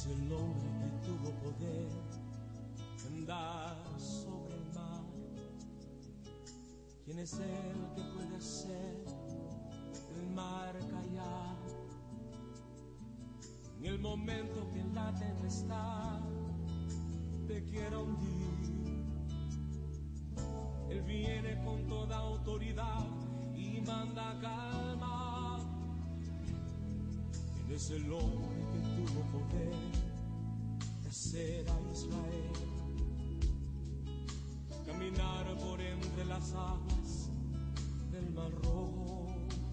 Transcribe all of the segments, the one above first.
es el hombre que tuvo poder de andar sobre el mar? ¿Quién es el que puede hacer el mar callar? En el momento que la tempestad te quiera hundir, Él viene con toda autoridad y manda a calmar. ¿Quién es el hombre que tuvo poder de hacer a Israel caminar por entre las aguas del Mar Rojo?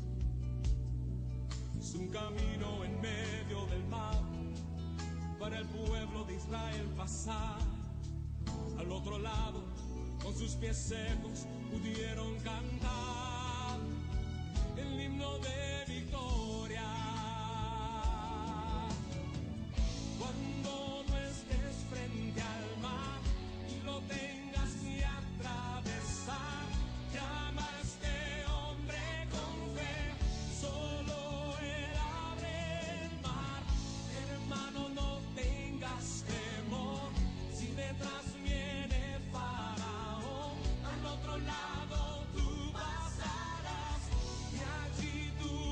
Es un camino en medio del mar para el pueblo de Israel pasar. Al otro lado, con sus pies secos, pudieron cantar el himno de victoria. Cuando no estés frente al mar y lo tengas que atravesar, llama a este hombre con fe, solo él abre el mar. Hermano, no tengas temor, si detrás viene Faraón, al otro lado tú pasarás y allí tú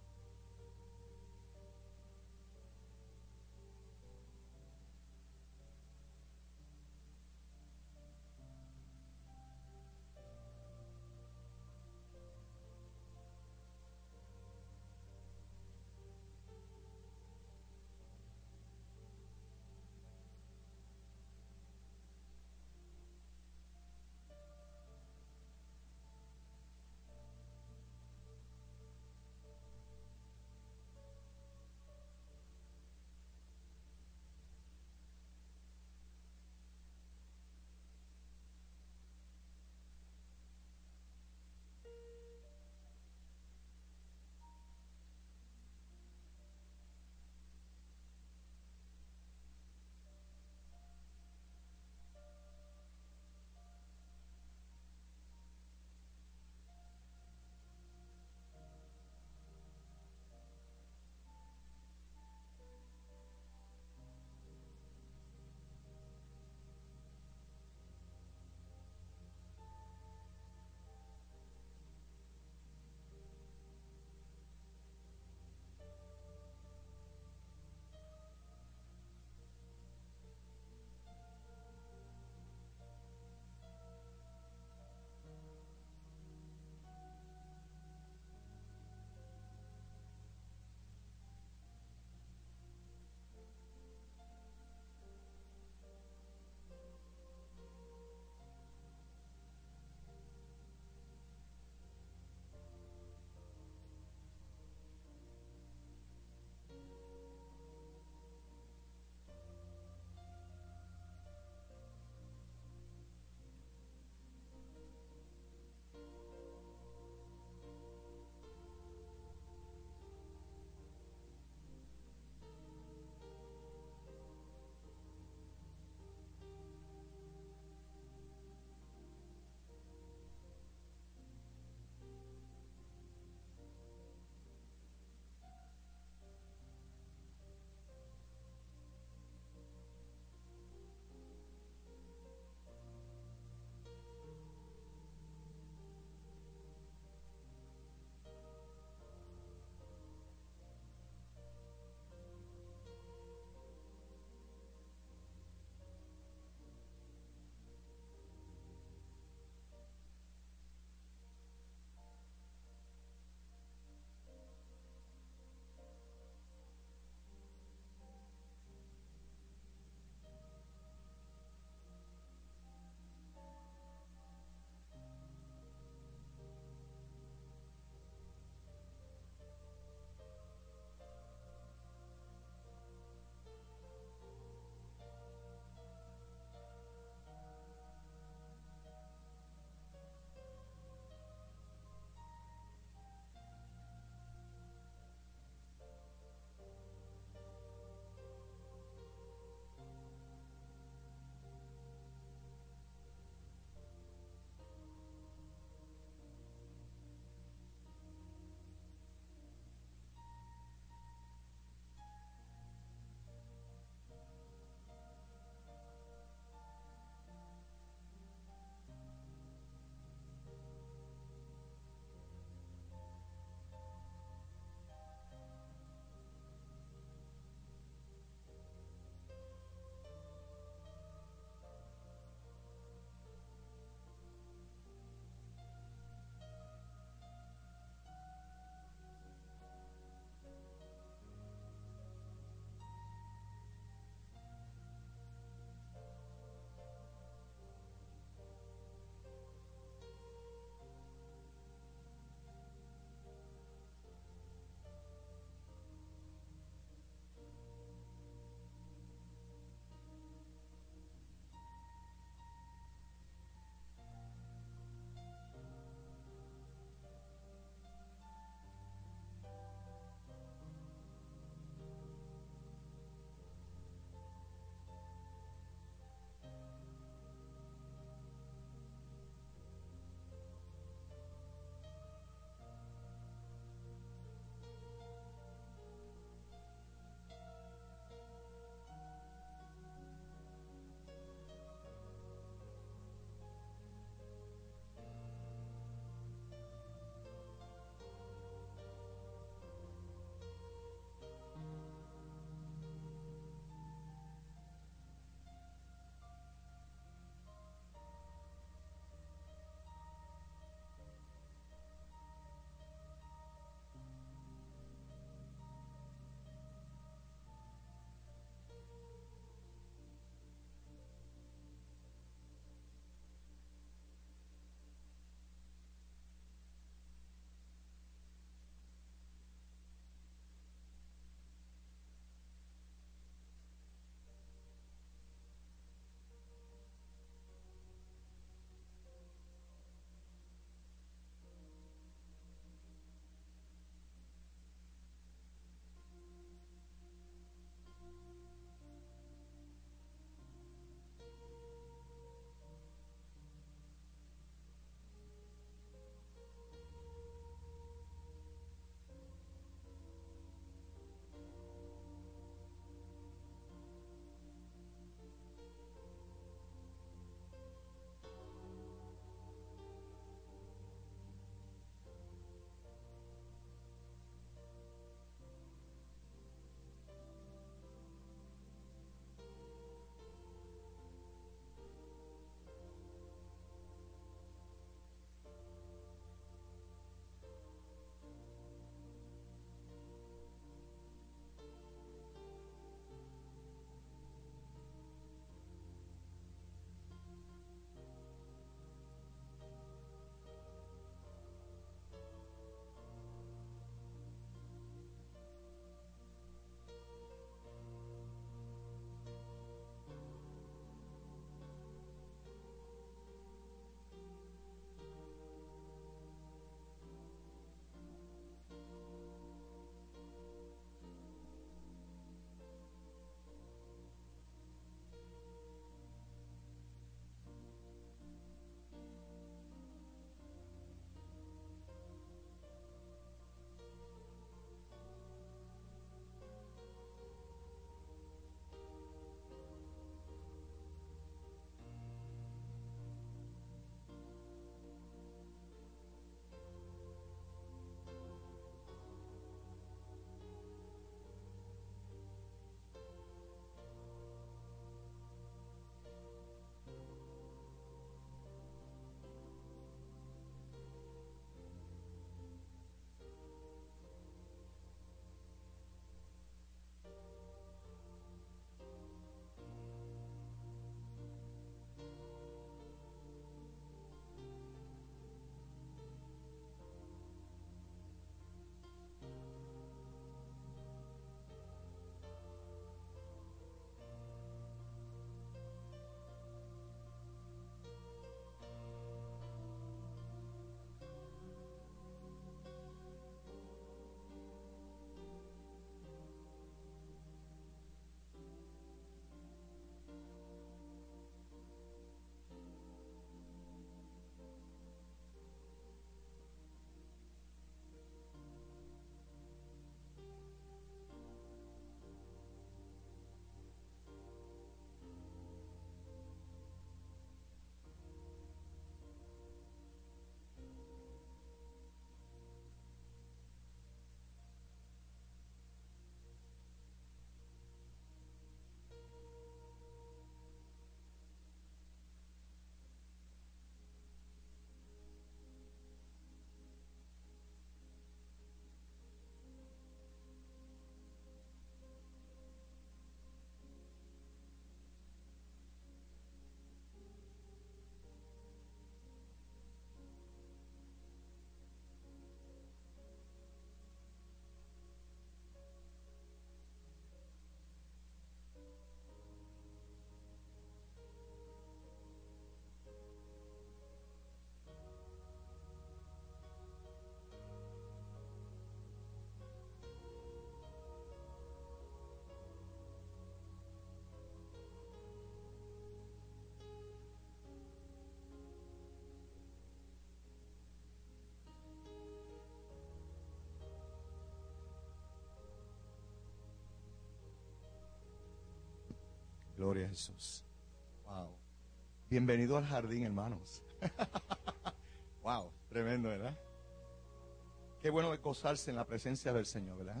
Gloria a Jesús. Wow. Bienvenido al jardín, hermanos. Wow, tremendo, ¿verdad? Qué bueno es gozarse en la presencia del Señor, ¿verdad?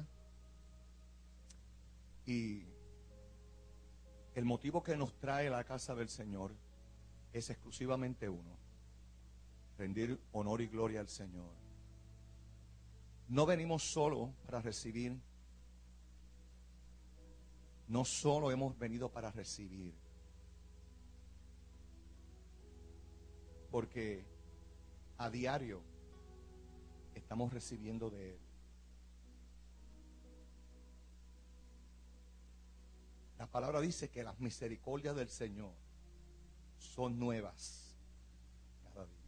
Y el motivo que nos trae a la casa del Señor es exclusivamente uno: rendir honor y gloria al Señor. No venimos solo para recibir. No solo hemos venido para recibir, porque a diario estamos recibiendo de Él. La palabra dice que las misericordias del Señor son nuevas cada día.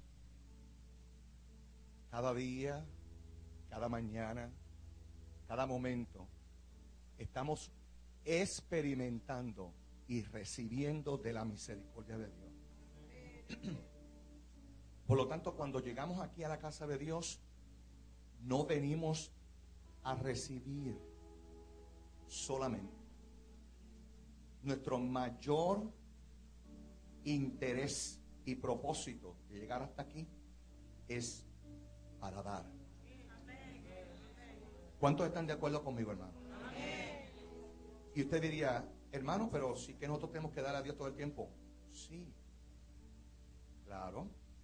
Cada día, cada mañana, cada momento, estamos experimentando y recibiendo de la misericordia de Dios. Por lo tanto, cuando llegamos aquí a la casa de Dios, no venimos a recibir solamente. Nuestro mayor interés y propósito de llegar hasta aquí es para dar. ¿Cuántos están de acuerdo conmigo, hermano? Y usted diría, hermano, pero sí que nosotros tenemos que dar a Dios todo el tiempo. Sí, claro.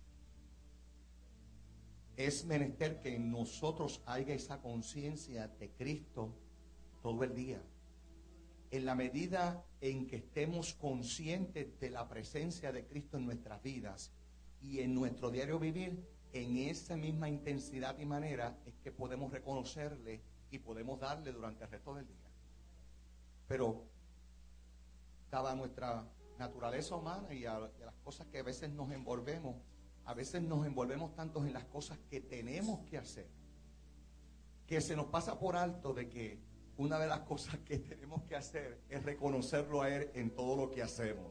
Es menester que en nosotros haya esa conciencia de Cristo todo el día. En la medida en que estemos conscientes de la presencia de Cristo en nuestras vidas y en nuestro diario vivir, en esa misma intensidad y manera es que podemos reconocerle y podemos darle durante el resto del día. Pero dada nuestra naturaleza humana y a las cosas que a veces nos envolvemos, a veces nos envolvemos tanto en las cosas que tenemos que hacer, que se nos pasa por alto de que una de las cosas que tenemos que hacer es reconocerlo a Él en todo lo que hacemos.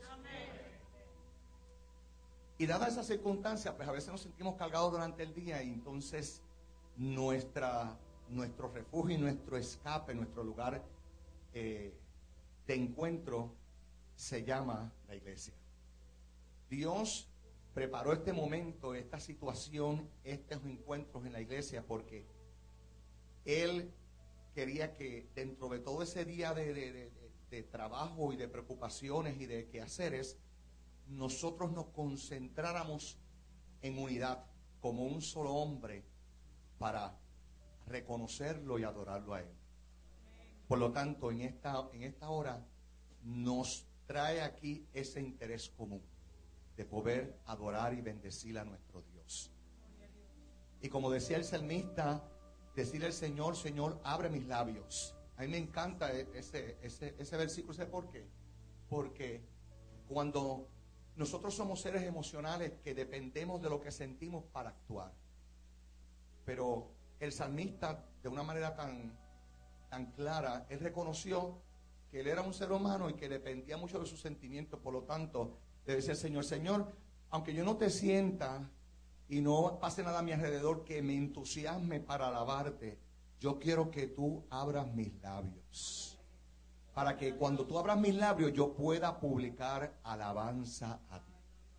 Y dada esa circunstancia, pues a veces nos sentimos cargados durante el día y entonces nuestro refugio y nuestro escape, nuestro lugar de encuentro se llama la iglesia. Dios preparó este momento, esta situación, estos encuentros en la iglesia porque Él quería que dentro de todo ese día de trabajo y de preocupaciones y de quehaceres, nosotros nos concentráramos en unidad como un solo hombre para reconocerlo y adorarlo a Él. Por lo tanto, en esta hora nos trae aquí ese interés común de poder adorar y bendecir a nuestro Dios. Y como decía el salmista, decirle al Señor, Señor, abre mis labios. A mí me encanta ese versículo. ¿Sabe por qué? Porque cuando nosotros somos seres emocionales que dependemos de lo que sentimos para actuar. Pero el salmista, de una manera tan clara, él reconoció que él era un ser humano y que dependía mucho de sus sentimientos. Por lo tanto, le decía al Señor, Señor, aunque yo no te sienta y no pase nada a mi alrededor que me entusiasme para alabarte, yo quiero que tú abras mis labios, para que cuando tú abras mis labios yo pueda publicar alabanza a ti.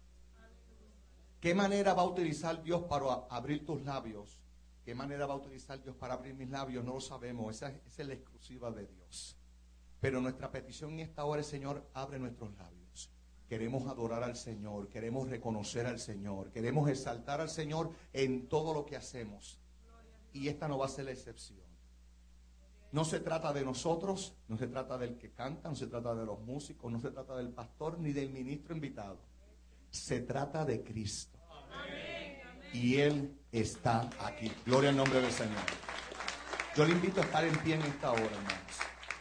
¿Qué manera va a utilizar Dios para abrir tus labios? ¿Qué manera va a utilizar Dios para abrir mis labios? No lo sabemos, esa es la exclusiva de Dios. Pero nuestra petición en esta hora es, Señor, abre nuestros labios. Queremos adorar al Señor, queremos reconocer al Señor, queremos exaltar al Señor en todo lo que hacemos. Y esta no va a ser la excepción. No se trata de nosotros, no se trata del que canta, no se trata de los músicos, no se trata del pastor ni del ministro invitado. Se trata de Cristo. Y Él está aquí. Gloria al nombre del Señor. Yo le invito a estar en pie en esta hora, hermanos.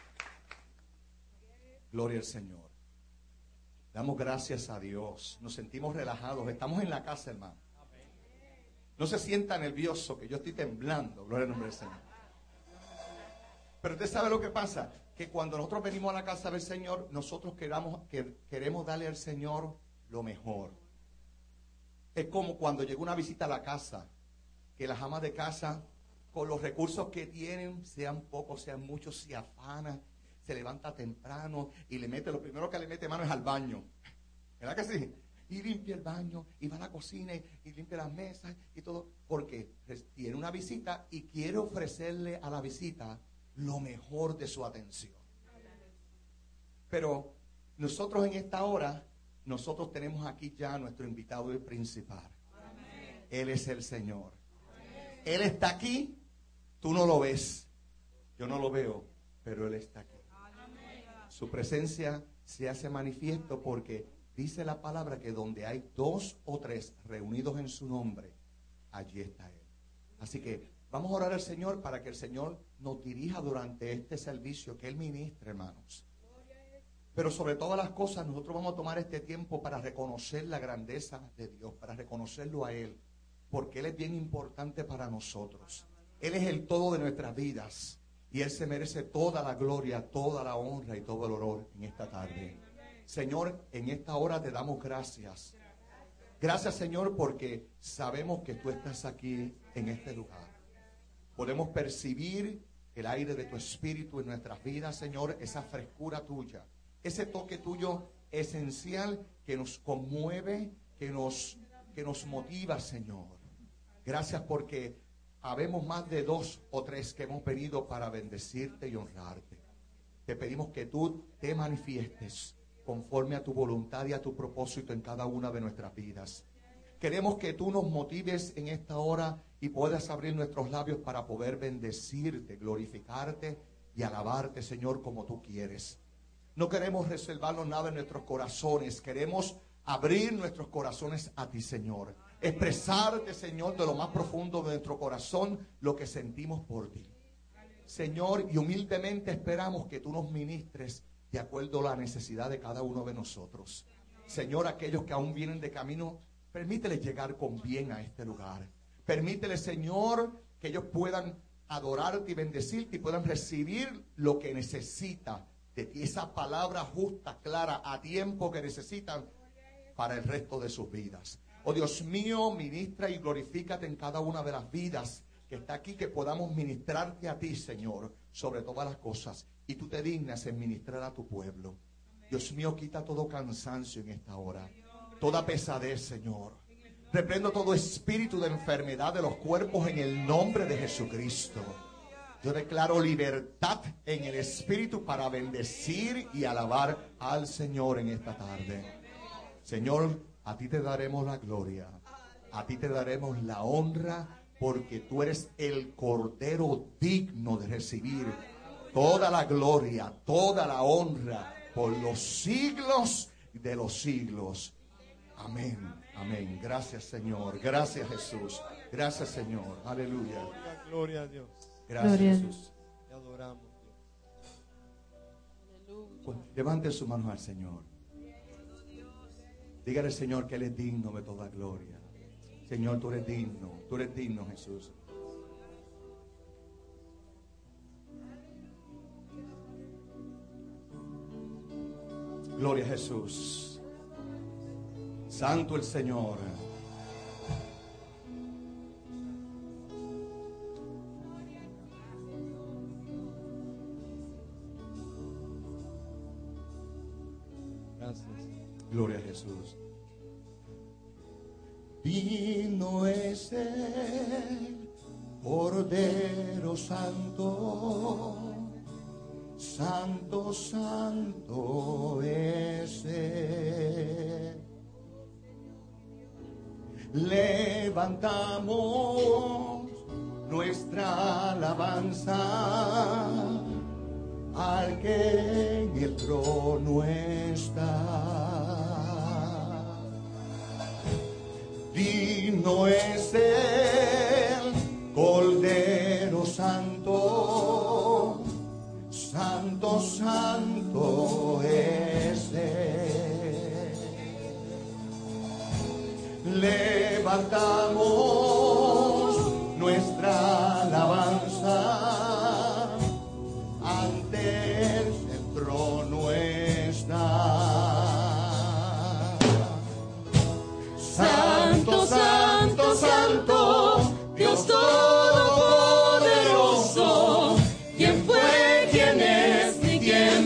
Gloria al Señor. Damos gracias a Dios. Nos sentimos relajados. Estamos en la casa, hermano. No se sienta nervioso, que yo estoy temblando. Gloria al nombre del Señor. Pero usted sabe lo que pasa. Que cuando nosotros venimos a la casa del Señor, nosotros queremos darle al Señor lo mejor. Es como cuando llega una visita a la casa, que las amas de casa, con los recursos que tienen, sean pocos, sean muchos, se afanan, se levanta temprano y lo primero que le mete mano es al baño. ¿Verdad que sí? Y limpia el baño, y va a la cocina y limpia las mesas y todo, porque tiene una visita y quiere ofrecerle a la visita lo mejor de su atención. Pero nosotros en esta hora, nosotros tenemos aquí ya a nuestro invitado principal. Él es el Señor. Él está aquí, tú no lo ves, yo no lo veo, pero Él está aquí. Su presencia se hace manifiesto porque dice la palabra que donde hay 2 o 3 reunidos en su nombre, allí está Él. Así que vamos a orar al Señor para que el Señor nos dirija durante este servicio, que Él ministre, hermanos. Pero sobre todas las cosas, nosotros vamos a tomar este tiempo para reconocer la grandeza de Dios, para reconocerlo a Él, porque Él es bien importante para nosotros. Él es el todo de nuestras vidas y Él se merece toda la gloria, toda la honra y todo el honor en esta tarde. Señor, en esta hora te damos gracias. Gracias, Señor, porque sabemos que tú estás aquí en este lugar. Podemos percibir el aire de tu espíritu en nuestras vidas, Señor, esa frescura tuya, ese toque tuyo esencial que nos conmueve, que nos motiva, Señor. Gracias porque habemos más de 2 o 3 que hemos venido para bendecirte y honrarte. Te pedimos que tú te manifiestes conforme a tu voluntad y a tu propósito en cada una de nuestras vidas. Queremos que tú nos motives en esta hora y puedas abrir nuestros labios para poder bendecirte, glorificarte y alabarte, Señor, como tú quieres. No queremos reservarnos nada en nuestros corazones. Queremos abrir nuestros corazones a ti, Señor. Expresarte, Señor, de lo más profundo de nuestro corazón lo que sentimos por ti. Señor, y humildemente esperamos que tú nos ministres de acuerdo a la necesidad de cada uno de nosotros. Señor, aquellos que aún vienen de camino, permíteles llegar con bien a este lugar. Permíteles, Señor, que ellos puedan adorarte y bendecirte y puedan recibir lo que necesitan de ti, esa palabra justa, clara, a tiempo que necesitan para el resto de sus vidas. Oh Dios mío, ministra y glorifícate en cada una de las vidas que está aquí, que podamos ministrarte a ti, Señor, sobre todas las cosas. Y tú te dignas en ministrar a tu pueblo. Dios mío, quita todo cansancio en esta hora, toda pesadez, Señor. Reprendo todo espíritu de enfermedad de los cuerpos en el nombre de Jesucristo. Yo declaro libertad en el espíritu para bendecir y alabar al Señor en esta tarde. Señor, a ti te daremos la gloria, a ti te daremos la honra, porque tú eres el Cordero digno de recibir toda la gloria, toda la honra por los siglos de los siglos. Amén, amén. Gracias, Señor. Gracias, Jesús. Gracias, Señor. Aleluya. Gloria a Dios. Gracias, Gloria. Jesús. Te adoramos, Dios. Levante sus manos al Señor. Dígale al Señor que Él es digno de toda gloria. Señor, tú eres digno, Jesús. Gloria a Jesús. Santo el Señor. Gracias. Gloria a Jesús. Digno es el Cordero Santo, Santo, Santo es Él. Levantamos nuestra alabanza al que en el trono está. Digno es el Cordero Santo, Santo, Santo es Él. Levantamos nuestra alabanza, ante el trono está. Santo, Santo, Santo, Dios Todopoderoso, ¿quién fue, quién es y quién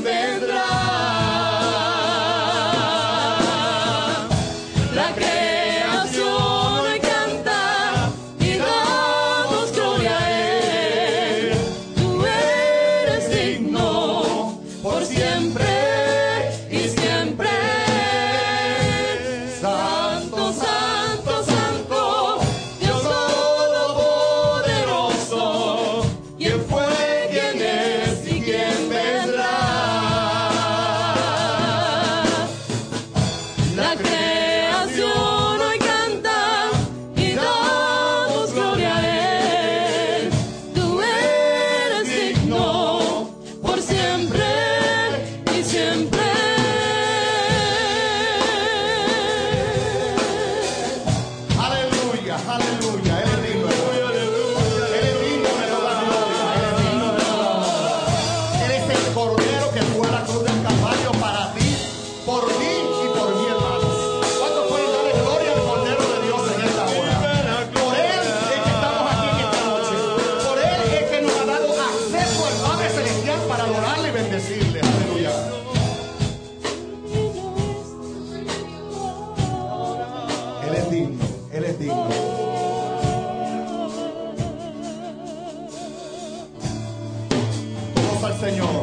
al Señor.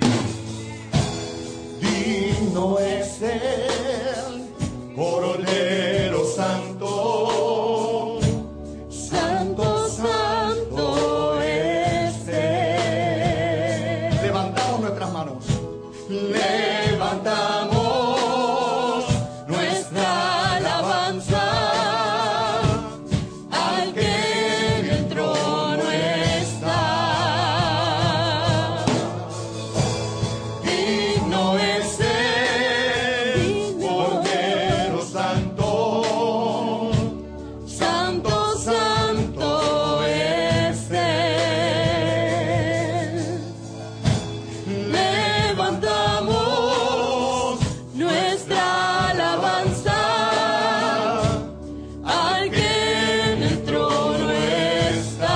Digno es el Cordero Santo. Santo, santo es Él. Levantamos nuestras manos. Levantamos nuestra alabanza al que en el trono está. Digno es el Cordero Santo. Santo, santo es Él. Levantamos nuestra alabanza al que en el trono está.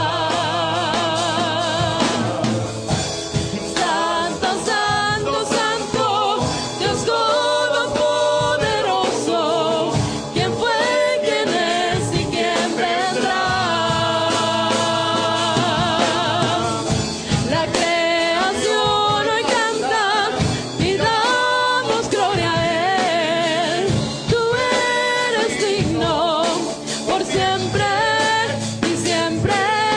Santo, santo, santo, Dios Todopoderoso, ¿quién fue, quién es y quién vendrá? La creación hoy canta y damos gloria a Él. Tú eres digno por siempre y siempre.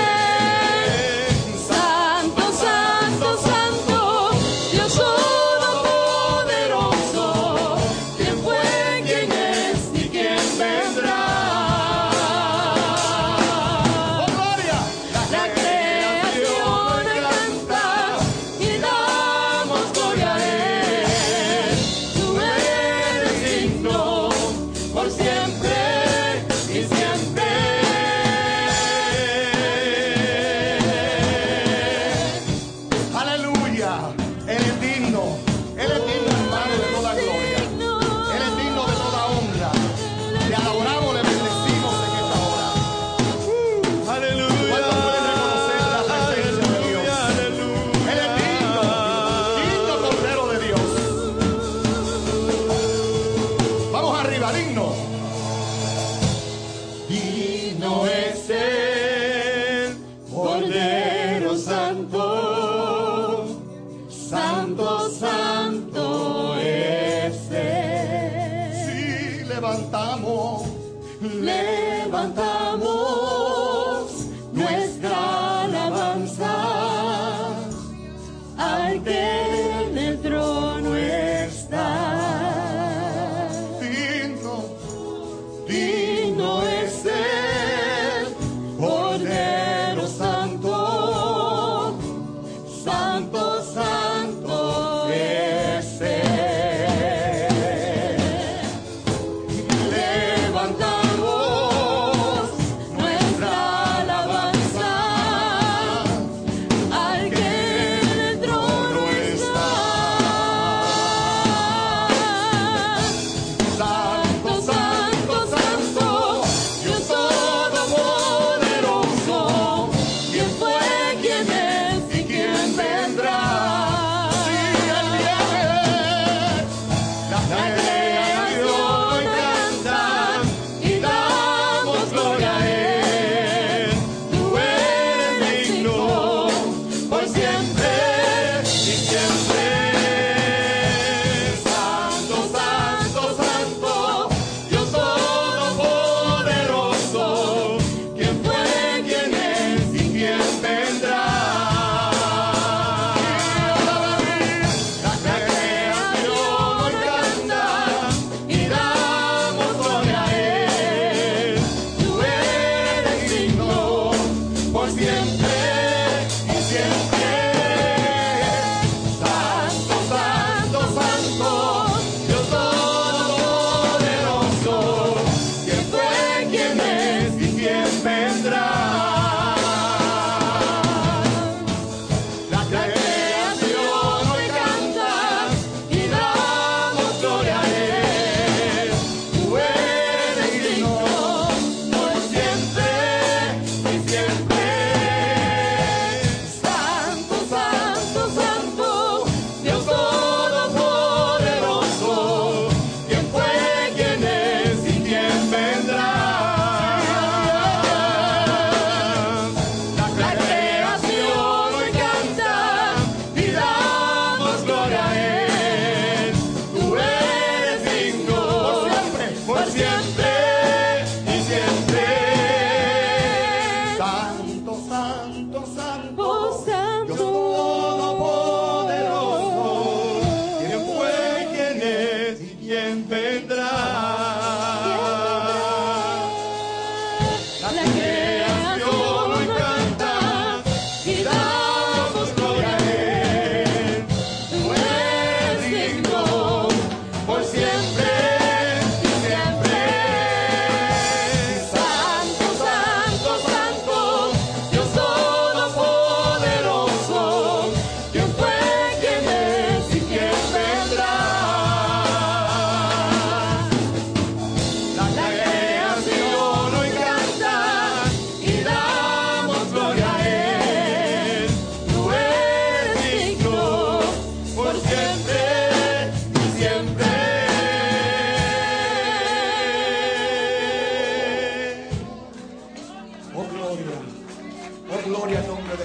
Santo, santo, santo, Dios Todopoderoso, ¿quién fue, quién es y quién vendrá? ¡Oh, gloria! La creación hoy canta y damos gloria a Él. Tú eres digno por siempre y siempre. Aleluya. Él es digno, hermano, de toda gloria. Él es digno de toda honra. Le adoramos, le bendecimos en esta hora. Aleluya. ¿Cuántos pueden reconocer la presencia de Dios? Él es digno, digno Cordero de Dios. Vamos arriba, digno. Digno es el Cordero Santo. Santo, santo es Él. Sí, levantamos nuestra alabanza al que en el trono está. Digno es el Cordero Santo. Santo, santo es Él. Levantamos nuestra alabanza al que en el trono está.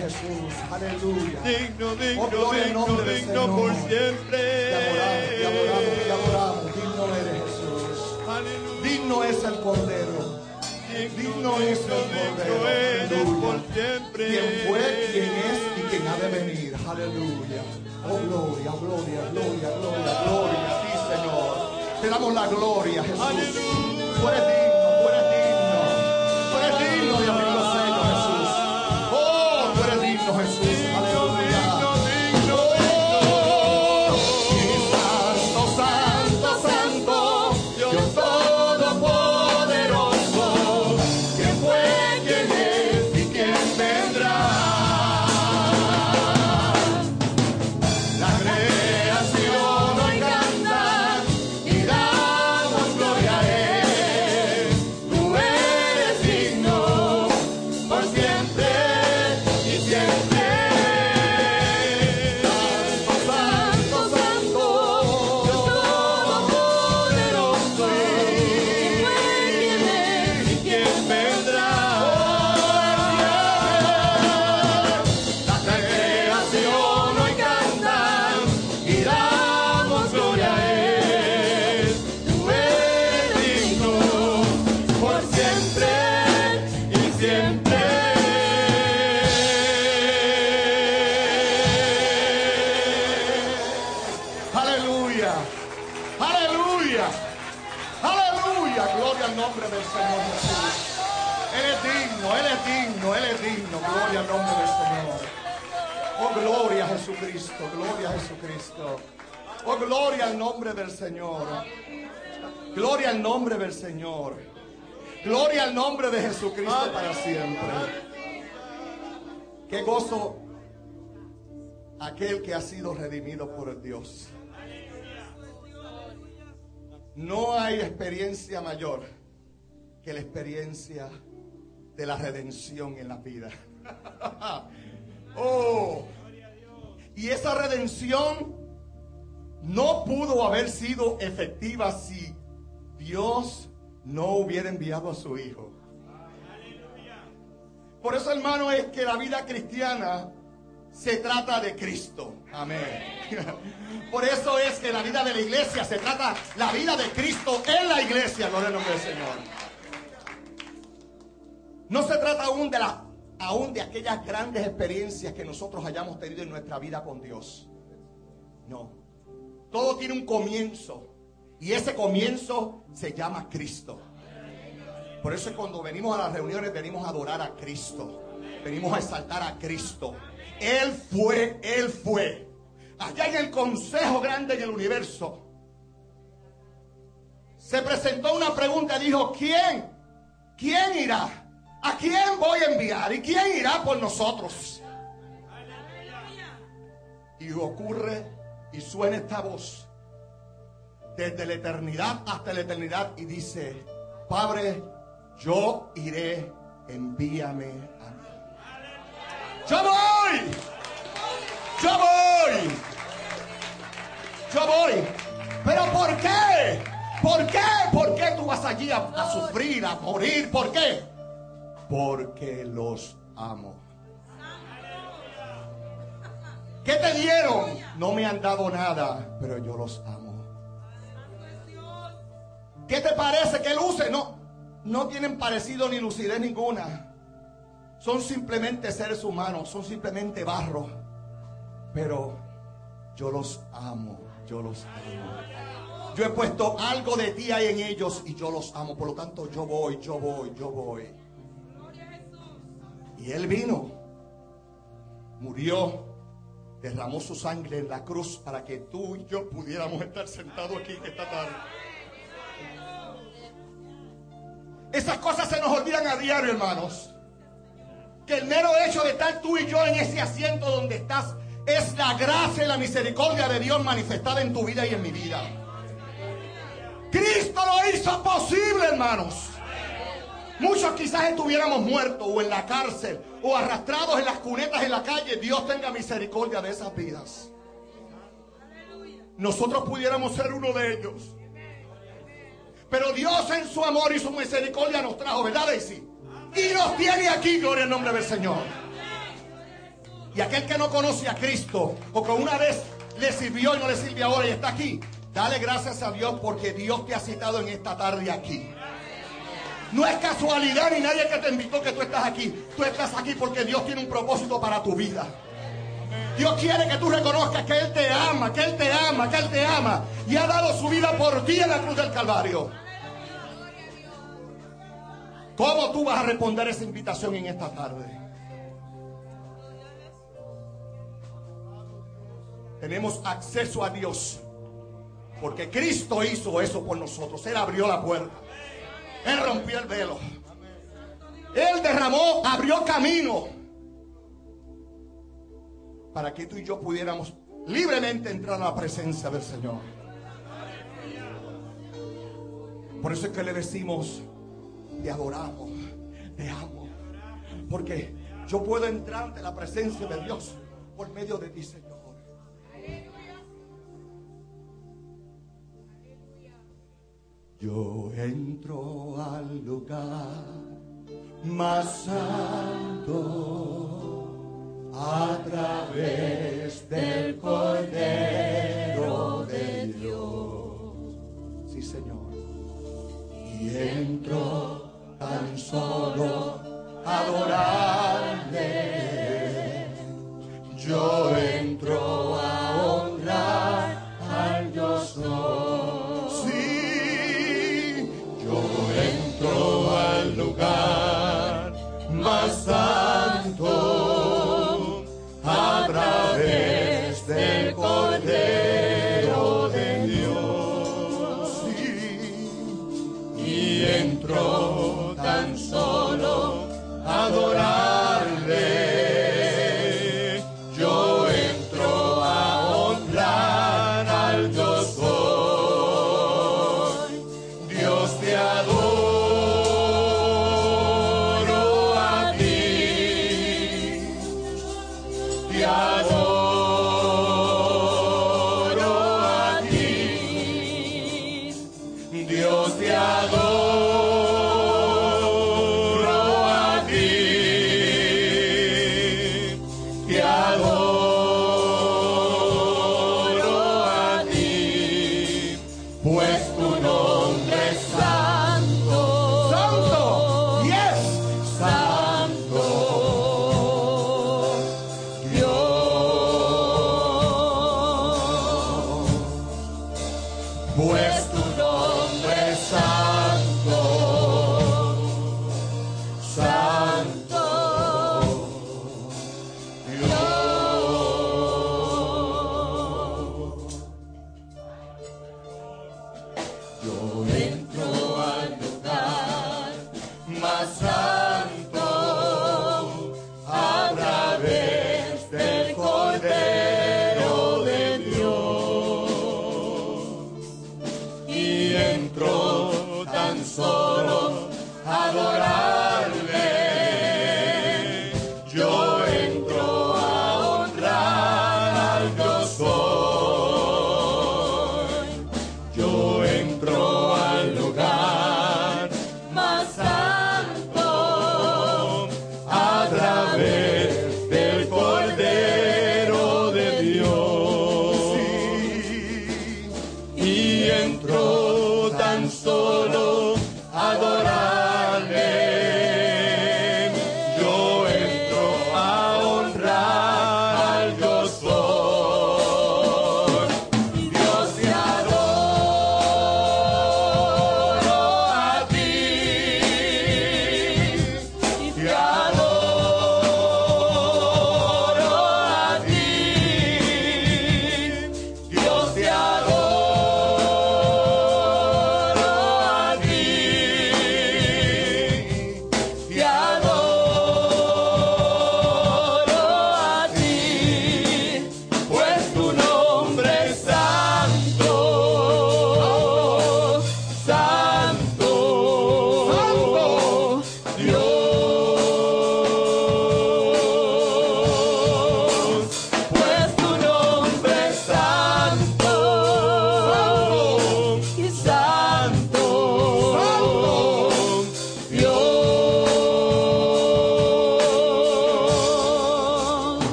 Jesús. Aleluya. Digno, digno, Oh, gloria al digno, nombre del digno por Señor. siempre. Te adoramos, te adoramos, te adoramos. Digno eres Jesús. Aleluya. Digno es el Cordero. Digno es el Cordero. eres por Aleluya. siempre. Quien fue, quien es y quien ha de venir. Aleluya. Oh, gloria, gloria, gloria, gloria, gloria a ti, Señor. Te damos la gloria, Jesús. Aleluya. Tú eres digno, tú eres digno. Tú eres digno de abrir los sellos, Jesús. Oh, tú eres digno, Jesús. Aleluya. Oh, y santo, santo, santo, Dios todopoderoso. ¿Quién fue, quién es y quién vendrá? La creación hoy canta y damos gloria a Él. Tú eres digno por siempre y siempre. Santo, santo, santo, Dios todopoderoso. ¿Y quién vendrá? La creación hoy canta y damos gloria a Él. Tú eres digno por siempre y siempre. Aleluya, aleluya, aleluya. Gloria al nombre del Señor Jesús. Él es digno, Él es digno, Él es digno. Gloria al nombre del Señor. Oh, gloria a Jesucristo, gloria a Jesucristo. Oh, gloria al nombre del Señor. Gloria al nombre del Señor. Gloria al nombre de Jesucristo para siempre. Qué gozo aquel que ha sido redimido por el Dios. No hay experiencia mayor que la experiencia de la redención en la vida. Oh, y esa redención no pudo haber sido efectiva si Dios no hubiera enviado a su Hijo. Por eso, hermano, es que la vida cristiana se trata de Cristo. Amén. Por eso es que la vida de la iglesia se trata la vida de Cristo en la iglesia. Gloria al nombre del Señor. No se trata aún de aquellas grandes experiencias que nosotros hayamos tenido en nuestra vida con Dios. No. Todo tiene un comienzo. Y ese comienzo se llama Cristo. Por eso es cuando venimos a las reuniones, venimos a adorar a Cristo. Venimos a exaltar a Cristo. Él fue. Allá en el Consejo Grande en el Universo, se presentó una pregunta y dijo: ¿quién irá? ¿A quién voy a enviar? ¿Y quién irá por nosotros? Y ocurre y suena esta voz desde la eternidad hasta la eternidad y dice: Padre, yo iré, envíame a mí. Yo voy. ¿Pero por qué? ¿Por qué tú vas allí a sufrir, a morir? ¿Por qué? Porque los amo. ¿Qué te dieron? No me han dado nada, pero yo los amo. ¿Qué te parece que luce? No tienen parecido ni lucidez ninguna. Son simplemente seres humanos, son simplemente barro. Pero yo los amo, yo los amo. Yo he puesto algo de ti ahí en ellos y yo los amo. Por lo tanto, yo voy. Y Él vino, murió, derramó su sangre en la cruz para que tú y yo pudiéramos estar sentados aquí esta tarde. Esas cosas se nos olvidan a diario, hermanos. Que el mero hecho de estar tú y yo en ese asiento donde estás es la gracia y la misericordia de Dios manifestada en tu vida y en mi vida. Cristo lo hizo posible, hermanos. Muchos quizás estuviéramos muertos o en la cárcel o arrastrados en las cunetas en la calle. Dios tenga misericordia de esas vidas. Nosotros pudiéramos ser uno de ellos. Pero Dios en su amor y su misericordia nos trajo, ¿verdad, Daisy? Y nos tiene aquí, gloria al nombre del Señor. Y aquel que no conoce a Cristo, o que una vez le sirvió y no le sirve ahora y está aquí, dale gracias a Dios porque Dios te ha citado en esta tarde aquí. No es casualidad ni nadie que te invitó que tú estás aquí. Tú estás aquí porque Dios tiene un propósito para tu vida. Dios quiere que tú reconozcas que Él te ama, que Él te ama, que Él te ama. Y ha dado su vida por ti en la cruz del Calvario. ¿Cómo tú vas a responder esa invitación en esta tarde? Tenemos acceso a Dios porque Cristo hizo eso por nosotros. Él abrió la puerta. Él rompió el velo. Él derramó, abrió camino para que tú y yo pudiéramos libremente entrar a la presencia del Señor. Por eso es que le decimos: te adoramos, te amo, porque yo puedo entrar ante la presencia de Dios por medio de ti, Señor. Yo entro al lugar más santo a través del Cordero de Dios. Sí, Señor. Y entro tan solo a adorarle. Yo entro a honrar al Dios no. Entro al lugar más santo a través del Cordero de Dios. Sí. Y entro tan solo a adorarle. Yo entro a honrar al Dios soy. Dios te adoro.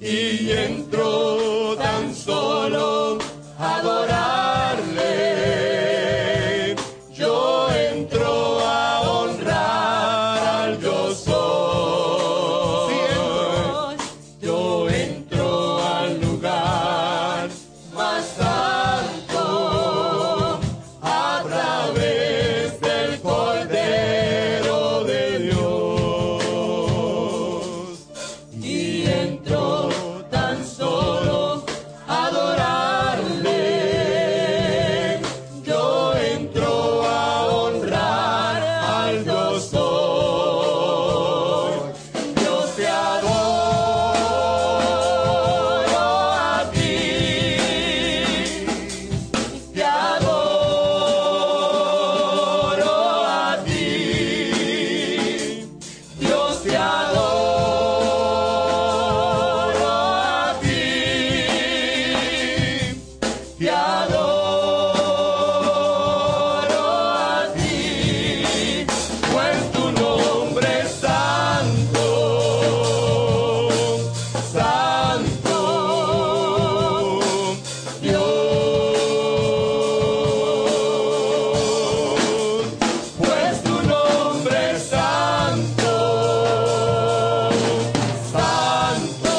y entro tan solo a adorarle. Yo entro a honrar al yo soy. Yo entro al lugar más alto a través del Cordero de Dios. Y entro tan solo a adorarle. Yo entro a honrar al yo soy. Dios te adoro a ti. Te adoro a ti. Dios te adoro a ti. Te adoro a ti. Pues tu nombre es santo, santo, Dios. Pues tu nombre es santo, santo,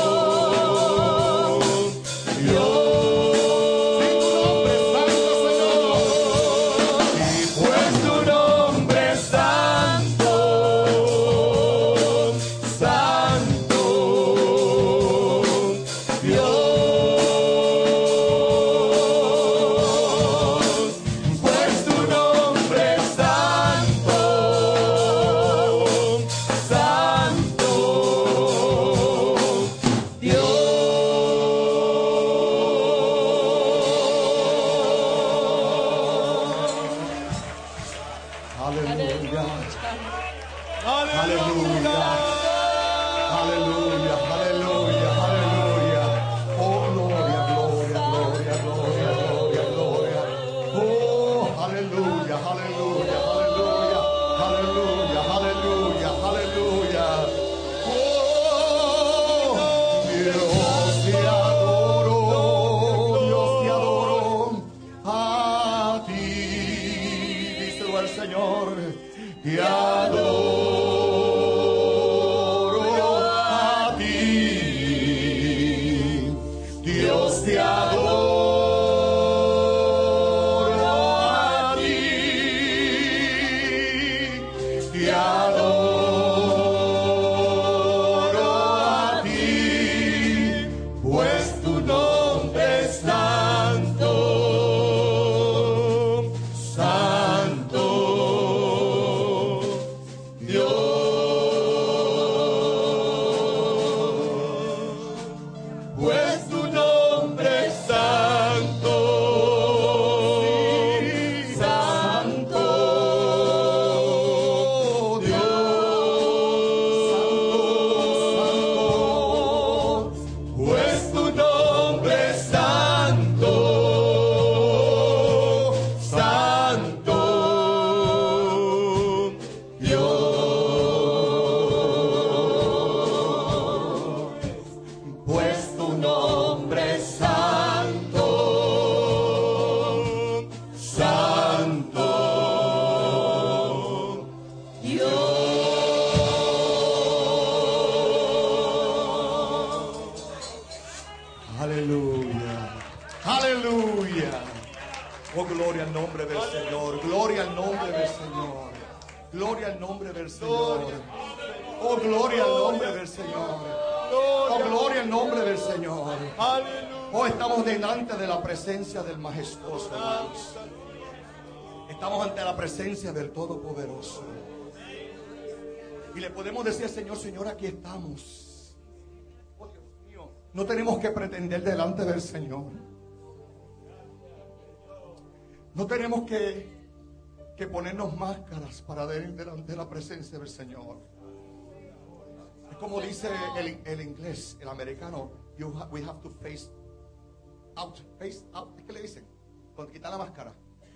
Dios. Pues tu nombre es santo, santo, Dios. Pues tu nombre es santo, santo, Aleluya. Aleluya. Aleluya. Aleluya. Aleluya. Oh, gloria, gloria, gloria, gloria, gloria, gloria. Oh, aleluya, aleluya, aleluya, aleluya, aleluya, aleluya. Oh, Dios te adoro, Dios te adoro a ti, dice el Señor. Te adoro a ti, Dios te adoro a ti, te adoro a ti, pues tu nombre es santo, santo, pues tu nombre es santo, santo, Dios, pues tu nombre es santo, santo, Dios. Pues tu nombre es santo, santo, Dios. Aleluya, aleluya. Oh, gloria al nombre del Señor, gloria al nombre del Señor, gloria al nombre del Señor. Oh, gloria al nombre del Señor. Oh, gloria al nombre del Señor. Oh, estamos delante de la presencia del majestuoso, hermanos. Estamos ante la presencia del Todopoderoso. Y le podemos decir, Señor, Señor, aquí estamos. Oh, Dios mío, no tenemos que pretender delante del Señor. No tenemos que ponernos máscaras para ver delante de la presencia del Señor. Es como dice el inglés, el americano, we have to face out. ¿Qué le dicen? Cuando quitan la máscara.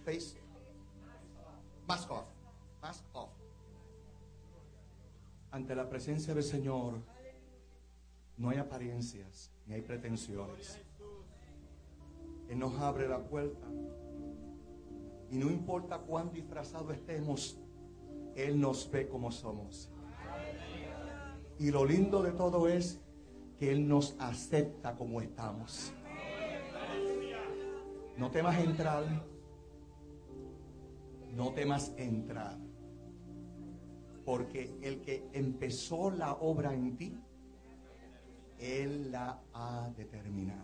Mask off. Ante la presencia del Señor No hay apariencias, ni hay pretensiones. Él nos abre la puerta. Y no importa cuán disfrazados estemos, Él nos ve como somos. Y lo lindo de todo es que Él nos acepta como estamos. No temas entrar. No temas entrar. Porque el que empezó la obra en ti, Él la ha de terminar.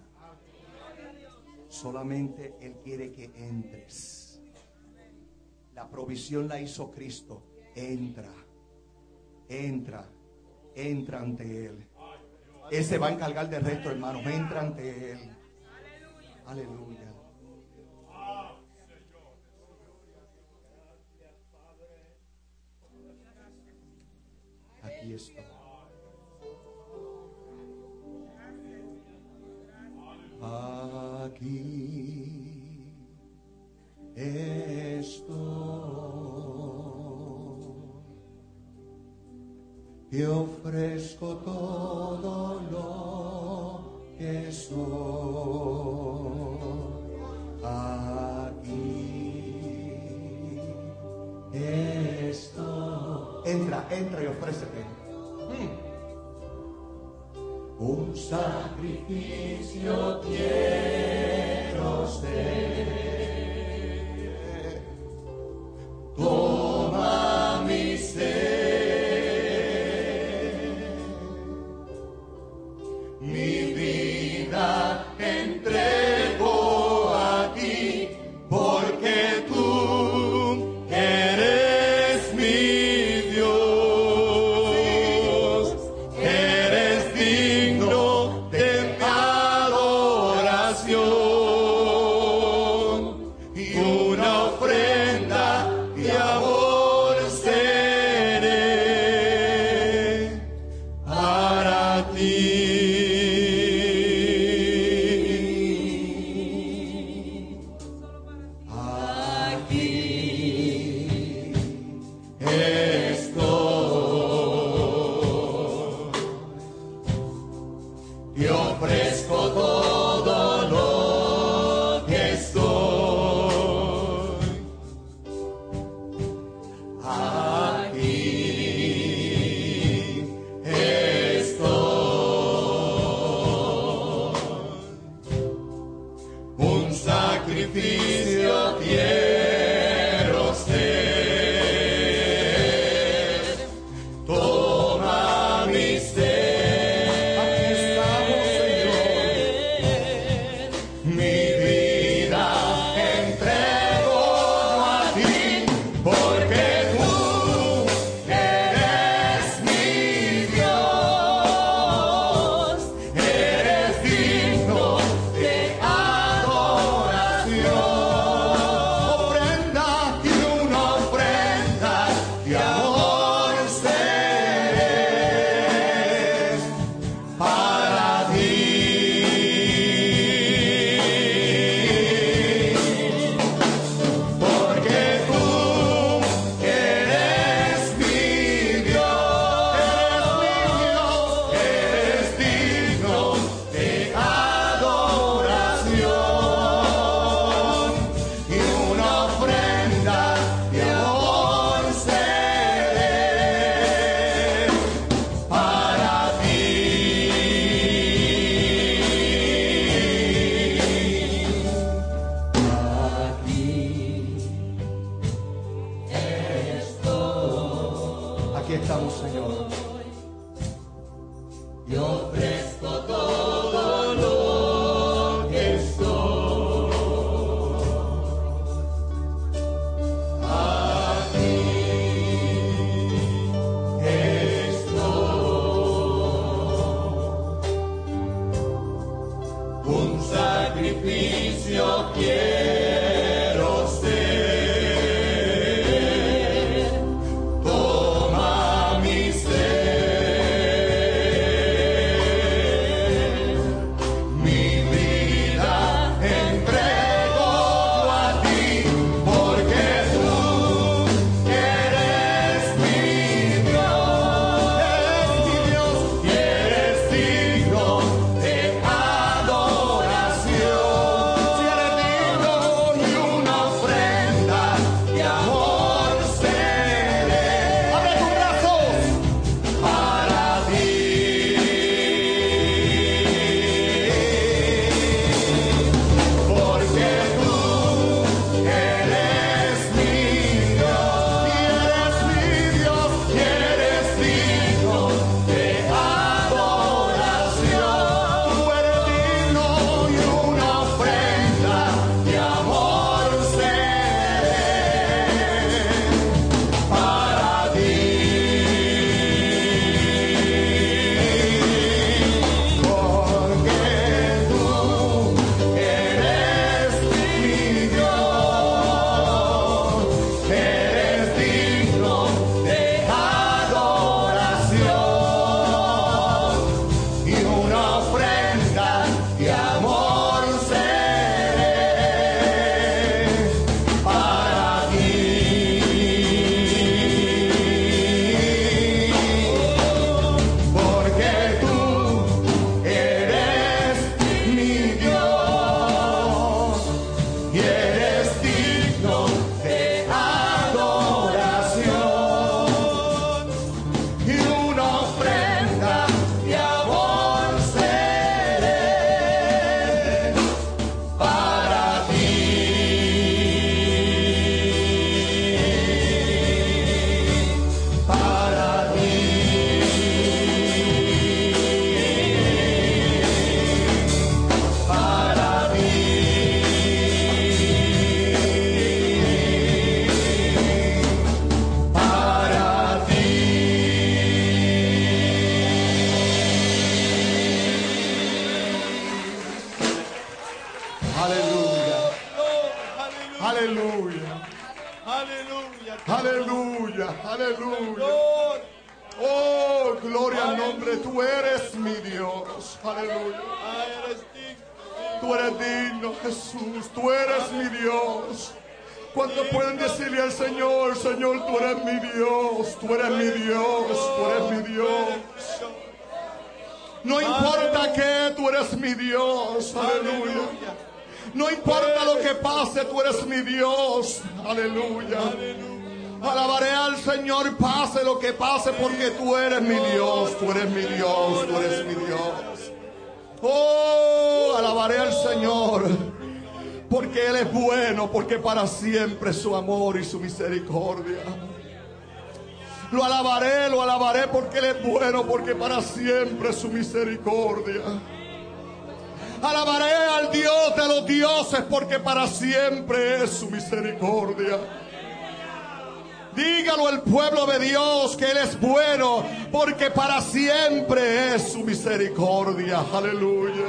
Solamente Él quiere que entres. La provisión la hizo Cristo. Entra ante Él. Él se va a encargar del resto, hermanos. Entra ante Él. Aleluya. Aquí estoy. Aquí estoy. Te ofrezco todo lo que soy. Aquí estoy. Entra y ofrécete. Un sacrificio quiero ser. Toma mi ser. Mi vida entrego a ti, porque tú eres mi Dios. Eres digno de mi adoración, y una ofrenda de amor seré para ti. Aquí estoy. Te ofrezco todo lo que soy. Aquí estoy. Un sacrificio quiero ser. Toma mi ser. Aquí estamos, Señor. Mi vida entrego a ti, porque tú eres mi Dios. Eres digno de adoración. Ofrenda y una ofrenda de amor seré para ti. Porque tú eres mi Dios. Eres digno de adoración, y una ofrenda de amor seré para ti. Aquí estamos, Señor. Yo ofrezco todo lo que soy. Aquí estoy. Un sacrificio quiero ser. Toma mi ser. Mi vida entrego a ti, porque tú eres mi Dios. Eres mi Dios. Eres digno Aleluya. Aleluya. Aleluya. Aleluya. Aleluya. Lord. Oh, gloria al nombre. Tú eres mi Dios. Aleluya. Eres digno. Tú eres digno, Jesús. Tú eres mi Dios. ¿Cuántos pueden decirle al Señor, Señor, tú eres mi Dios? Tú eres mi Dios. Tú eres mi Dios. No importa qué, tú eres mi Dios. Aleluya. No importa lo que pase, tú eres mi Dios. Aleluya. Alabaré al Señor, pase lo que pase, porque tú eres mi Dios. Tú eres mi Dios. Tú eres mi Dios. Oh, alabaré al Señor, porque Él es bueno, porque para siempre su amor y su misericordia. Lo alabaré porque Él es bueno, porque para siempre su misericordia. Alabaré al Dios de los dioses, porque para siempre es su misericordia. Dígalo al pueblo de Dios que Él es bueno, porque para siempre es su misericordia. Aleluya.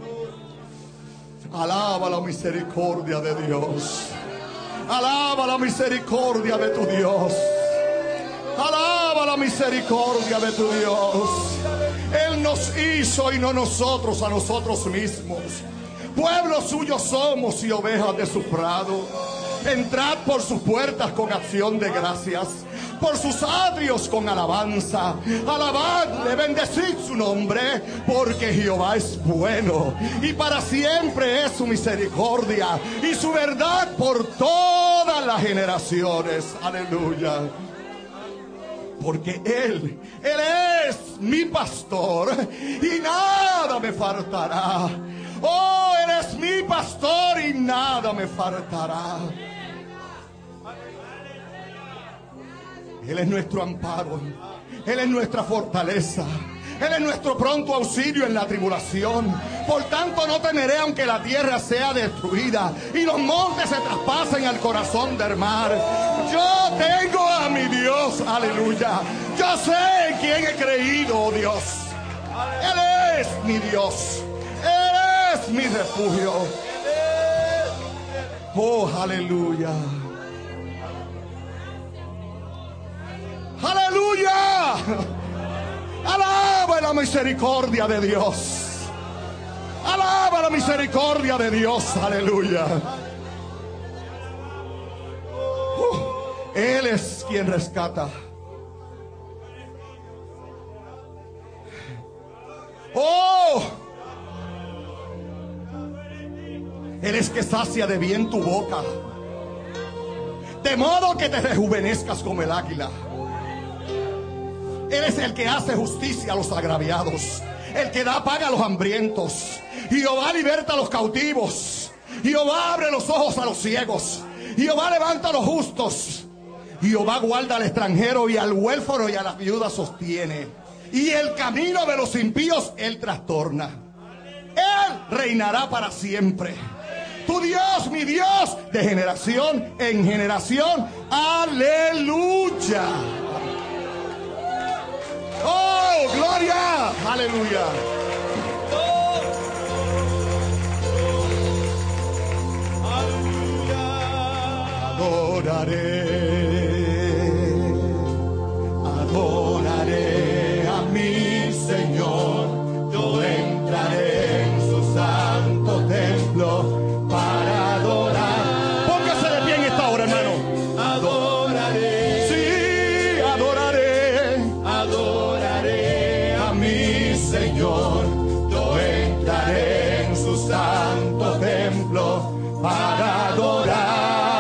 Alaba la misericordia de Dios. Alaba la misericordia de tu Dios. Alaba la misericordia de tu Dios. Él nos hizo y no nosotros a nosotros mismos. Pueblo suyo somos y ovejas de su prado. Entrad por sus puertas con acción de gracias, por sus atrios con alabanza. Alabadle, bendecid su nombre, porque Jehová es bueno y para siempre es su misericordia y su verdad por todas las generaciones. Aleluya. Porque Él es mi pastor y nada me faltará. Oh, Él es mi pastor y nada me faltará. Él es nuestro amparo. Él es nuestra fortaleza. Él es nuestro pronto auxilio en la tribulación. Por tanto no temeré aunque la tierra sea destruida y los montes se traspasen al corazón del mar. Yo tengo a mi Dios, aleluya. Yo sé en quién he creído, oh Dios. Él es mi Dios. Él es mi refugio. Oh, aleluya. Aleluya. Alaba la misericordia de Dios. Alaba la misericordia de Dios. Aleluya. Él es quien rescata. Oh, Él es que sacia de bien tu boca, de modo que te rejuvenezcas como el águila. Él es el que hace justicia a los agraviados, el que da paga a los hambrientos. Jehová liberta a los cautivos. Jehová abre los ojos a los ciegos. Jehová levanta a los justos. Jehová guarda al extranjero y al huérfano y a las viudas sostiene. Y el camino de los impíos Él trastorna. Él reinará para siempre. Tu Dios, mi Dios, de generación en generación. Aleluya. Oh, gloria. Aleluya. Adoraré a mi Señor. Yo entraré en su santo templo para adorar. Póngase de pie en esta hora, hermano. Adoraré. Sí, adoraré a mi Señor. Yo entraré en su santo templo para adorar.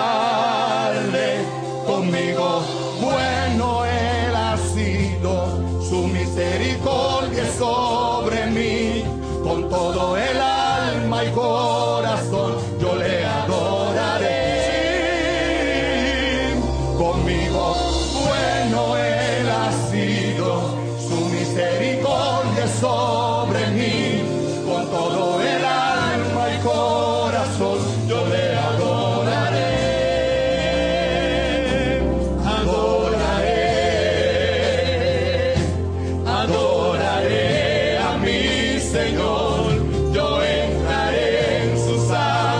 Sobre mí, con todo el alma y corazón, yo le adoraré. Sí, conmigo bueno Él ha sido, su misericordia sobre mí, con todo el alma y corazón, yo le adoraré. Señor, yo entraré en su sala.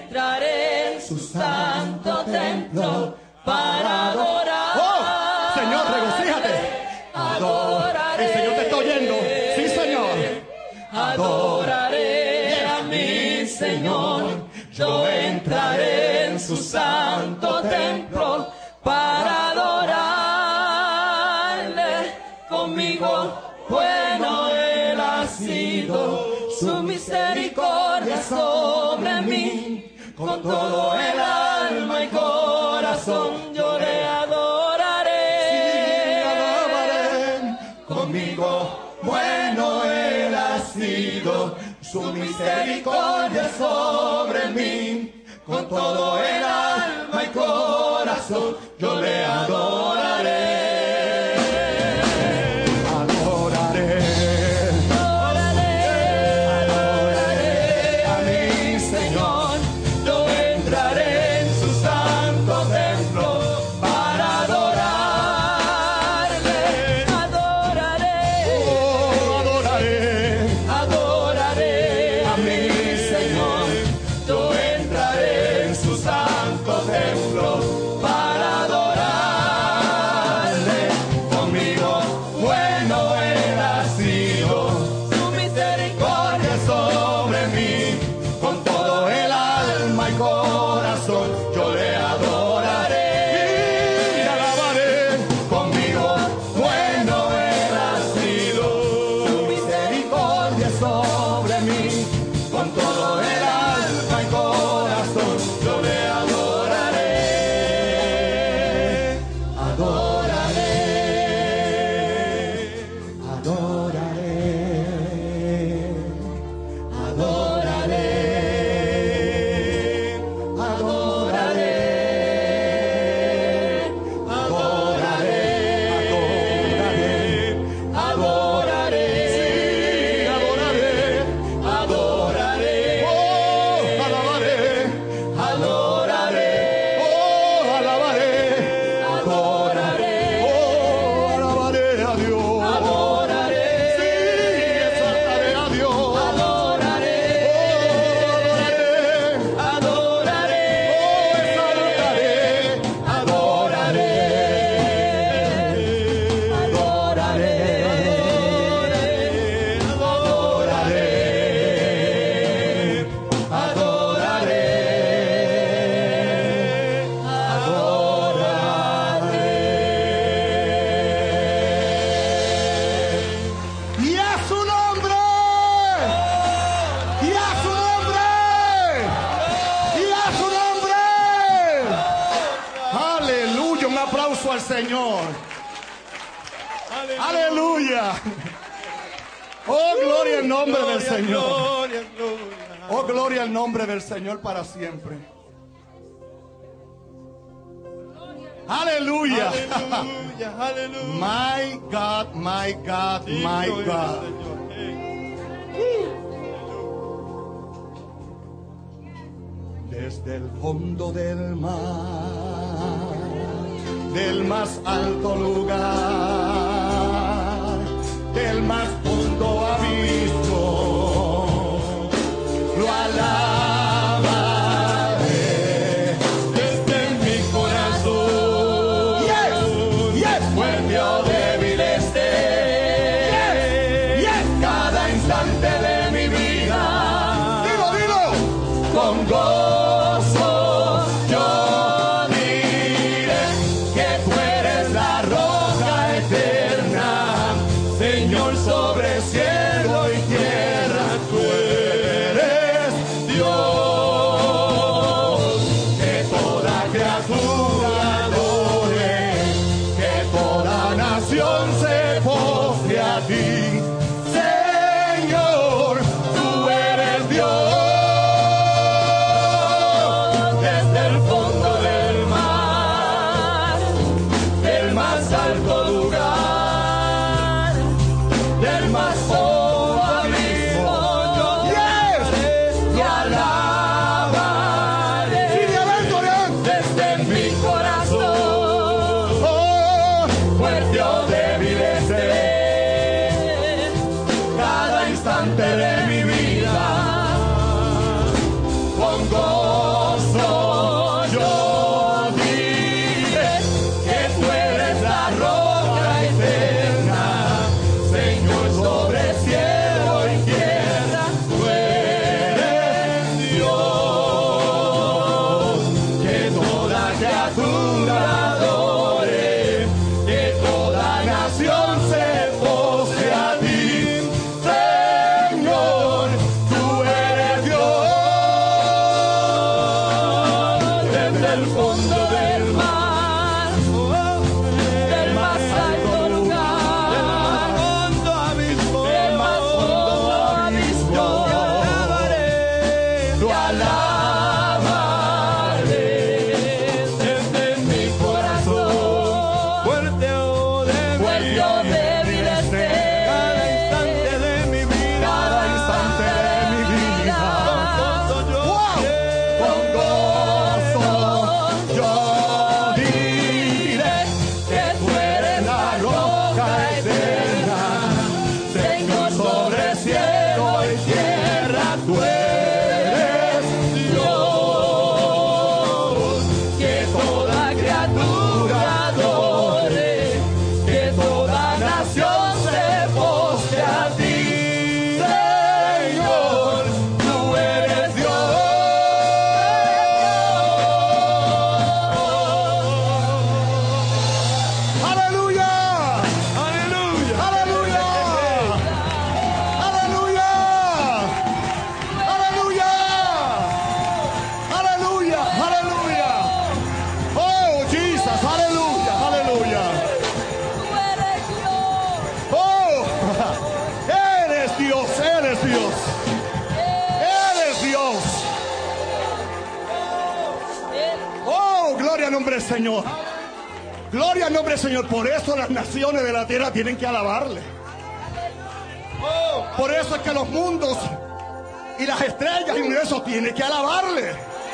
entraré en su santo templo para adorar. ¡Oh! Señor, regocíjate. Adoraré. El Señor te está oyendo. Sí, Señor. Adoraré a mi Señor. Yo entraré en su santo templo para adorarle. Conmigo bueno Él ha sido, su misericordia sobre mí. Con todo el alma y corazón yo le adoraré. Sí, alabaré. Conmigo bueno Él ha sido, su misericordia sobre mí. Con todo el alma y corazón yo le adoraré. Señor. Aleluya. Oh, gloria al nombre del Señor. Oh, gloria al nombre del Señor para siempre. Aleluya. My God, my God, my God. Desde el fondo del mar, del más alto lugar, del más hondo abismo, lo alabaré desde mi corazón. Fuerte o débil esté, cada instante de mi vida, dilo, con gozo yo diré que tú eres la roca eterna, Señor sobre criatura adore, que toda nación se postre a ti, Señor, tú eres Dios. Desde el fondo del mar, del más alto lugar, del más hondo abismo, te alabaré desde mi corazón. Fuerte o débil esté, cada instante de mi vida, Con gozo yo diré que tú eres la roca eterna, Señor, sobre cielo y tierra tú eres Dios. que toda criatura adore, que toda nación se postre a ti, Señor, tú eres Dios. Aleluya, aleluya, aleluya, aleluya, aleluya, aleluya, aleluya. Oh, Jesus, aleluya, aleluya. tú eres Dios, Oh, eres Dios, eres Dios, eres Dios. Oh, gloria al nombre del Señor. Gloria al nombre del Señor. Por eso las naciones de la tierra tienen que alabarle. Por eso es que los mundos y las estrellas y el universo tienen que alabarle.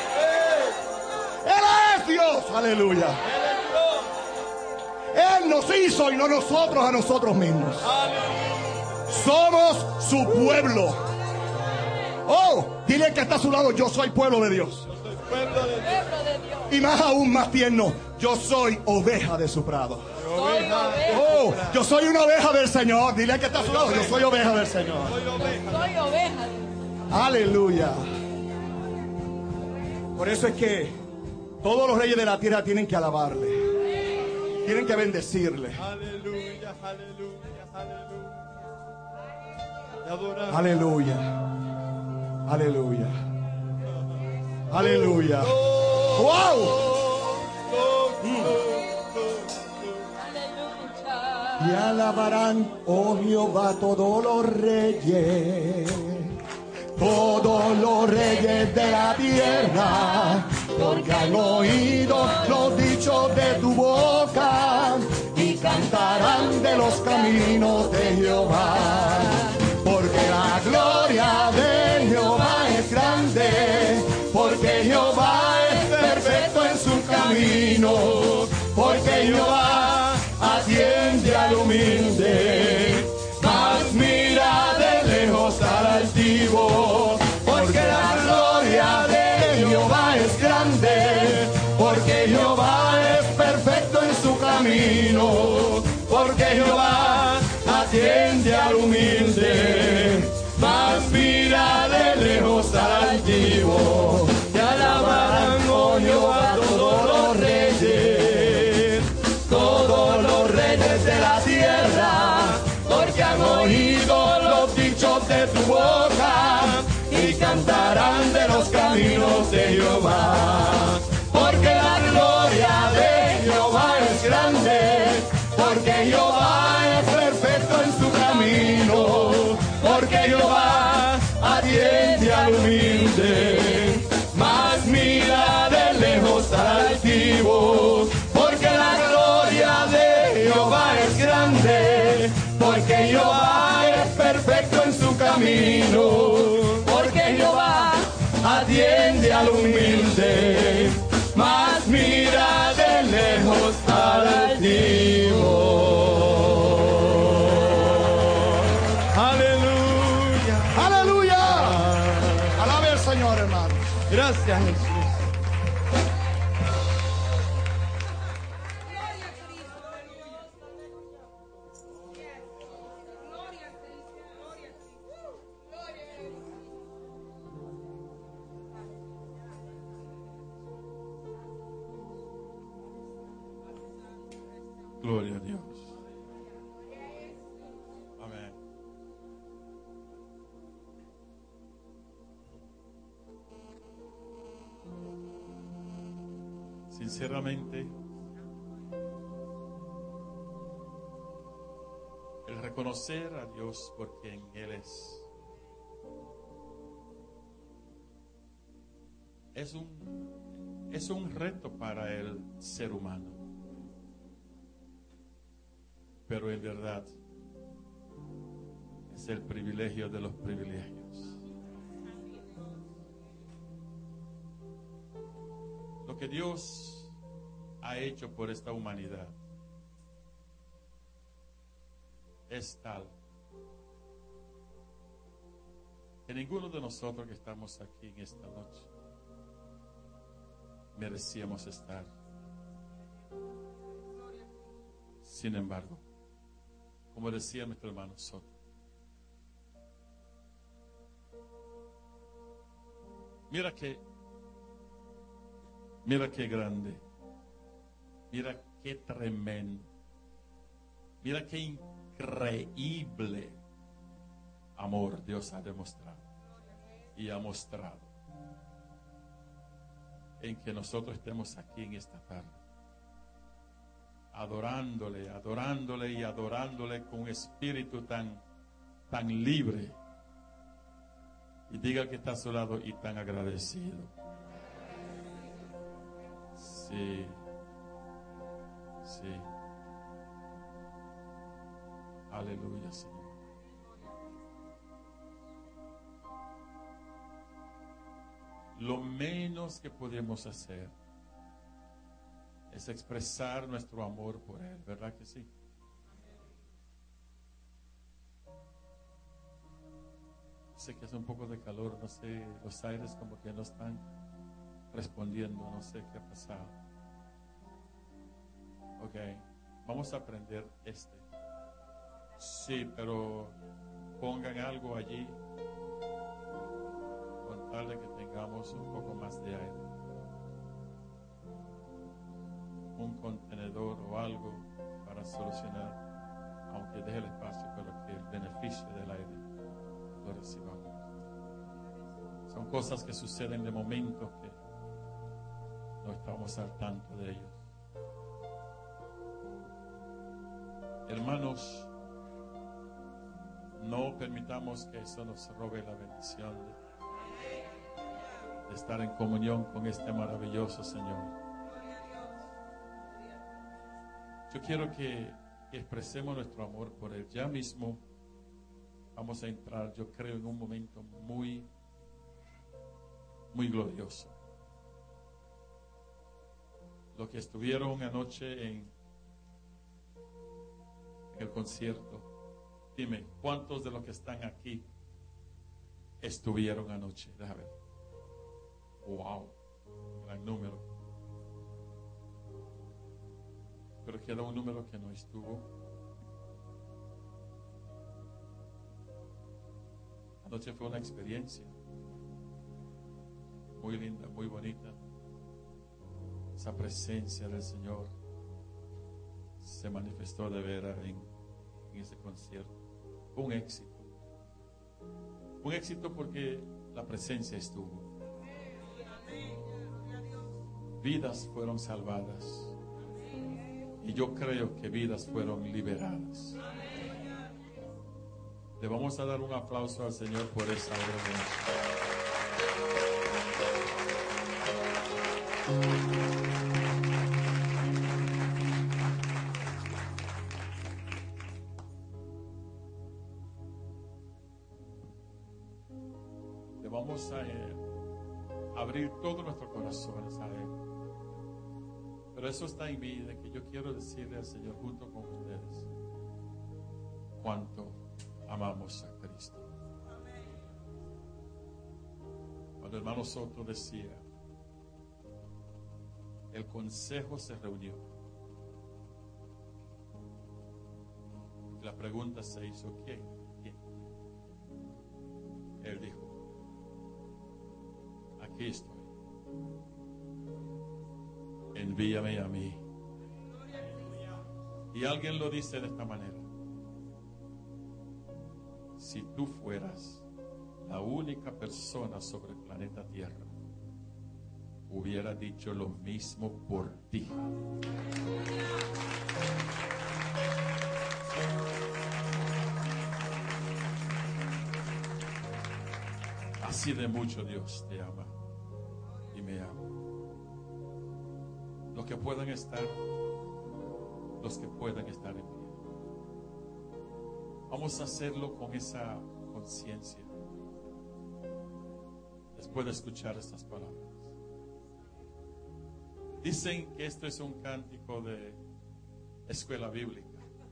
Él es Dios. Aleluya. Él nos hizo y no nosotros a nosotros mismos. Somos su pueblo. Oh, dile que está a su lado: yo soy pueblo de Dios. pueblo de Dios. Y más aún, más tierno: yo soy oveja de su prado. Soy oveja. Oh, yo soy una oveja del Señor. Dile que está a su lado: yo soy oveja del Señor. Soy oveja. Aleluya. Por eso es que todos los reyes de la tierra tienen que alabarle, tienen que bendecirle. Aleluya, aleluya, aleluya. Te adoramos. Aleluya. Aleluya. Aleluya. ¡Wow! Y alabarán, oh Jehová, todos los reyes de la tierra, porque han oído los dichos de tu boca y cantarán de los caminos de Jehová. Porque la gloria de Jehová es grande, porque Jehová es perfecto en su camino, porque Jehová atiende al humilde, mas mira de lejos al altivo. Porque la gloria de Jehová es grande, porque Jehová es perfecto en su camino, porque Jehová atiende al humilde, mas mira de lejos al altivo. Te alabarán, oh Jehová, todos los reyes de la tierra, porque han oído los dichos de tu boca y cantarán de los caminos de Jehová. Porque la gloria de Jehová es grande, porque Jehová es perfecto en su camino, porque Jehová atiende al humilde, mas mira de lejos al altivo. Porque la gloria de Jehová es grande, porque Jehová es perfecto en su camino, porque Jehová atiende al humilde, Gloria a Dios. Amén. Sinceramente, el reconocer a Dios por quien Él es un reto para el ser humano. Pero en verdad es el privilegio de los privilegios. Lo que Dios ha hecho por esta humanidad es tal que ninguno de nosotros que estamos aquí en esta noche merecíamos estar. Sin embargo, como decía nuestro hermano Soto, mira qué grande, mira qué tremendo, mira qué increíble amor Dios ha demostrado y ha mostrado en que nosotros estemos aquí en esta tarde, adorándole, adorándole y adorándole con un espíritu tan libre. Y diga que está a su lado, y tan agradecido. Sí, sí. Aleluya, Señor. Lo menos que podemos hacer es expresar nuestro amor por Él, ¿verdad que sí? Sé que hace un poco de calor, no sé, los aires como que no están respondiendo, no sé qué ha pasado. Ok, vamos a aprender este. Sí, pero pongan algo allí con tal de que tengamos un poco más de aire. Un contenedor o algo para solucionar, aunque deje el espacio, pero que el beneficio del aire lo recibamos. Son cosas que suceden de momentos que no estamos al tanto de ellos. Hermanos, no permitamos que eso nos robe la bendición de estar en comunión con este maravilloso Señor. Yo quiero que expresemos nuestro amor por Él. Ya mismo vamos a entrar, yo creo, en un momento muy glorioso. Los que estuvieron anoche en el concierto, dime, ¿cuántos de los que están aquí estuvieron anoche? Déjame ver. Wow, gran número. Pero queda un número que no estuvo. Anoche fue una experiencia muy linda, muy bonita. Esa presencia del Señor se manifestó de veras en ese concierto. Fue un éxito. Un éxito porque la presencia estuvo. Vidas fueron salvadas. Y yo creo que vidas fueron liberadas. Le vamos a dar un aplauso al Señor por esa obra. Le vamos a abrir todos nuestros corazones a Él. Pero eso está en mí, de que yo quiero decirle al Señor junto con ustedes cuánto amamos a Cristo. Cuando el hermano Soto decía, el consejo se reunió. La pregunta se hizo, ¿quién? Él dijo, aquí estoy. Envíame a mí. Y alguien lo dice de esta manera: si tú fueras la única persona sobre el planeta Tierra, hubiera dicho lo mismo por ti. Así de mucho Dios te ama y me ama. Los que puedan estar en pie. Vamos a hacerlo con esa conciencia después de escuchar estas palabras. Dicen que esto es un cántico de escuela bíblica.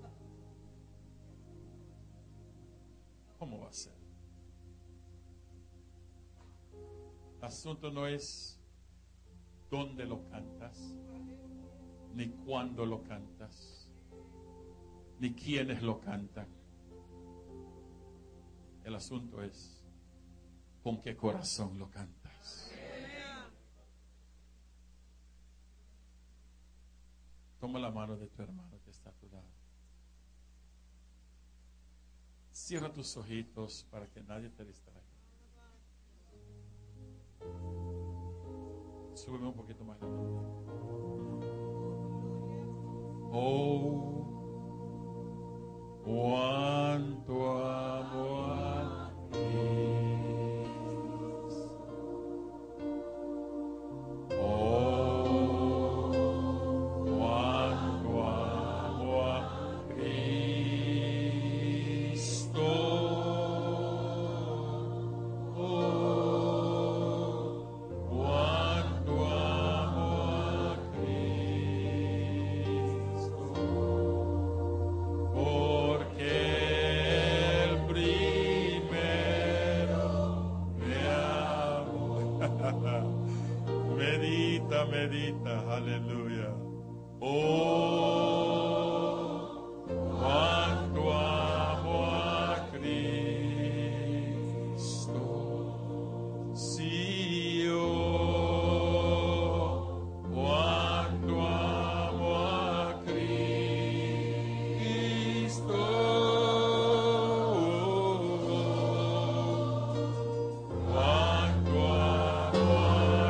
¿Cómo va a ser? El asunto no es dónde lo cantas, ni cuándo lo cantas, ni quiénes lo cantan. El asunto es con qué corazón lo cantas. Toma la mano de tu hermano que está a tu lado. Cierra tus ojitos para que nadie te distraiga. Súbeme un poquito más. Oh, cuánto amo a Cristo. Oh, cuánto amo a Cristo. Medita, aleluya. Oh, cuánto amo a Cristo. Sí, oh, cuánto amo a Cristo. Cuánto amo a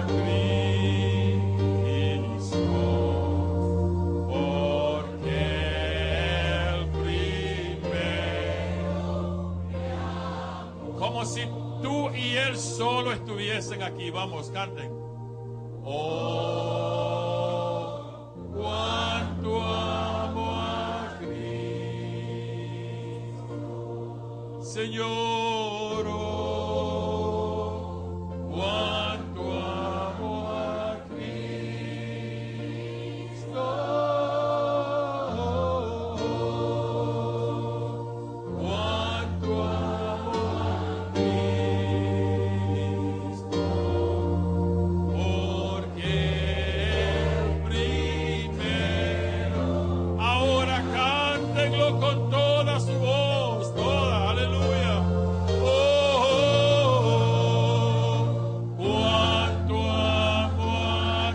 como si tú y él solo estuviesen aquí. Vamos, canten. Oh, cuánto amo a Cristo, Señor. Oh, cuánto amo a Cristo. Cuánto amo a Cristo, porque el primero. Ahora cántenlo con toda su voz, toda, aleluya. Oh, cuánto amo a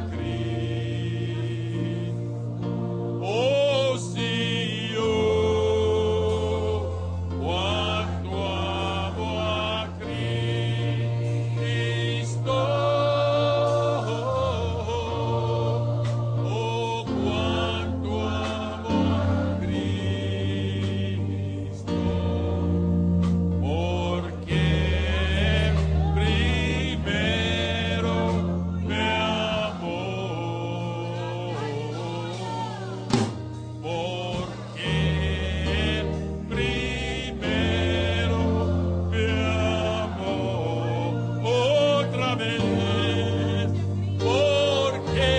Cristo. Oh, sí, oh, cuánto amo a Cristo. Oh, cuánto amo a Cristo, porque primero me amó. Porque primero me amó. Otra vez, porque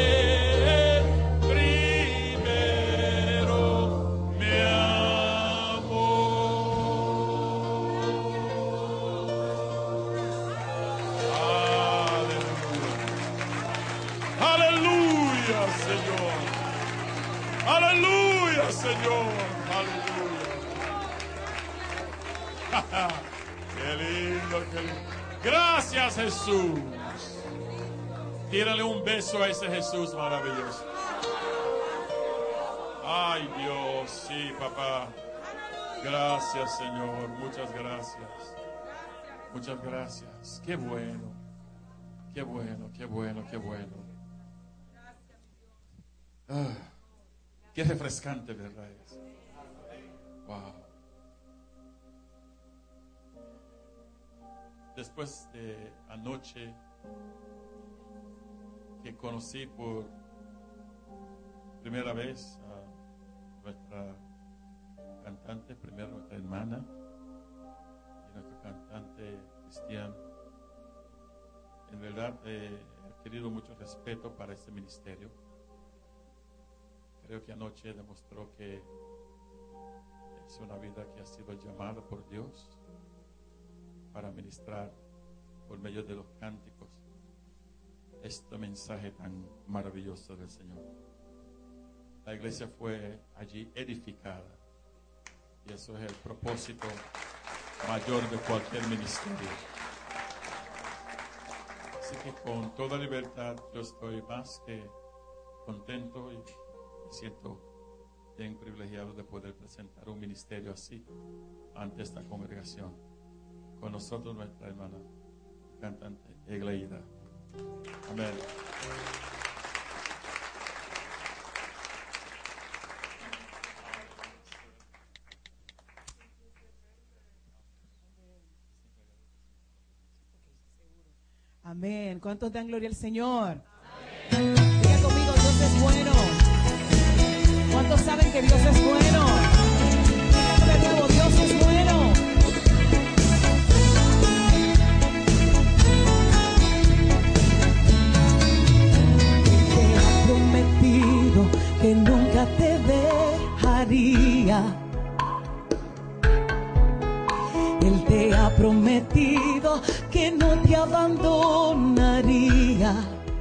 primero me amó. Aleluya, Señor. Aleluya, Señor. Aleluya. Qué lindo, qué lindo. Gracias, Jesús. Tírale un beso a ese Jesús maravilloso. Ay, Dios, sí, papá. Gracias, Señor. Muchas gracias. Muchas gracias. Qué bueno. Qué bueno, qué bueno, qué bueno. Ah, qué refrescante, ¿verdad? Wow. Después de anoche que conocí por primera vez a nuestra cantante, primero nuestra hermana y nuestro cantante Cristian, en verdad he adquirido mucho respeto para este ministerio. Creo que anoche demostró que es una vida que ha sido llamada por Dios para ministrar por medio de los cánticos este mensaje tan maravilloso del Señor. La iglesia fue allí edificada y eso es el propósito mayor de cualquier ministerio. Así que con toda libertad yo estoy más que contento y me siento bien privilegiado de poder presentar un ministerio así ante esta congregación. Con nosotros nuestra hermana cantante Egleida. Amén. Amén. ¿Cuántos dan gloria al Señor? Amén. Diga conmigo, Dios es bueno. ¿Cuántos saben que Dios es bueno? Díganlo de nuevo, Dios es bueno. Te ha prometido que nunca te dejaría. Él te ha prometido que no te abandonaría.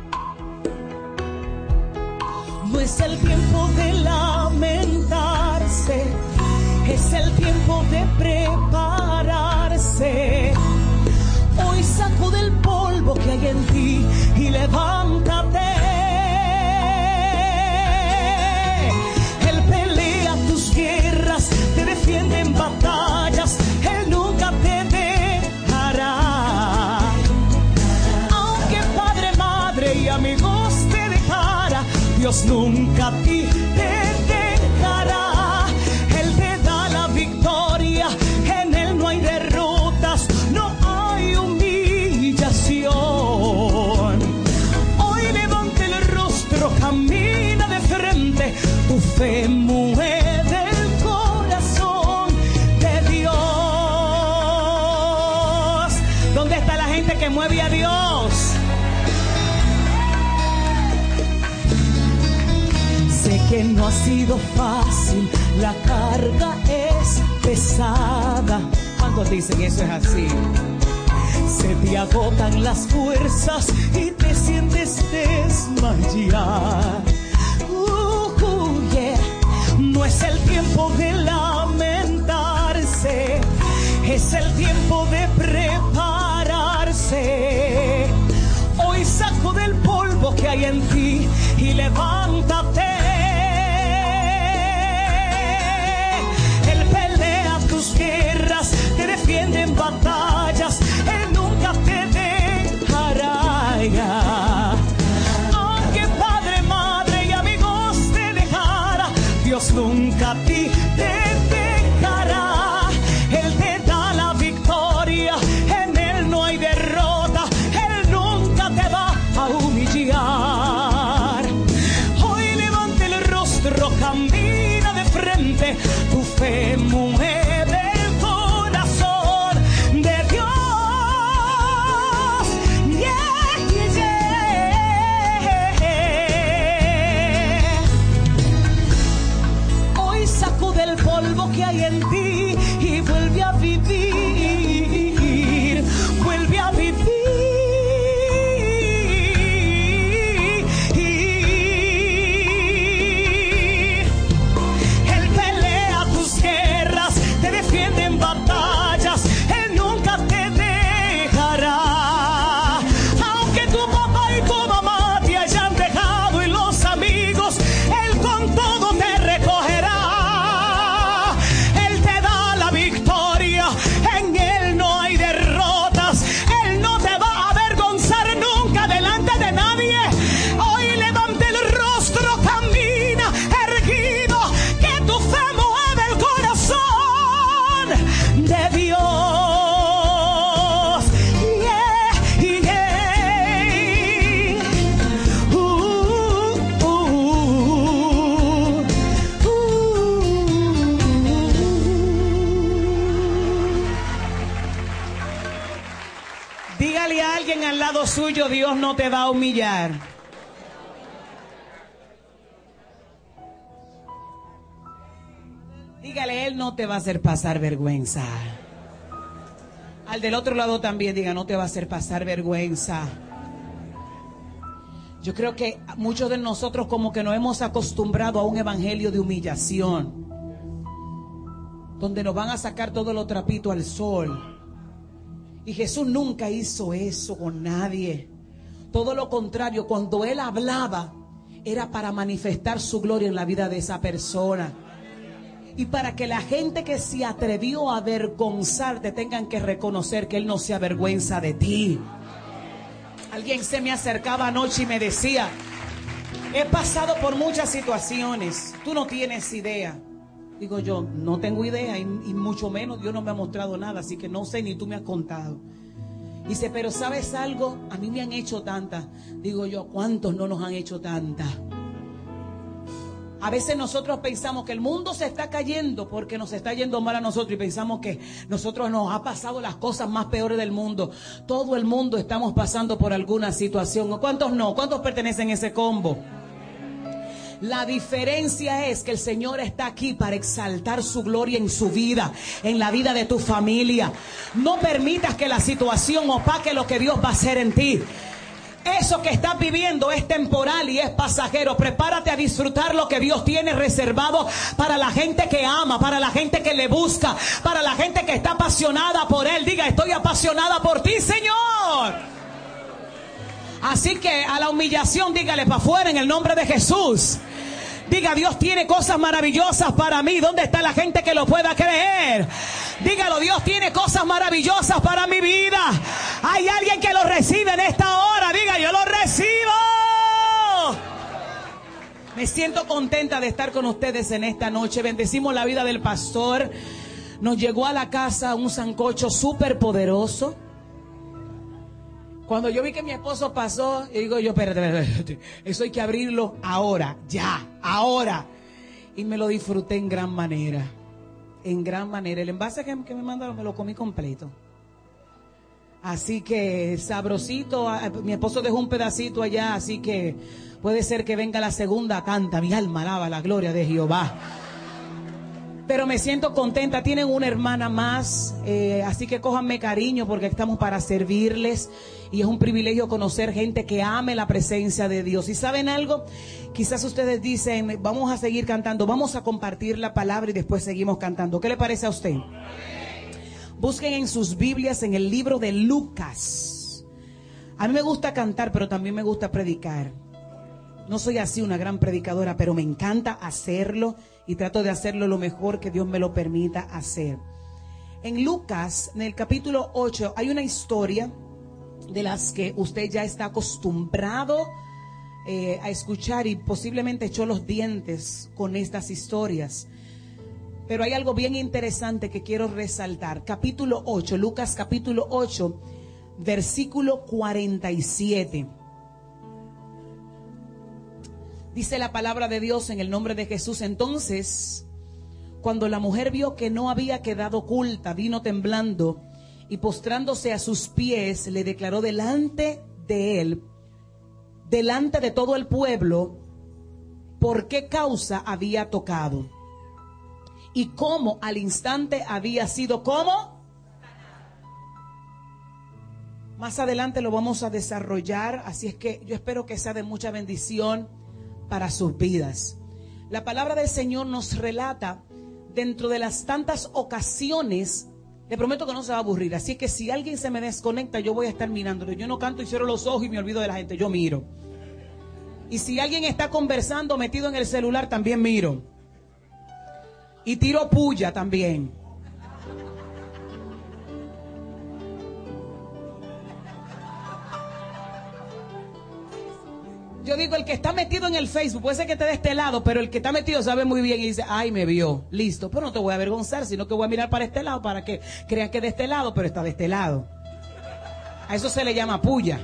No es el tiempo de lamentarse, es el tiempo de prepararse. Hoy sacude el polvo que hay en ti y levántate. Él pelea tus guerras, te defiende en batallas. Él nunca te dejará. Aunque padre, madre y amigos te dejara, Dios nunca a ti te dejará. Él te da la victoria, en Él no hay derrotas, no hay humillación. Hoy levanta el rostro, camina de frente, tu fe mueve el corazón de Dios. ¿Dónde está la gente que mueve a Dios? Sé que no ha sido fácil, la carga es pesada. ¿Cuántos dicen eso es así? Se te agotan las fuerzas y te sientes desmayar. Yeah. No es el tiempo de lamentarse, es el tiempo de prepararse. Hoy saco del polvo que hay en ti y levántate. Él pelea tus guerras, te defiende en batallas. Él nunca te dejará. Aunque padre, madre y amigos te dejara, Dios nunca a ti te dejará. Él te da la victoria, en Él no hay derrota. Él nunca te va a humillar. Hoy levanta el rostro, camina de frente, tu fe mueve el corazón de Dios. Yeah, yeah. Hoy sacude el polvo que hay en ti y vuelve a vivir, vuelve a vivir. Él pelea tus guerras, te defiende en batallas. Él nunca te dejará. Aunque tu papá y tu mamá te hayan dejado y los amigos, Él con todo te recogerá. suyo, Dios no te va a humillar. Dígale, Él no te va a hacer pasar vergüenza. Al del otro lado también diga, no te va a hacer pasar vergüenza. Yo creo que muchos de nosotros como que nos hemos acostumbrado a un evangelio de humillación, donde nos van a sacar todos los trapitos al sol. Y Jesús nunca hizo eso con nadie. Todo lo contrario, cuando Él hablaba, era para manifestar su gloria en la vida de esa persona. Y para que la gente que se atrevió a avergonzarte tengan que reconocer que Él no se avergüenza de ti. Alguien se me acercaba anoche y me decía, he pasado por muchas situaciones, tú no tienes idea. Digo yo, no tengo idea y mucho menos Dios no me ha mostrado nada, así que no sé ni tú me has contado. Dice, pero ¿sabes algo? A mí me han hecho tantas. Digo yo, ¿cuántos no nos han hecho tantas? A veces nosotros pensamos que el mundo se está cayendo porque nos está yendo mal a nosotros y pensamos que nosotros nos ha pasado las cosas más peores del mundo. Todo el mundo estamos pasando por alguna situación. ¿Cuántos no? ¿Cuántos pertenecen a ese combo? La diferencia es que el Señor está aquí para exaltar su gloria en su vida, en la vida de tu familia. No permitas que la situación opaque lo que Dios va a hacer en ti. Eso que estás viviendo es temporal y es pasajero. Prepárate a disfrutar lo que Dios tiene reservado para la gente que ama, para la gente que le busca, para la gente que está apasionada por Él. Diga, estoy apasionada por ti, Señor. Así que a la humillación, dígale para afuera en el nombre de Jesús. Diga, Dios tiene cosas maravillosas para mí. ¿Dónde está la gente que lo pueda creer? Dígalo, Dios tiene cosas maravillosas para mi vida. Hay alguien que lo recibe en esta hora. Diga, yo lo recibo. Me siento contenta de estar con ustedes en esta noche. Bendecimos la vida del pastor. Nos llegó a la casa un sancocho súper poderoso. Cuando yo vi que mi esposo pasó, digo yo, espérate, eso hay que abrirlo ahora, ya, ahora. Y me lo disfruté en gran manera, en gran manera. El envase que me mandaron me lo comí completo. Así que sabrosito, mi esposo dejó un pedacito allá, así que puede ser que venga la segunda, canta, mi alma alaba la gloria de Jehová. Pero me siento contenta, tienen una hermana más, así que cójanme cariño porque estamos para servirles. Y es un privilegio conocer gente que ame la presencia de Dios. ¿Y saben algo? Quizás ustedes dicen, vamos a seguir cantando, vamos a compartir la palabra y después seguimos cantando. ¿Qué le parece a usted? Busquen en sus Biblias en el libro de Lucas. A mí me gusta cantar, pero también me gusta predicar. No soy así una gran predicadora, pero me encanta hacerlo y trato de hacerlo lo mejor que Dios me lo permita hacer. En Lucas, en el capítulo 8, hay una historia de las que usted ya está acostumbrado a escuchar y posiblemente echó los dientes con estas historias. Pero hay algo bien interesante que quiero resaltar. Capítulo 8, Lucas capítulo 8, versículo 47. Dice la palabra de Dios en el nombre de Jesús. Entonces, cuando la mujer vio que no había quedado oculta, vino temblando y postrándose a sus pies, le declaró delante de él, delante de todo el pueblo, por qué causa había tocado y cómo al instante había sido, ¿cómo? Más adelante lo vamos a desarrollar, así es que yo espero que sea de mucha bendición para sus vidas. La palabra del Señor nos relata dentro de las tantas ocasiones. Le prometo que no se va a aburrir, así que si alguien se me desconecta, yo voy a estar mirándolo. Yo no canto y cierro los ojos y me olvido de la gente, yo miro. Y si alguien está conversando metido en el celular, también miro. Y tiro puya también. Yo digo, el que está metido en el Facebook, puede ser que esté de este lado, pero el que está metido sabe muy bien y dice, ay, me vio, listo. Pero no te voy a avergonzar, sino que voy a mirar para este lado para que crean que es de este lado, pero está de este lado. A eso se le llama puya.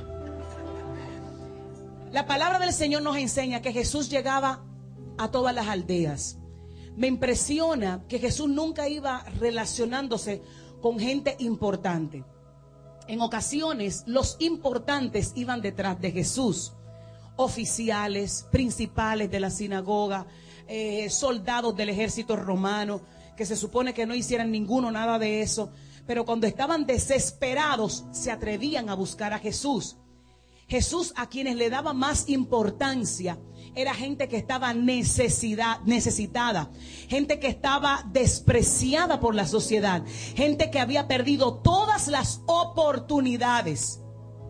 La palabra del Señor nos enseña que Jesús llegaba a todas las aldeas. Me impresiona que Jesús nunca iba relacionándose con gente importante. En ocasiones, los importantes iban detrás de Jesús. Oficiales, principales de la sinagoga, soldados del ejército romano, que se supone que no hicieran nada de eso. Pero cuando estaban desesperados, se atrevían a buscar a Jesús. Jesús, a quienes le daba más importancia, era gente que estaba necesitada, gente que estaba despreciada por la sociedad, gente que había perdido todas las oportunidades.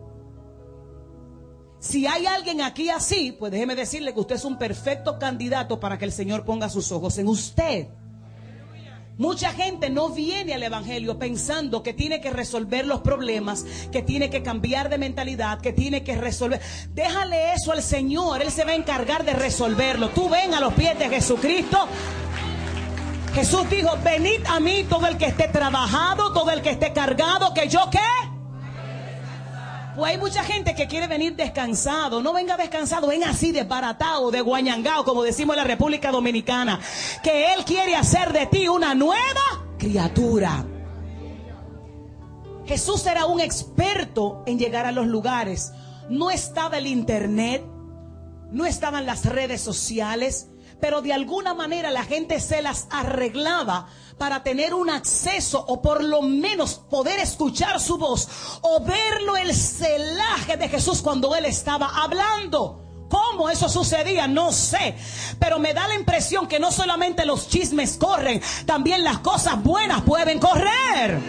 Si hay alguien aquí así, pues déjeme decirle que usted es un perfecto candidato para que el Señor ponga sus ojos en usted. Mucha gente no viene al evangelio pensando que tiene que resolver los problemas, que tiene que cambiar de mentalidad, que tiene que resolver. Déjale eso al Señor, Él se va a encargar de resolverlo. Tú ven a los pies de Jesucristo. Jesús dijo: venid a mí todo el que esté trabajado, todo el que esté cargado, que yo ¿qué? Pues hay mucha gente que quiere venir descansado. No venga descansado, ven así desbaratado, de guañangao, como decimos en la República Dominicana. Que Él quiere hacer de ti una nueva criatura. Jesús era un experto en llegar a los lugares. No estaba el internet, no estaban las redes sociales, pero de alguna manera la gente se las arreglaba para tener un acceso, o por lo menos poder escuchar su voz, o verlo el celaje de Jesús cuando Él estaba hablando. ¿Cómo eso sucedía? No sé, pero me da la impresión que no solamente los chismes corren, también las cosas buenas pueden correr.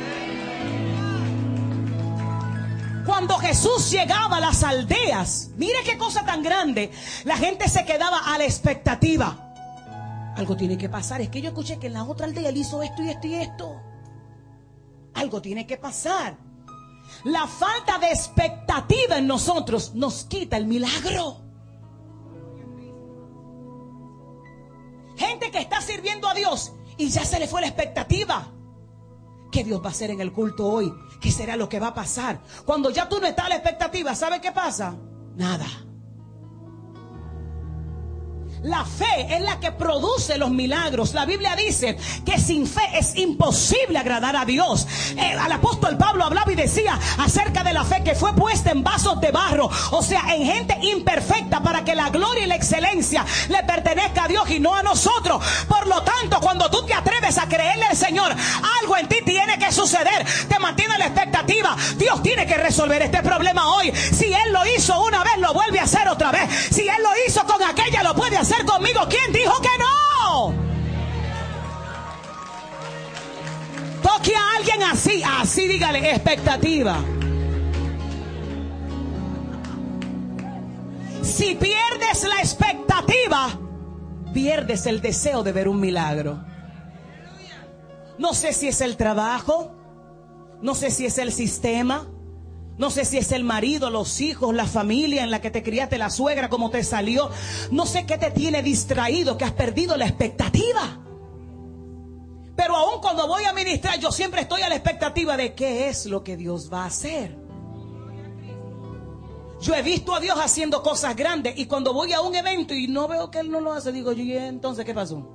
Cuando Jesús llegaba a las aldeas, mire qué cosa tan grande, la gente se quedaba a la expectativa. Algo tiene que pasar. Es que yo escuché que en la otra aldea él hizo esto y esto y esto. Algo tiene que pasar. La falta de expectativa en nosotros nos quita el milagro. Gente que está sirviendo a Dios y ya se le fue la expectativa. ¿Qué Dios va a hacer en el culto hoy? ¿Qué será lo que va a pasar? Cuando ya tú no estás a la expectativa, ¿sabe qué pasa? Nada. La fe es la que produce los milagros. La Biblia dice que sin fe es imposible agradar a Dios. Al apóstol Pablo hablaba y decía acerca de la fe que fue puesta en vasos de barro, o sea, en gente imperfecta, para que la gloria y la excelencia le pertenezca a Dios y no a nosotros. Por lo tanto, cuando tú te atreves a creerle al Señor, algo en ti tiene que suceder. Te mantiene a la expectativa. Dios tiene que resolver este problema hoy. Si Él lo hizo una vez, lo vuelve a hacer otra vez. Si Él lo hizo con aquella, lo puede hacer conmigo. ¿Quién dijo que no? Toque a alguien así dígale: expectativa. Si pierdes la expectativa, pierdes el deseo de ver un milagro. No sé si es el trabajo, no sé si es el sistema, no sé si es el marido, los hijos, la familia en la que te criaste, la suegra, cómo te salió. No sé qué te tiene distraído, que has perdido la expectativa. Pero aún cuando voy a ministrar, yo siempre estoy a la expectativa de qué es lo que Dios va a hacer. Yo he visto a Dios haciendo cosas grandes, y cuando voy a un evento y no veo que Él no lo hace, digo yo: ¿y entonces qué pasó?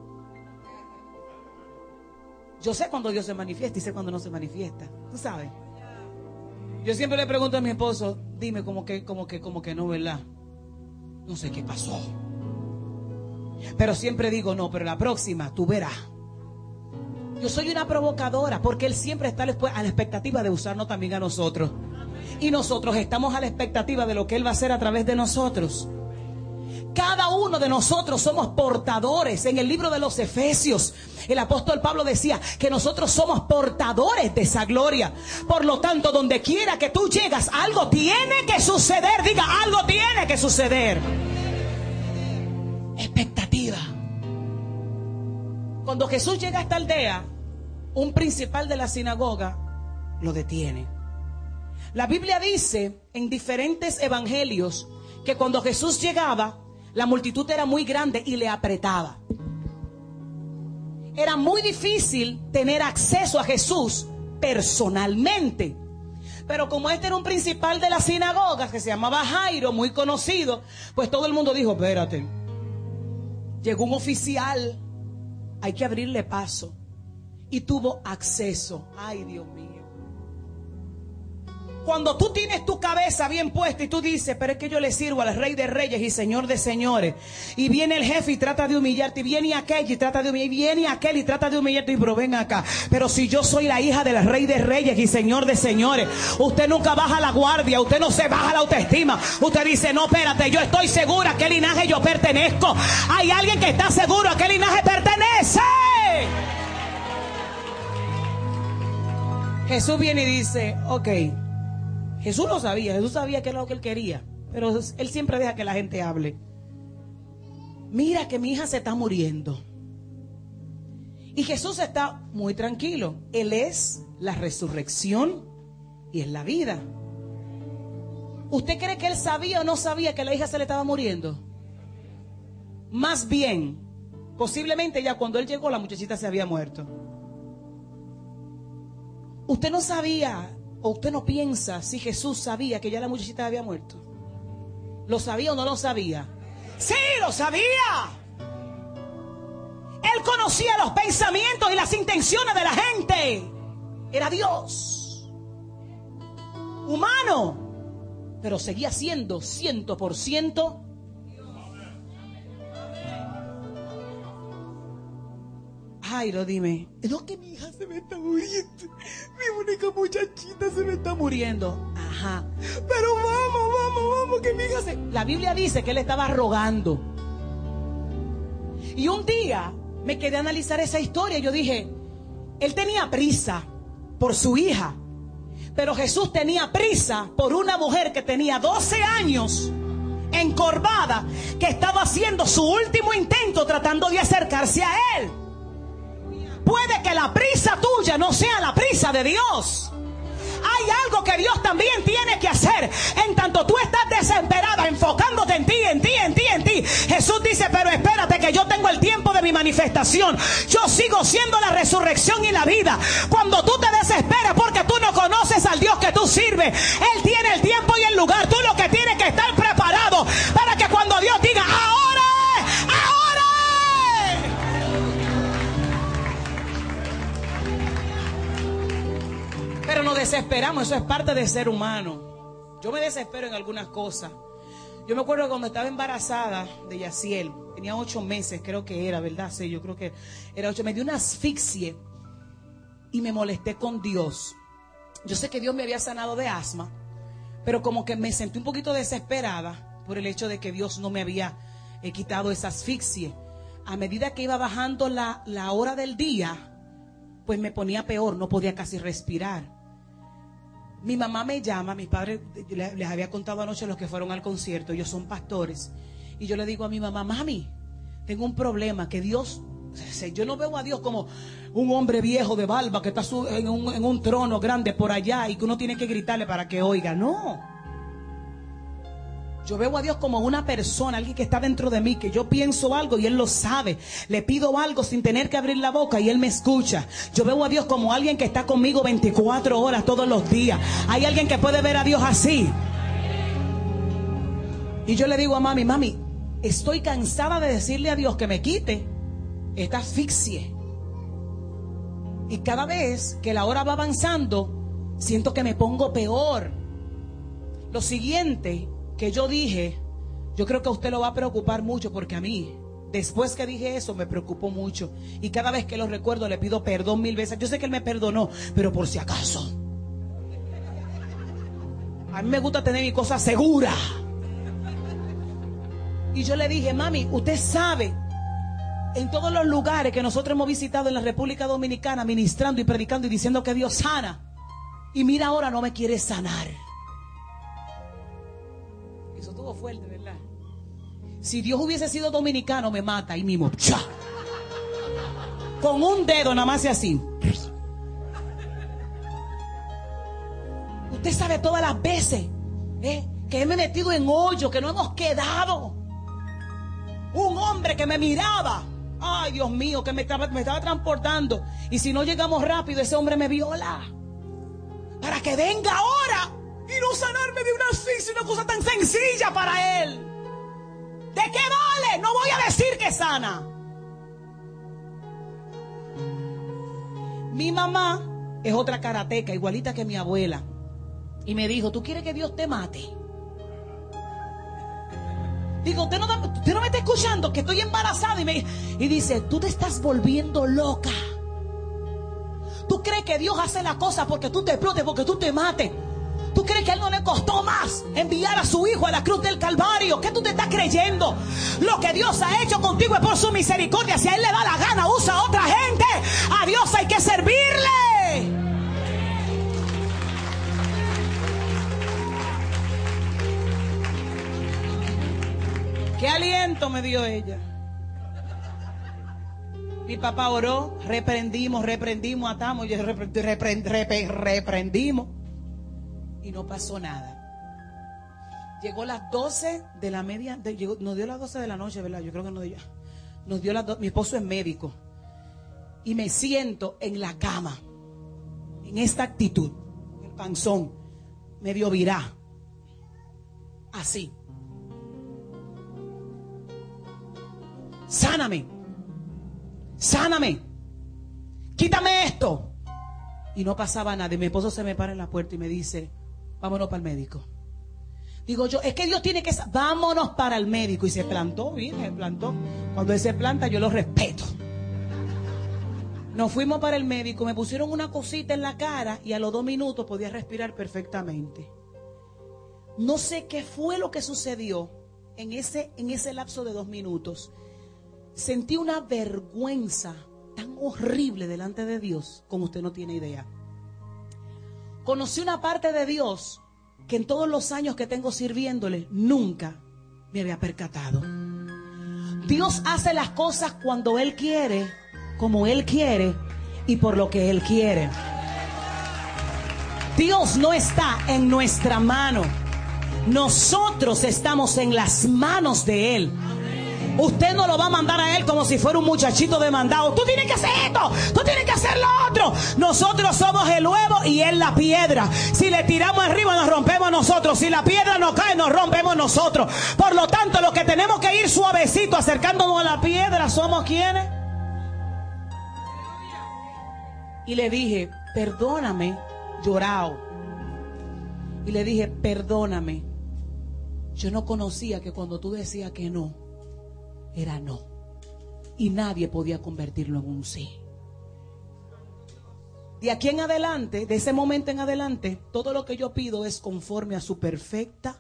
Yo sé cuando Dios se manifiesta y sé cuando no se manifiesta. ¿Tú sabes? Yo siempre le pregunto a mi esposo: dime como que no, ¿verdad? No sé qué pasó. Pero siempre digo: no, pero la próxima tú verás. Yo soy una provocadora, porque Él siempre está a la expectativa de usarnos también a nosotros. Y nosotros estamos a la expectativa de lo que Él va a hacer a través de nosotros. Cada uno de nosotros somos portadores. En el libro de los Efesios, el apóstol Pablo decía que nosotros somos portadores de esa gloria. Por lo tanto, donde quiera que tú llegas, algo tiene que suceder. Diga: algo tiene que suceder. Expectativa. Cuando Jesús llega a esta aldea, un principal de la sinagoga lo detiene. La Biblia dice en diferentes evangelios que cuando Jesús llegaba, la multitud era muy grande y le apretaba. Era muy difícil tener acceso a Jesús personalmente. Pero como este era un principal de la sinagoga que se llamaba Jairo, muy conocido, pues todo el mundo dijo: espérate, llegó un oficial, hay que abrirle paso. Y tuvo acceso. Ay, Dios mío. Cuando tú tienes tu cabeza bien puesta y tú dices, pero es que yo le sirvo al Rey de Reyes y Señor de Señores, y viene el jefe y trata de humillarte, y viene aquel y trata de humillarte, y viene aquel y trata de humillarte, y pero ven acá, pero si yo soy la hija del Rey de Reyes y Señor de Señores, usted nunca baja la guardia, usted no se baja la autoestima, usted dice, no, espérate, yo estoy segura a qué linaje yo pertenezco. Hay alguien que está seguro a qué linaje pertenece. Jesús viene y dice, ok, Jesús lo sabía, Jesús sabía que era lo que él quería, pero él siempre deja que la gente hable. Mira que mi hija se está muriendo. Y Jesús está muy tranquilo. Él es la resurrección y es la vida. ¿Usted cree que él sabía o no sabía que la hija se le estaba muriendo? Más bien, posiblemente ya cuando él llegó la muchachita se había muerto. Usted no sabía, o usted no piensa si Jesús sabía que ya la muchachita había muerto. ¿Lo sabía o no lo sabía? Sí, lo sabía. Él conocía los pensamientos y las intenciones de la gente. Era Dios, humano, pero seguía siendo 100%. Jairo, dime, no, que mi hija se me está muriendo, mi única muchachita se me está muriendo. Ajá, pero vamos, que mi hija se... La Biblia dice que él estaba rogando. Y un día me quedé a analizar esa historia y yo dije, él tenía prisa por su hija, pero Jesús tenía prisa por una mujer que tenía 12 años, encorvada, que estaba haciendo su último intento tratando de acercarse a él. Puede que la prisa tuya no sea la prisa de Dios. Hay algo que Dios también tiene que hacer. En tanto tú estás desesperada, enfocándote en ti. Jesús dice, pero espérate que yo tengo el tiempo de mi manifestación. Yo sigo siendo la resurrección y la vida. Cuando tú te desesperas porque tú no conoces al Dios que tú sirves, Él tiene el tiempo y el lugar. Tú lo que tienes que estar preparado para que cuando Dios diga, ahora. Pero nos desesperamos, eso es parte de ser humano. Yo me desespero en algunas cosas. Yo me acuerdo cuando estaba embarazada de Yaciel, tenía 8 meses, creo que era, ¿verdad? Sí, yo creo que era 8, me dio una asfixia y me molesté con Dios. Yo sé que Dios me había sanado de asma, pero como que me sentí un poquito desesperada por el hecho de que Dios no me había quitado esa asfixia. A medida que iba bajando la hora del día, pues me ponía peor, no podía casi respirar. Mi mamá me llama, mis padres, les había contado anoche los que fueron al concierto, ellos son pastores, y yo le digo a mi mamá, mami, tengo un problema, que Dios, yo no veo a Dios como un hombre viejo de barba que está en un trono grande por allá y que uno tiene que gritarle para que oiga, no. Yo veo a Dios como una persona, alguien que está dentro de mí, que yo pienso algo y Él lo sabe. Le pido algo sin tener que abrir la boca y Él me escucha. Yo veo a Dios como alguien que está conmigo 24 horas todos los días. Hay alguien que puede ver a Dios así. Y yo le digo a mami, estoy cansada de decirle a Dios que me quite esta asfixia. Y cada vez que la hora va avanzando, siento que me pongo peor. Lo siguiente que yo dije, yo creo que a usted lo va a preocupar mucho, porque a mí, después que dije eso, me preocupó mucho. Y cada vez que lo recuerdo le pido perdón 1000 veces. Yo sé que Él me perdonó, pero por si acaso. A mí me gusta tener mi cosa segura. Y yo le dije, mami, usted sabe, en todos los lugares que nosotros hemos visitado en la República Dominicana, ministrando y predicando y diciendo que Dios sana, y mira ahora no me quiere sanar. Eso estuvo fuerte, ¿verdad? Si Dios hubiese sido dominicano, me mata ahí mismo. ¡Cha! Con un dedo nada más y así. Usted sabe todas las veces que me he metido en hoyo, que no hemos quedado. Un hombre que me miraba, ay Dios mío, que me estaba transportando. Y si no llegamos rápido, ese hombre me viola. Para que venga ahora y no sanarme de una asfixia, una cosa tan sencilla para él. ¿De qué vale? No voy a decir que sana. Mi mamá es otra karateca, igualita que mi abuela. Y me dijo, ¿tú quieres que Dios te mate? Digo, usted no me está escuchando, que estoy embarazada. Y dice, tú te estás volviendo loca. ¿Tú crees que Dios hace la cosa porque tú te explotes, porque tú te mates? ¿Tú crees que a Él no le costó más enviar a su Hijo a la cruz del Calvario? ¿Qué tú te estás creyendo? Lo que Dios ha hecho contigo es por su misericordia. Si a Él le da la gana, usa a otra gente. A Dios hay que servirle. ¿Qué aliento me dio ella? Mi papá oró, reprendimos, atamos, reprendimos y no pasó nada. Llegó las 12 de la media, nos dio las 12 de la noche, ¿verdad? Yo creo que nos dio las 12. Mi esposo es médico y me siento en la cama, en esta actitud, el panzón medio virá, así. Sáname, quítame esto. Y no pasaba nada. Y mi esposo se me para en la puerta y me dice, vámonos para el médico. Digo yo, es que Dios tiene que... Vámonos para el médico. Y se plantó, mira, se plantó. Cuando Él se planta, yo lo respeto. Nos fuimos para el médico, me pusieron una cosita en la cara y a los 2 minutos podía respirar perfectamente. No sé qué fue lo que sucedió en ese lapso de 2 minutos. Sentí una vergüenza tan horrible delante de Dios como usted no tiene idea. Conocí una parte de Dios que en todos los años que tengo sirviéndole nunca me había percatado. Dios hace las cosas cuando Él quiere, como Él quiere y por lo que Él quiere. Dios no está en nuestra mano. Nosotros estamos en las manos de Él. Usted no lo va a mandar a Él como si fuera un muchachito demandado. Tú tienes que hacer esto, tú tienes que hacer lo otro. Nosotros somos el huevo y Él la piedra. Si le tiramos arriba nos rompemos nosotros. Si la piedra nos cae nos rompemos nosotros. Por lo tanto, los que tenemos que ir suavecito acercándonos a la piedra somos quienes. Y le dije, perdóname, llorado. Y le dije, perdóname. Yo no conocía que cuando tú decías que no, era no. Y nadie podía convertirlo en un sí. De aquí en adelante, de ese momento en adelante, todo lo que yo pido es conforme a su perfecta.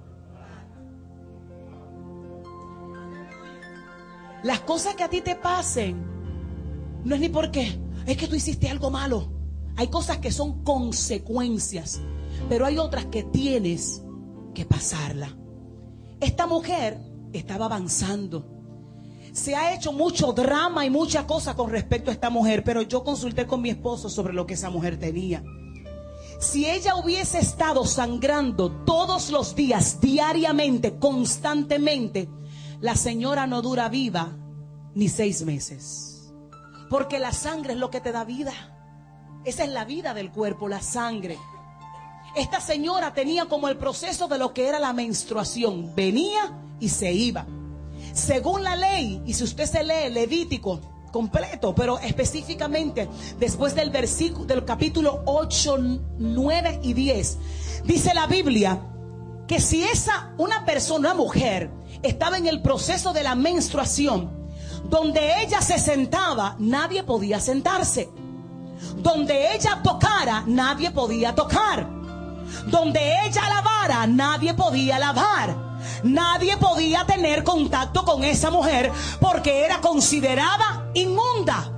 Las cosas que a ti te pasen, no es ni porque es que tú hiciste algo malo. Hay cosas que son consecuencias, pero hay otras que tienes que pasarla. Esta mujer estaba avanzando. Se ha hecho mucho drama y mucha cosa con respecto a esta mujer, pero yo consulté con mi esposo sobre lo que esa mujer tenía. Si ella hubiese estado sangrando todos los días, diariamente, constantemente, la señora no dura viva ni 6 meses. Porque la sangre es lo que te da vida. Esa es la vida del cuerpo, la sangre. Esta señora tenía como el proceso de lo que era la menstruación. Venía y se iba. Según la ley, y si usted se lee Levítico completo, pero específicamente después del versículo del capítulo 8, 9 y 10, dice la Biblia que si una persona, una mujer, estaba en el proceso de la menstruación, donde ella se sentaba, nadie podía sentarse. Donde ella tocara, nadie podía tocar. Donde ella lavara, nadie podía lavar. Nadie podía tener contacto con esa mujer porque era considerada inmunda.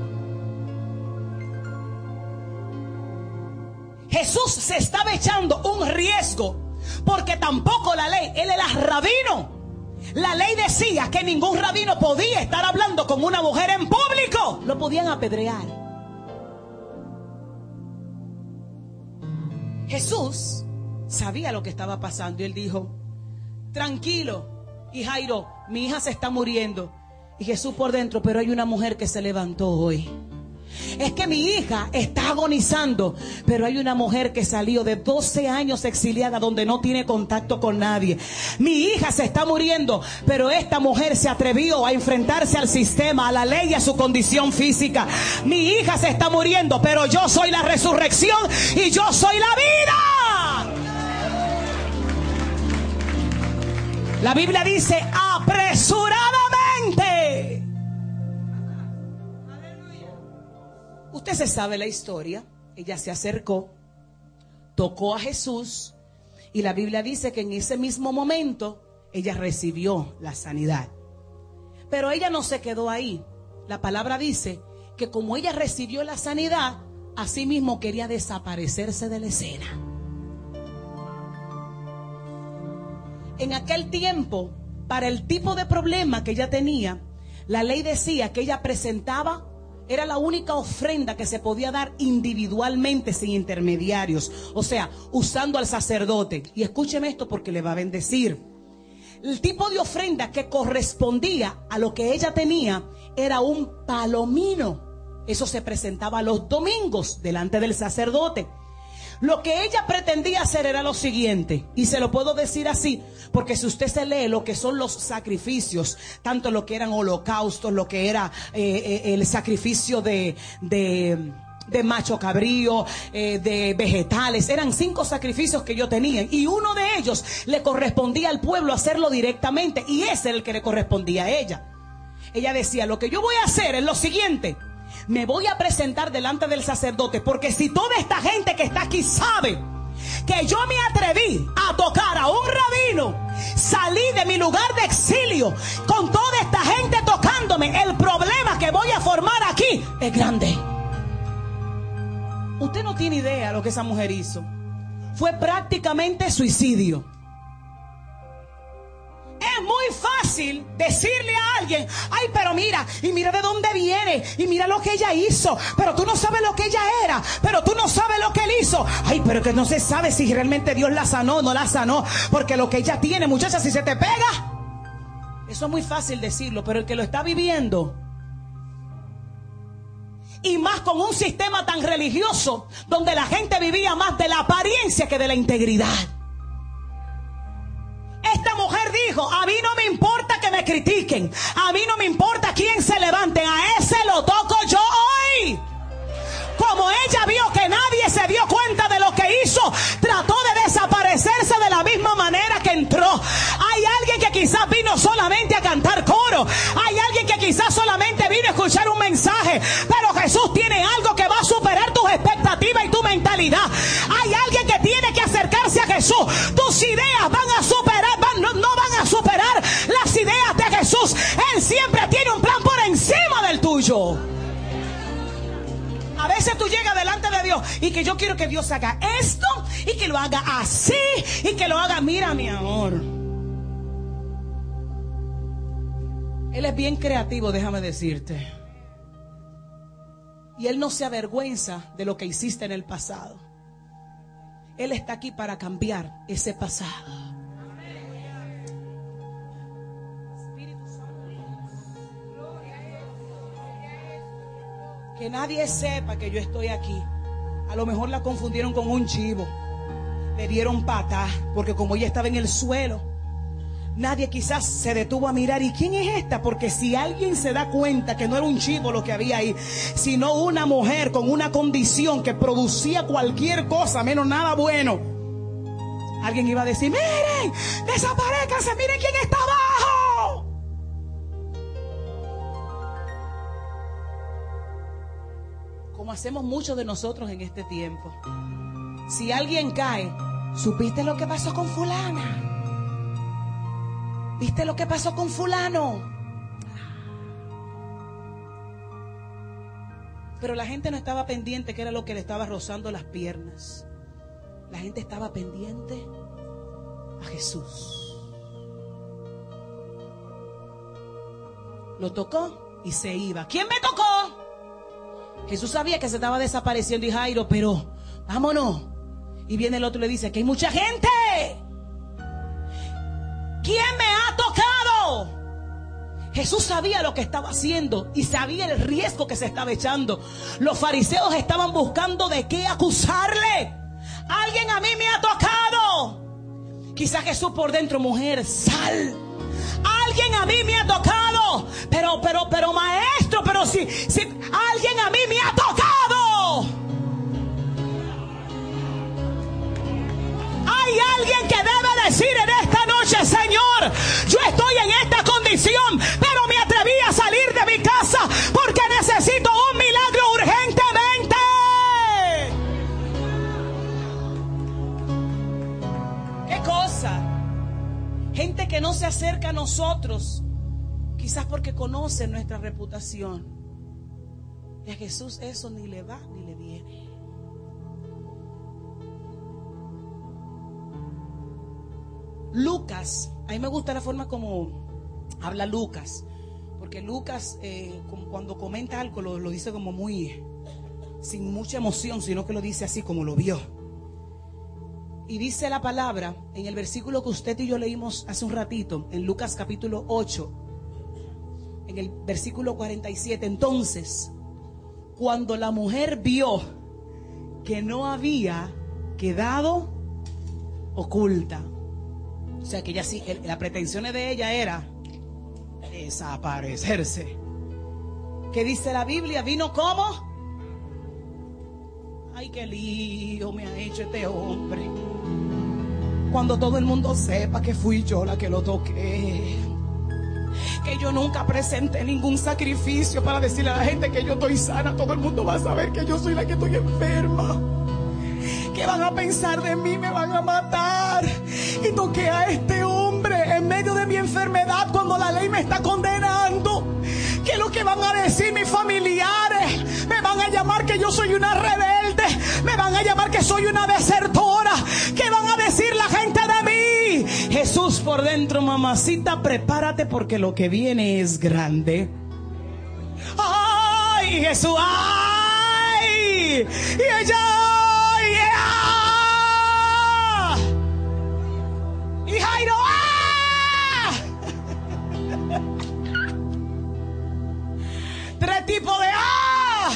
Jesús se estaba echando un riesgo porque tampoco la ley, él era rabino. La ley decía que ningún rabino podía estar hablando con una mujer en público. Lo podían apedrear. Jesús sabía lo que estaba pasando y él dijo, tranquilo, y Jairo, mi hija se está muriendo. Y Jesús por dentro, pero hay una mujer que se levantó hoy. Es que mi hija está agonizando, pero hay una mujer que salió de 12 años exiliada donde no tiene contacto con nadie. Mi hija se está muriendo, pero esta mujer se atrevió a enfrentarse al sistema, a la ley y a su condición física. Mi hija se está muriendo, pero yo soy la resurrección y yo soy la vida. La Biblia dice apresuradamente. Usted se sabe la historia. Ella se acercó, tocó a Jesús y la Biblia dice que en ese mismo momento ella recibió la sanidad. Pero ella no se quedó ahí. La palabra dice que como ella recibió la sanidad, así mismo quería desaparecerse de la escena. En aquel tiempo, para el tipo de problema que ella tenía, la ley decía que ella presentaba, era la única ofrenda que se podía dar individualmente sin intermediarios, o sea, usando al sacerdote. Y escúcheme esto porque le va a bendecir. El tipo de ofrenda que correspondía a lo que ella tenía era un palomino. Eso se presentaba los domingos delante del sacerdote. Lo que ella pretendía hacer era lo siguiente, y se lo puedo decir así, porque si usted se lee lo que son los sacrificios, tanto lo que eran holocaustos, lo que era el sacrificio de macho cabrío, de vegetales, eran 5 sacrificios que yo tenía, y uno de ellos le correspondía al pueblo hacerlo directamente, y ese era el que le correspondía a ella. Ella decía, lo que yo voy a hacer es lo siguiente: me voy a presentar delante del sacerdote, porque si toda esta gente que está aquí sabe que yo me atreví a tocar a un rabino, salí de mi lugar de exilio con toda esta gente tocándome, el problema que voy a formar aquí es grande. Usted no tiene idea lo que esa mujer hizo. Fue prácticamente suicidio. Es muy fácil decirle a alguien, ay, pero mira, y mira de dónde viene, y mira lo que ella hizo, pero tú no sabes lo que ella era, pero tú no sabes lo que él hizo. Ay, pero que no se sabe si realmente Dios la sanó o no la sanó, porque lo que ella tiene, muchacha, si se te pega. Eso es muy fácil decirlo, pero el que lo está viviendo, y más con un sistema tan religioso, donde la gente vivía más de la apariencia que de la integridad. Esta mujer dijo, a mí no me importa que me critiquen, a mí no me importa quién se levanten, a ese lo toco yo hoy. Como ella vio que nadie se dio cuenta de lo que hizo, trató de desaparecerse de la misma manera que entró. Hay alguien que quizás vino solamente a cantar coro, hay alguien que quizás solamente vino a escuchar un mensaje, pero Jesús tiene algo que va a superar tus expectativas y tu mentalidad. Hay alguien que tiene que acercarse a Jesús. Tus ideas van a superar, no van a superar las ideas de Jesús. Él siempre tiene un plan por encima del tuyo. A veces tú llegas delante de Dios y que yo quiero que Dios haga esto y que lo haga así y que lo haga, mira mi amor, Él es bien creativo, déjame decirte, y Él no se avergüenza de lo que hiciste en el pasado. Él está aquí para cambiar ese pasado. Que nadie sepa que yo estoy aquí. A lo mejor la confundieron con un chivo, le dieron patada, porque como ella estaba en el suelo, nadie quizás se detuvo a mirar, ¿y quién es esta? Porque si alguien se da cuenta que no era un chivo lo que había ahí, sino una mujer con una condición que producía cualquier cosa menos nada bueno, alguien iba a decir, miren, desaparezcanse, miren quién está abajo. Como hacemos muchos de nosotros en este tiempo. Si alguien cae, ¿supiste lo que pasó con fulana? ¿Viste lo que pasó con fulano? Pero la gente no estaba pendiente que era lo que le estaba rozando las piernas. La gente estaba pendiente a Jesús. Lo tocó y se iba. ¿Quién me tocó? Jesús sabía que se estaba desapareciendo y Jairo, pero vámonos. Y viene el otro y le dice que hay mucha gente. ¿Quién me ha tocado? Jesús sabía lo que estaba haciendo y sabía el riesgo que se estaba echando. Los fariseos estaban buscando de qué acusarle. Alguien a mí me ha tocado. Quizás Jesús por dentro, mujer, sal. Alguien a mí me ha tocado. Pero maestro, pero si alguien a mí me ha tocado. Hay alguien que debe decir en esta noche, Señor, reputación, pero me atreví a salir de mi casa porque necesito un milagro urgentemente. ¿Qué cosa? Gente que no se acerca a nosotros, quizás porque conocen nuestra reputación. Y a Jesús eso ni le va ni le viene. Lucas, a mí me gusta la forma como habla Lucas, porque Lucas cuando comenta algo lo dice como muy, sin mucha emoción, sino que lo dice así como lo vio. Y dice la palabra en el versículo que usted y yo leímos hace un ratito, en Lucas capítulo 8, en el versículo 47. Entonces, cuando la mujer vio que no había quedado oculta, o sea que ella sí, la pretensión de ella era desaparecerse. ¿Qué dice la Biblia? ¿Vino cómo? Ay, qué lío me ha hecho este hombre. Cuando todo el mundo sepa que fui yo la que lo toqué, que yo nunca presenté ningún sacrificio para decirle a la gente que yo estoy sana, todo el mundo va a saber que yo soy la que estoy enferma. ¿Qué van a pensar de mí? Me van a matar. Y toqué a este hombre en medio de mi enfermedad cuando la ley me está condenando. ¿Qué es lo que van a decir mis familiares? Me van a llamar que yo soy una rebelde. Me van a llamar que soy una desertora. ¿Qué van a decir la gente de mí? Jesús por dentro, mamacita, prepárate porque lo que viene es grande. ¡Ay, Jesús! ¡Ay! Y ella... Y Jairo, ¡ah! 3 tipos de ¡ah!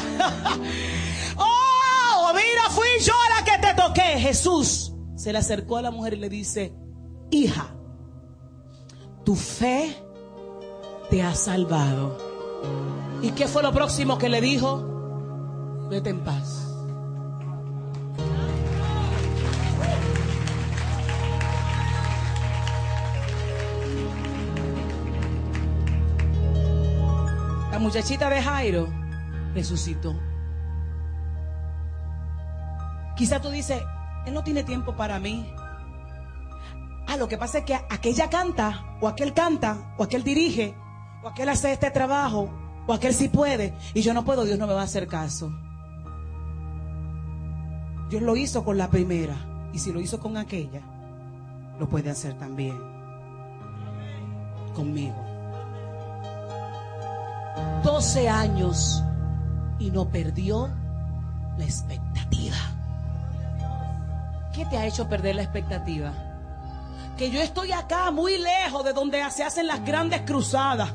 ¡Oh! Mira, fui yo la que te toqué. Jesús se le acercó a la mujer y le dice: hija, tu fe te ha salvado. ¿Y qué fue lo próximo que le dijo? Vete en paz. La muchachita de Jairo resucitó. Quizá tú dices, él no tiene tiempo para mí. Lo que pasa es que aquella canta, o aquel canta, o aquel dirige, o aquel hace este trabajo, o aquel sí puede, y yo no puedo, Dios no me va a hacer caso. Dios lo hizo con la primera, y si lo hizo con aquella, lo puede hacer también conmigo. 12 años y no perdió la expectativa. ¿Qué te ha hecho perder la expectativa? Que yo estoy acá muy lejos de donde se hacen las grandes cruzadas.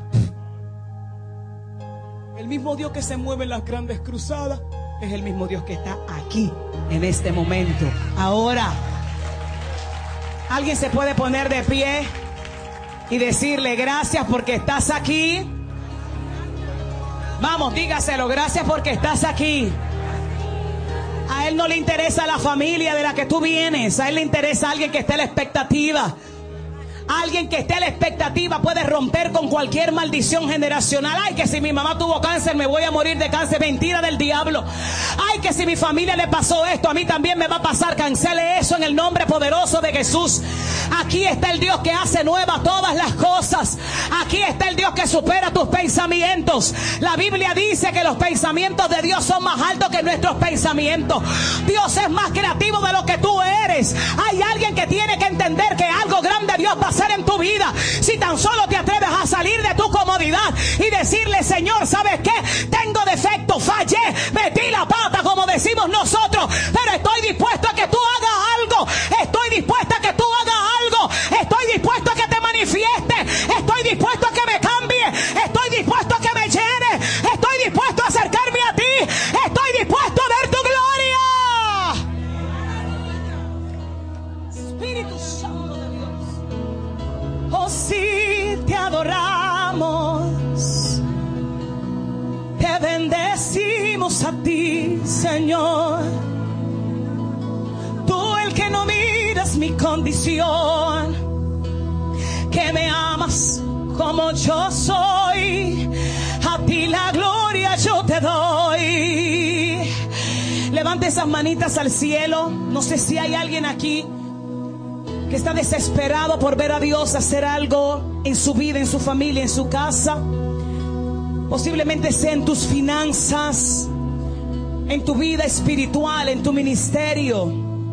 El mismo Dios que se mueve en las grandes cruzadas es el mismo Dios que está aquí en este momento. Ahora, alguien se puede poner de pie y decirle gracias porque estás aquí. Vamos, dígaselo, gracias porque estás aquí. A él no le interesa la familia de la que tú vienes. A él le interesa alguien que esté a la expectativa. Alguien que esté a la expectativa puede romper con cualquier maldición generacional. Ay, que si mi mamá tuvo cáncer me voy a morir de cáncer. Mentira del diablo. Ay, que si mi familia le pasó esto, a mí también me va a pasar. Cancele eso en el nombre poderoso de Jesús. Aquí está el Dios que hace nuevas todas las cosas. Aquí está el Dios que supera tus pensamientos. La Biblia dice que los pensamientos de Dios son más altos que nuestros pensamientos. Dios es más creativo de lo que tú eres. Hay alguien que tiene que entender que algo grande Dios va a hacer en tu vida. Si tan solo te atreves a salir de tu comodidad y decirle: Señor, ¿sabes qué? Tengo defecto, fallé, metí la pata, como decimos nosotros, pero estoy dispuesto a que tú hagas algo. Estoy dispuesta a que tú hagas algo. Estoy dispuesto a que te manifieste. Estoy dispuesto a que me cambie. Estoy dispuesto a que me llene. Estoy dispuesto a acercarme a ti. Estoy dispuesto a ver tu gloria. Espíritu Santo de Dios. Oh, sí, te adoramos. Te bendecimos a ti, Señor. Tú, el que no miras mi condición, que me amas como yo soy, a ti la gloria yo te doy. Levante esas manitas al cielo. No sé si hay alguien aquí que está desesperado por ver a Dios hacer algo en su vida, en su familia, en su casa. Posiblemente sea en tus finanzas, en tu vida espiritual, en tu ministerio.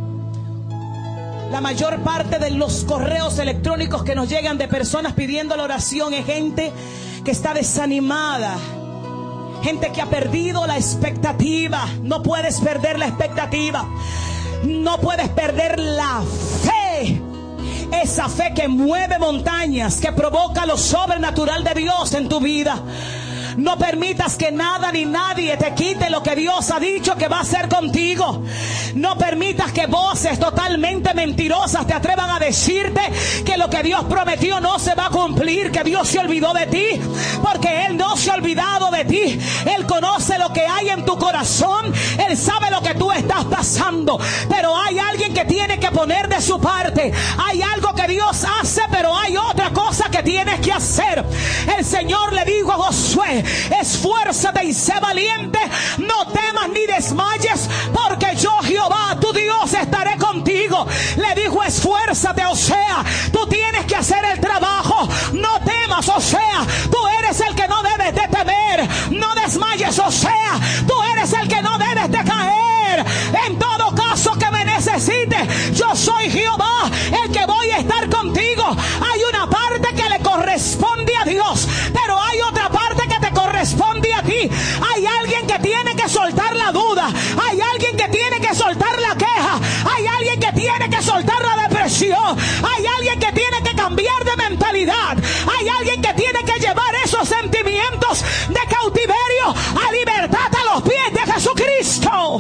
La mayor parte de los correos electrónicos que nos llegan de personas pidiendo la oración es gente que está desanimada, gente que ha perdido la expectativa. No puedes perder la expectativa, no puedes perder la fe. Esa fe que mueve montañas, que provoca lo sobrenatural de Dios en tu vida. No permitas que nada ni nadie te quite lo que Dios ha dicho que va a hacer contigo. No permitas que voces totalmente mentirosas te atrevan a decirte que lo que Dios prometió no se va a cumplir, que Dios se olvidó de ti, porque Él no se ha olvidado de ti. Él conoce lo que hay en tu corazón, Él sabe lo que tú estás pasando, pero hay alguien que tiene que poner de su parte. Hay algo que Dios hace, pero hay otra cosa que tienes que hacer. El Señor le dijo a Josué: esfuérzate y sé valiente, no temas ni desmayes, porque yo, Jehová, tu Dios, estaré contigo. Le dijo: esfuérzate, o sea, tú tienes que hacer el trabajo. No temas, o sea, tú eres el que no debes de temer. No desmayes, o sea, tú eres el que no debes de caer. En todo caso que me necesites, yo soy Jehová, el que voy a estar contigo. Hay una parte que le corresponde a Dios, pero hay otra parte que te corresponde a ti. Hay alguien que tiene que soltar la duda, hay alguien que tiene que soltar la queja, hay alguien que tiene que soltar la depresión, hay alguien que tiene que cambiar de mentalidad, hay alguien que tiene que llevar esos sentimientos de cautiverio a libertad a los pies de Jesucristo.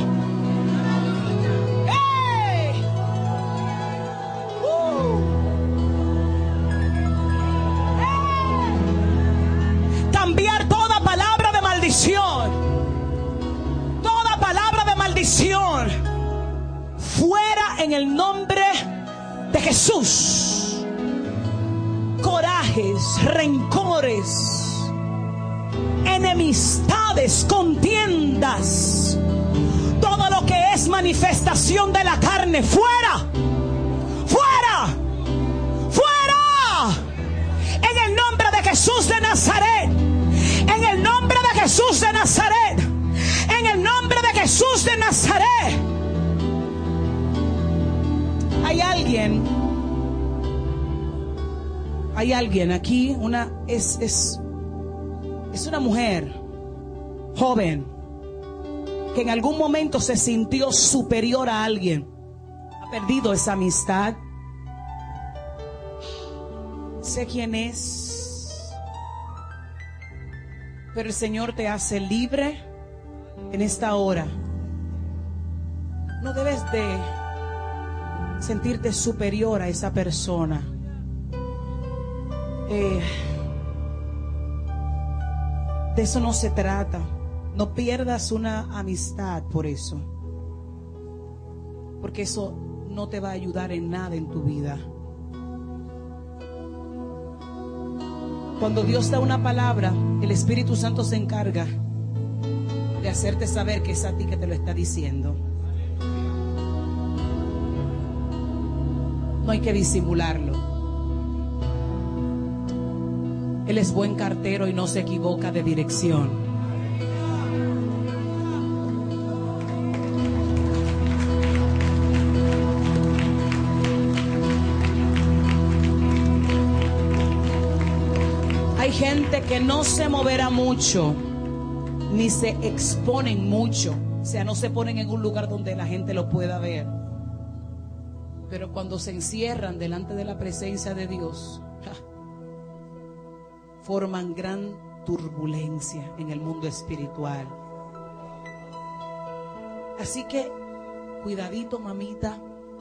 Cambiar toda palabra de maldición, toda palabra de maldición, fuera en el nombre de Jesús. Corajes, rencores, enemistades, contiendas, todo lo que es manifestación de la carne, fuera, fuera, fuera, en el nombre de Jesús de Nazaret. En el nombre de Jesús de Nazaret. En el nombre de Jesús de Nazaret. Hay alguien aquí, es una mujer joven que en algún momento se sintió superior a alguien. Ha perdido esa amistad. Sé quién es, pero el Señor te hace libre en esta hora. No debes de sentirte superior a esa persona. De eso no se trata. No pierdas una amistad por eso, porque eso no te va a ayudar en nada en tu vida. Cuando Dios da una palabra, el Espíritu Santo se encarga de hacerte saber que es a ti que te lo está diciendo. No hay que disimularlo. Él es buen cartero y no se equivoca de dirección. Hay gente que no se moverá mucho, ni se exponen mucho. O sea, no se ponen en un lugar donde la gente lo pueda ver. Pero cuando se encierran delante de la presencia de Dios, forman gran turbulencia en el mundo espiritual. Así que, cuidadito, mamita.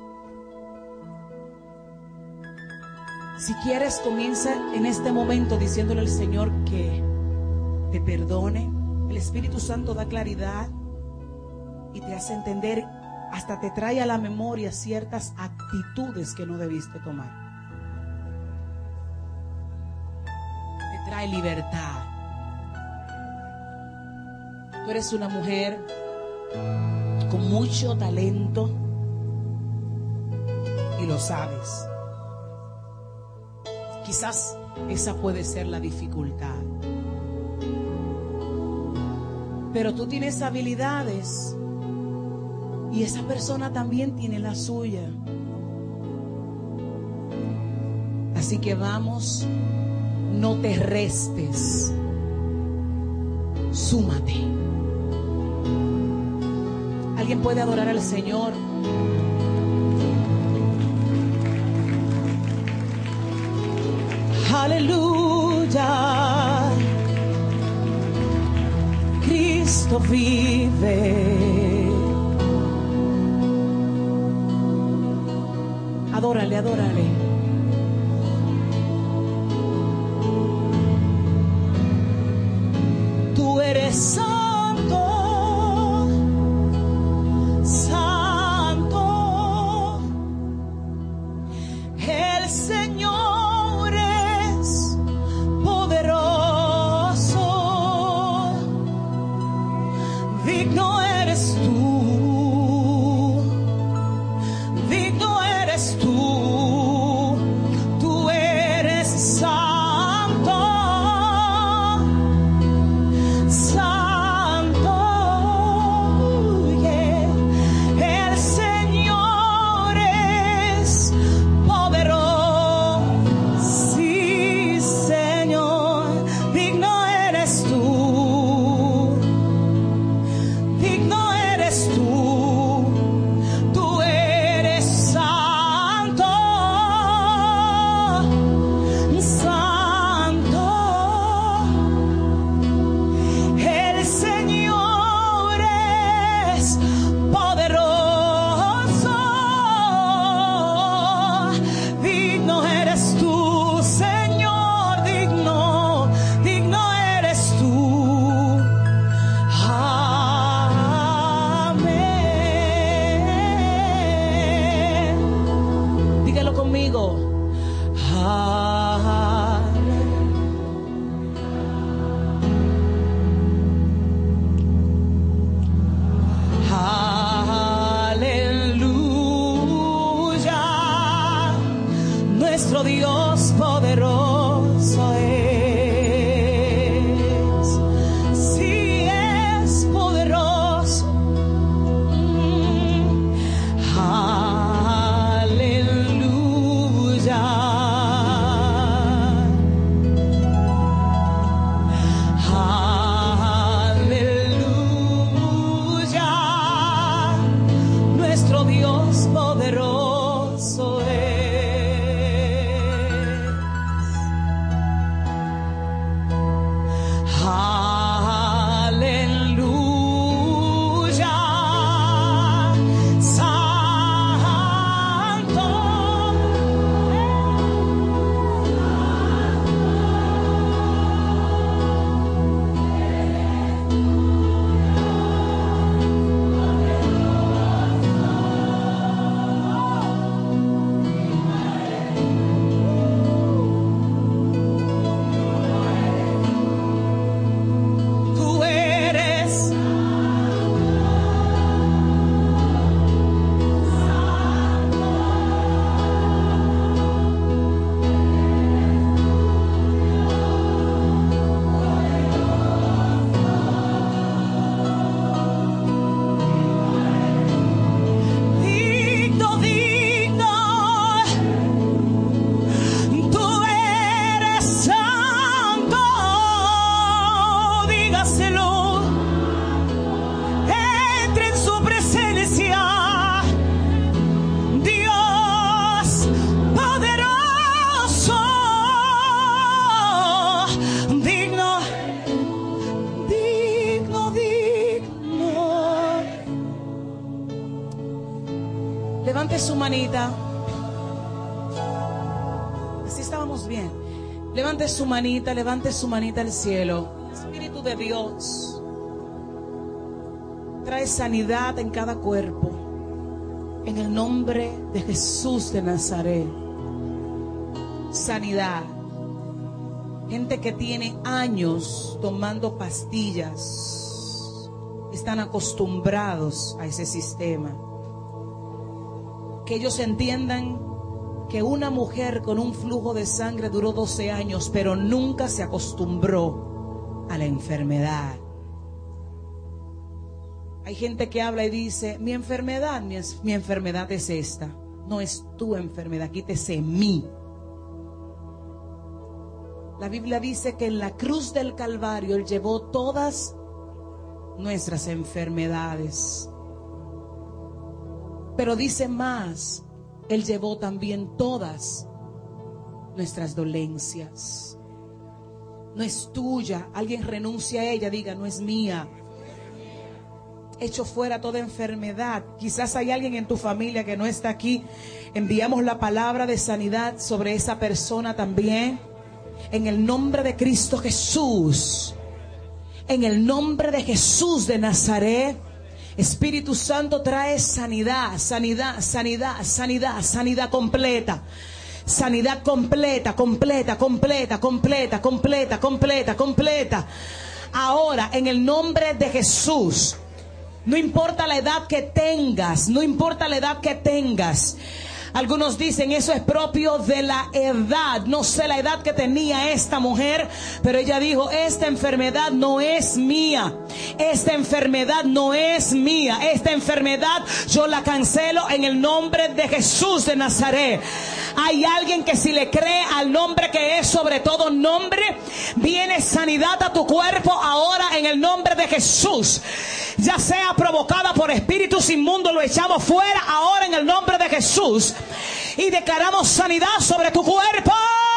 Si quieres, comienza en este momento diciéndole al Señor que te perdone. El Espíritu Santo da claridad y te hace entender, hasta te trae a la memoria ciertas actitudes que no debiste tomar. trae libertad. Tú eres una mujer con mucho talento y lo sabes. Quizás esa puede ser la dificultad. Pero tú tienes habilidades y esa persona también tiene la suya. Así que vamos, no te restes, súmate. ¿Alguien puede adorar al Señor? Aleluya. Cristo vive. Adórale, adórale. Tú eres santo, santo. El Señor es poderoso. Digno eres tú. Digno eres tú. Tú eres santo. Santo, yeah. El Señor es poderoso. Sí, Señor, digno eres tú. Digno eres tú. Tú eres santo. Santo. El Señor es poderoso. Digno eres tú, Señor, digno, digno eres tú. Amén. Dígalo conmigo. Aleluya, nuestro Dios poderoso es, sí es poderoso. Aleluya, nuestro Dios poderoso es. Aleluya, santo. Tú eres digno, digno. Tú eres santo. Dígaselo. Entre en su presencia. Dios poderoso. Digno, digno, digno. Levante su manita. Así estábamos bien. Levante su manita al cielo. Espíritu de Dios trae sanidad en cada cuerpo. En el nombre de Jesús de Nazaret. Sanidad. Gente que tiene años tomando pastillas, están acostumbrados a ese sistema. Que ellos entiendan que una mujer con un flujo de sangre duró 12 años, pero nunca se acostumbró a la enfermedad. Hay gente que habla y dice, mi enfermedad es esta. No es tu enfermedad, quítese mí. La Biblia dice que en la cruz del Calvario Él llevó todas nuestras enfermedades. Pero dice más, Él llevó también todas nuestras dolencias. No es tuya. Alguien renuncia a ella, diga, no es mía. Echo fuera toda enfermedad. Quizás hay alguien en tu familia que no está aquí. Enviamos la palabra de sanidad sobre esa persona también. En el nombre de Cristo Jesús. En el nombre de Jesús de Nazaret. Espíritu Santo trae sanidad, sanidad, sanidad, sanidad, sanidad completa. Sanidad completa, completa, completa, completa, completa, completa, completa. Ahora, en el nombre de Jesús, no importa la edad que tengas, no importa la edad que tengas. Algunos dicen eso es propio de la edad. No sé la edad que tenía esta mujer, pero ella dijo, esta enfermedad no es mía. Esta enfermedad no es mía. Esta enfermedad yo la cancelo en el nombre de Jesús de Nazaret. Hay alguien que si le cree al nombre que es sobre todo nombre, viene sanidad a tu cuerpo ahora en el nombre de Jesús. Ya sea provocada por espíritus inmundos, lo echamos fuera ahora en el nombre de Jesús. Y declaramos sanidad sobre tu cuerpo.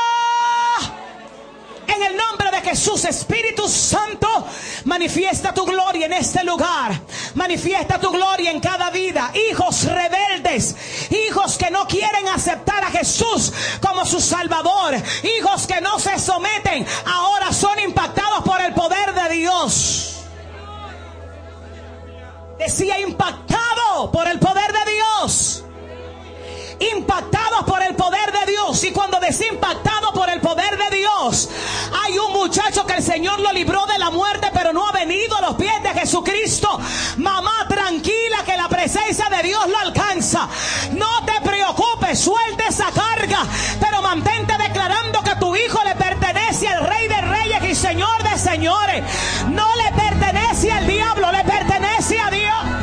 En el nombre de Jesús, Espíritu Santo, manifiesta tu gloria en este lugar. Manifiesta tu gloria en cada vida. Hijos rebeldes, hijos que no quieren aceptar a Jesús como su Salvador, hijos que no se someten, ahora son impactados por el poder de Dios. Decía, impactado por el poder de Dios. Impactados por el poder de Dios. Y cuando decía impactado por el poder de Dios, hay un muchacho que el Señor lo libró de la muerte, pero no ha venido a los pies de Jesucristo. Mamá, tranquila que la presencia de Dios lo alcanza. No te preocupes, suelta esa carga, pero mantente declarando que tu hijo le pertenece al Rey de Reyes y Señor de Señores. No le pertenece al diablo, le pertenece a Dios.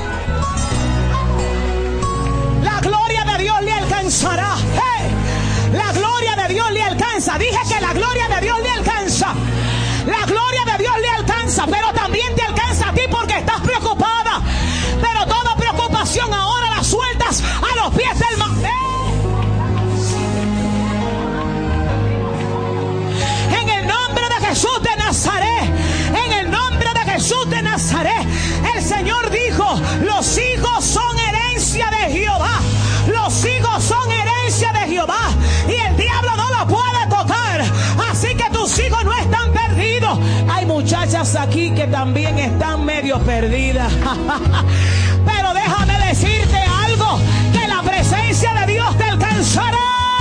La gloria de Dios le alcanzará. Hey, la gloria de Dios le alcanza. Dije que la gloria de Dios le alcanza. La gloria de Dios le alcanza, pero también te alcanza a ti porque estás preocupada. Pero toda preocupación ahora la sueltas a los pies del En el nombre de Jesús de Nazaret. En el nombre de Jesús de Nazaret. El Señor dijo, los hijos son herencia de Jehová. Los hijos son herencia de Jehová y el diablo no lo puede tocar. Así que tus hijos no están perdidos. Hay muchachas aquí que también están medio perdidas. Pero déjame decirte algo, que la presencia de Dios te alcanzará.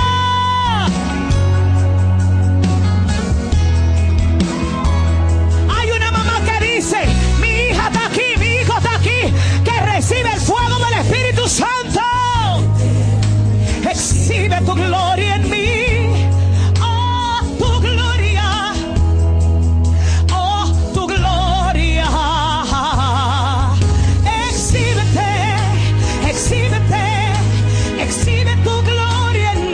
Hay una mamá que dice, mi hija está aquí, mi hijo está aquí, que recibe el fuego del Espíritu Santo. Exhibe tu gloria en mí. Oh, tu gloria. Oh, tu gloria. Exhíbete, exhíbete, exhibe tu gloria en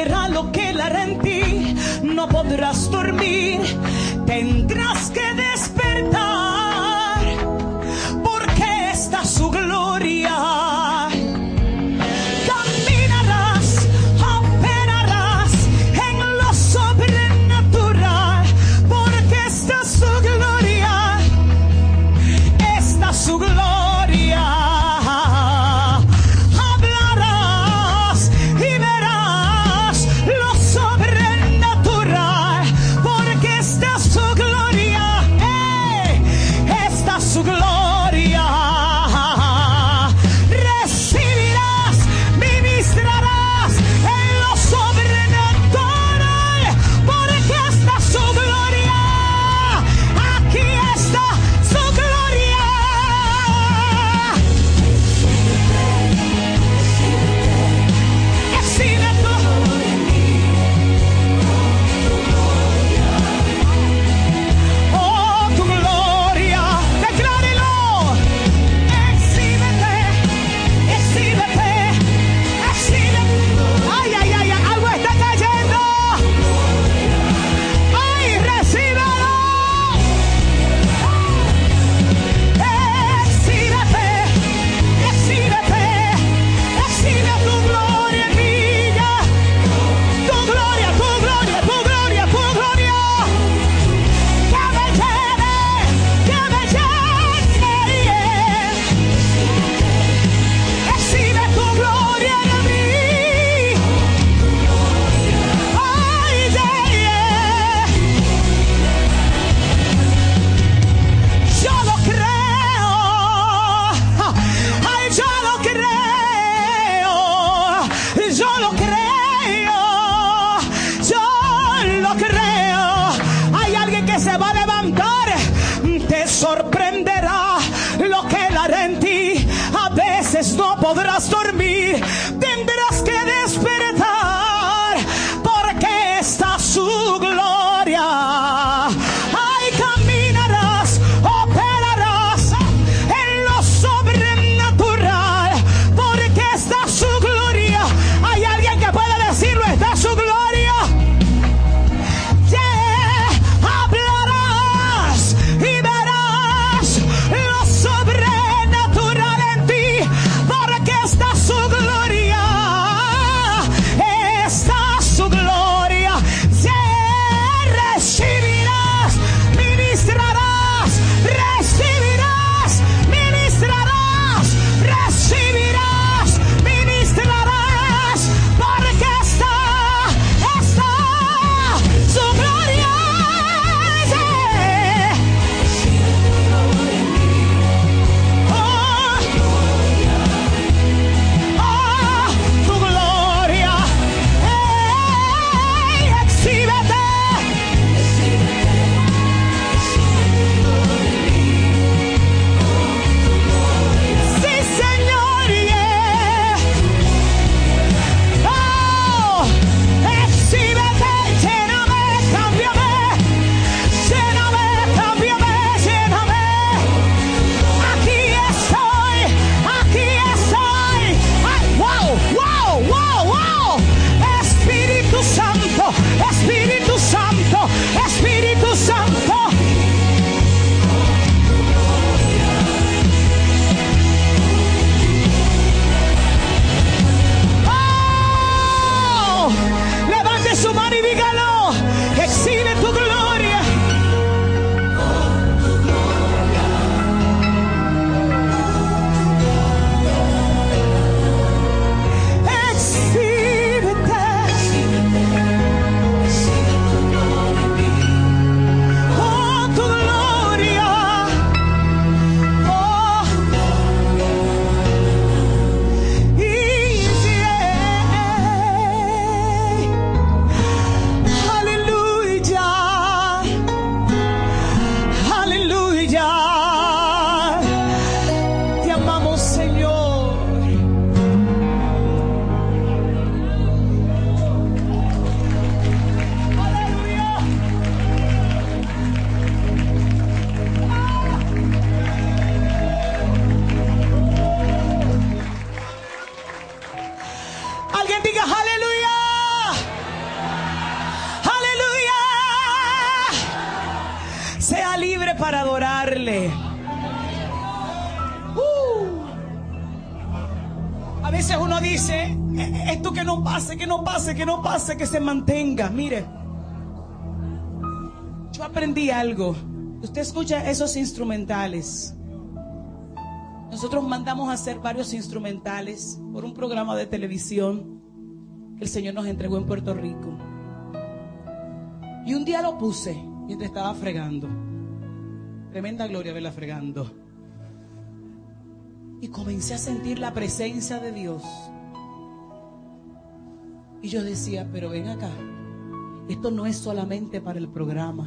será lo que Él hará en ti. No podrás dormir, tendrás que despertar, porque está su gloria. Caminarás, operarás en lo sobrenatural, porque está su gloria, está su gloria. Hablarás y verás lo sobrenatural, porque está su gloria. dice, esto que no pase, que no pase, que no pase, que se mantenga. Mire, yo aprendí algo. Usted escucha esos instrumentales. Nosotros mandamos a hacer varios instrumentales por un programa de televisión que el Señor nos entregó en Puerto Rico. Y un día lo puse mientras estaba fregando. Tremenda gloria verla fregando. Y comencé a sentir la presencia de Dios. Y yo decía, pero ven acá, esto no es solamente para el programa.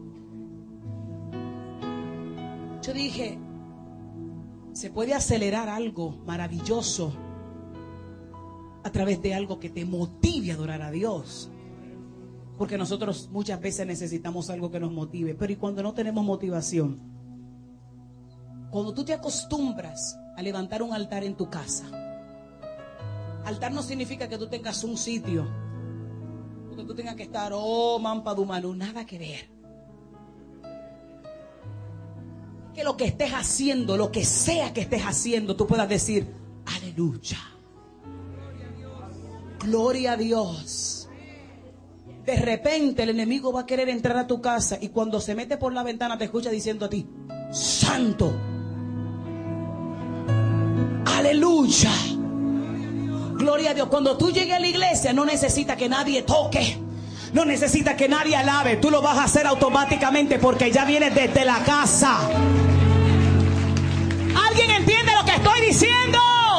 Yo dije, se puede acelerar algo maravilloso a través de algo que te motive a adorar a Dios. Porque nosotros muchas veces necesitamos algo que nos motive. Pero ¿y cuando no tenemos motivación? Cuando tú te acostumbras a levantar un altar en tu casa. Altar no significa que tú tengas un sitio, porque tú tengas que estar, oh, mampadumanu, nada que ver. Que lo que estés haciendo, lo que sea que estés haciendo, tú puedas decir, aleluya. Gloria a Dios. De repente el enemigo va a querer entrar a tu casa y cuando se mete por la ventana te escucha diciendo a ti, santo. Aleluya. Gloria a Dios. Cuando tú llegues a la iglesia no necesita que nadie toque. No necesita que nadie alabe. Tú lo vas a hacer automáticamente porque ya vienes desde la casa. ¿Alguien entiende lo que estoy diciendo?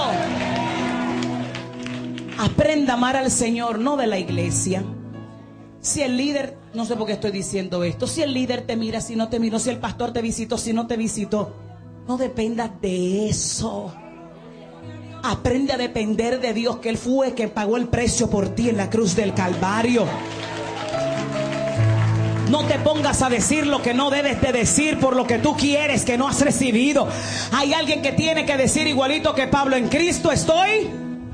Aprenda a amar al Señor, no de la iglesia. Si el líder, no sé por qué estoy diciendo esto, si el líder te mira, si no te miró, si el pastor te visitó, si no te visitó, no dependas de eso. Aprende a depender de Dios, que Él fue quien pagó el precio por ti en la cruz del Calvario. No te pongas a decir lo que no debes de decir por lo que tú quieres que no has recibido. Hay alguien que tiene que decir igualito que Pablo, en Cristo estoy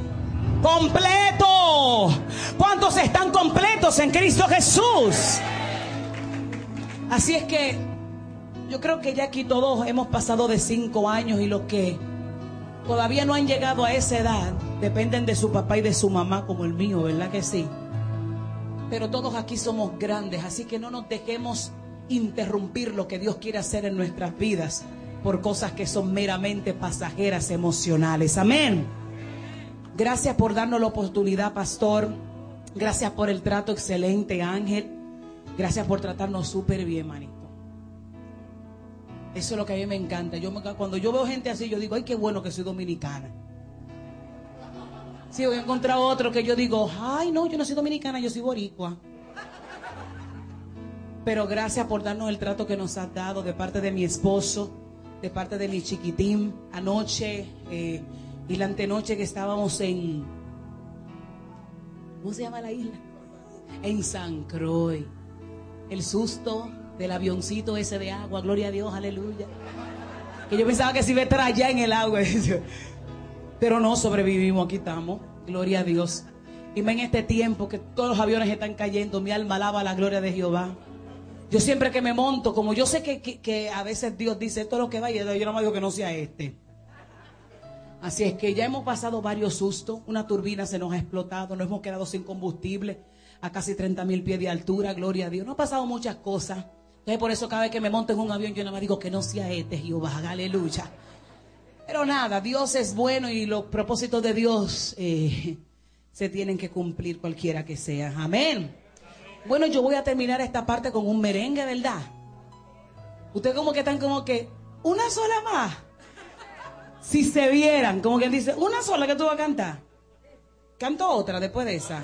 completo. ¿Cuántos están completos en Cristo Jesús? Así es que yo creo que ya aquí todos hemos pasado de 5 años y los que todavía no han llegado a esa edad dependen de su papá y de su mamá como el mío, ¿verdad que sí? Pero todos aquí somos grandes, así que no nos dejemos interrumpir lo que Dios quiere hacer en nuestras vidas por cosas que son meramente pasajeras, emocionales. Amén. Gracias por darnos la oportunidad, pastor. Gracias por el trato excelente, Ángel. Gracias por tratarnos súper bien, manito. Eso es lo que a mí me encanta. Cuando yo veo gente así, yo digo, ay, qué bueno que soy dominicana. Sí, voy a encontrar otro que yo digo, ay, no, yo no soy dominicana, yo soy boricua. Pero gracias por darnos el trato que nos has dado de parte de mi esposo, de parte de mi chiquitín. Anoche y la antenoche que estábamos en, ¿cómo se llama la isla? En San Croix. El susto del avioncito ese de agua, gloria a Dios, aleluya. Que yo pensaba que se iba a estar allá en el agua. Pero no, sobrevivimos, aquí estamos, gloria a Dios. Y en este tiempo que todos los aviones están cayendo, mi alma alaba la gloria de Jehová. Yo siempre que me monto, como yo sé que a veces Dios dice, esto es lo que va, y yo no me digo que no sea este. Así es que ya hemos pasado varios sustos, una turbina se nos ha explotado, nos hemos quedado sin combustible a casi 30,000 pies de altura, gloria a Dios. No ha pasado muchas cosas. Entonces por eso cada vez que me monto en un avión yo nada más digo que no sea este Jehová, aleluya. Pero nada, Dios es bueno y los propósitos de Dios se tienen que cumplir cualquiera que sea. Amén. Bueno, yo voy a terminar esta parte con un merengue, ¿verdad? Ustedes como que están como que, una sola más. Si se vieran, como quien dice, una sola que tú vas a cantar. Canto otra después de esa.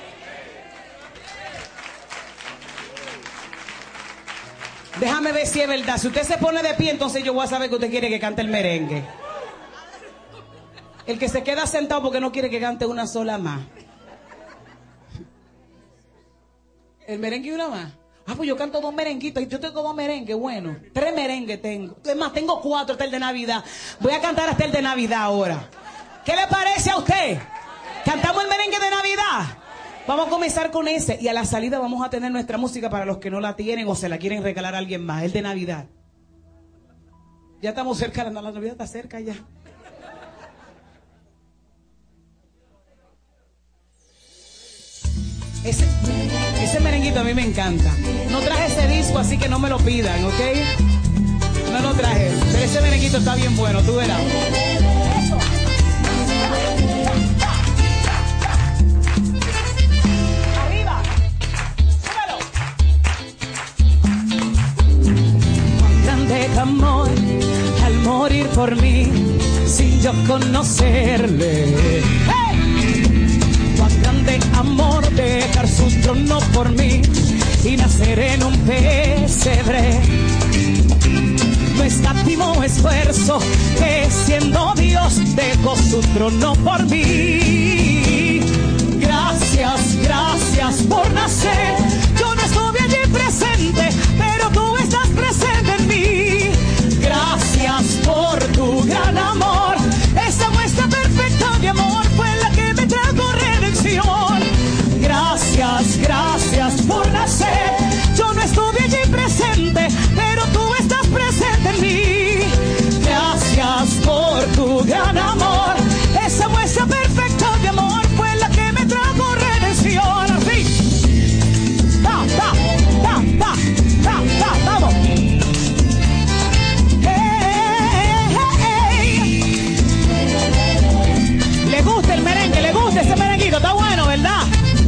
Déjame ver si es verdad. Si usted se pone de pie, entonces yo voy a saber que usted quiere que cante el merengue. El que se queda sentado porque no quiere que cante una sola más. El merengue y una más. Ah, pues yo canto 2 merenguitos. Yo tengo 2 merengues, bueno. 3 merengues tengo. Es más, tengo 4 hasta el de Navidad. Voy a cantar hasta el de Navidad ahora. ¿Qué le parece a usted? ¿Cantamos el merengue de Navidad? Vamos a comenzar con ese. Y a la salida vamos a tener nuestra música para los que no la tienen o se la quieren regalar a alguien más. El de Navidad. Ya estamos cerca, la Navidad está cerca ya. Ese merenguito a mí me encanta. No traje ese disco, así que no me lo pidan, ¿ok? No lo traje. Pero ese merenguito está bien bueno, tú verás. Arriba. Súbelo. Cuán grande amor al morir por mí sin yo conocerle. Cuán grande amor dejar su trono por mí y nacer en un pesebre. No escatimó esfuerzo que siendo Dios dejó su trono por mí. Gracias, gracias por nacer. Yo no estuve allí presente, pero tú estás presente en mí. Gracias por tu gran amor. Esa muestra perfecta de amor fue la que me trajo redención. Gracias, gracias por nacer. Yo no estuve allí presente, pero tú estás presente en mí. Gracias por tu gran amor. Esa muestra perfecta de amor fue la que me trajo redención. Así. Ta, ta, ta, ta, ta, ta, vamos. Le gusta el merengue, le gusta ese merenguito, está bueno, ¿verdad?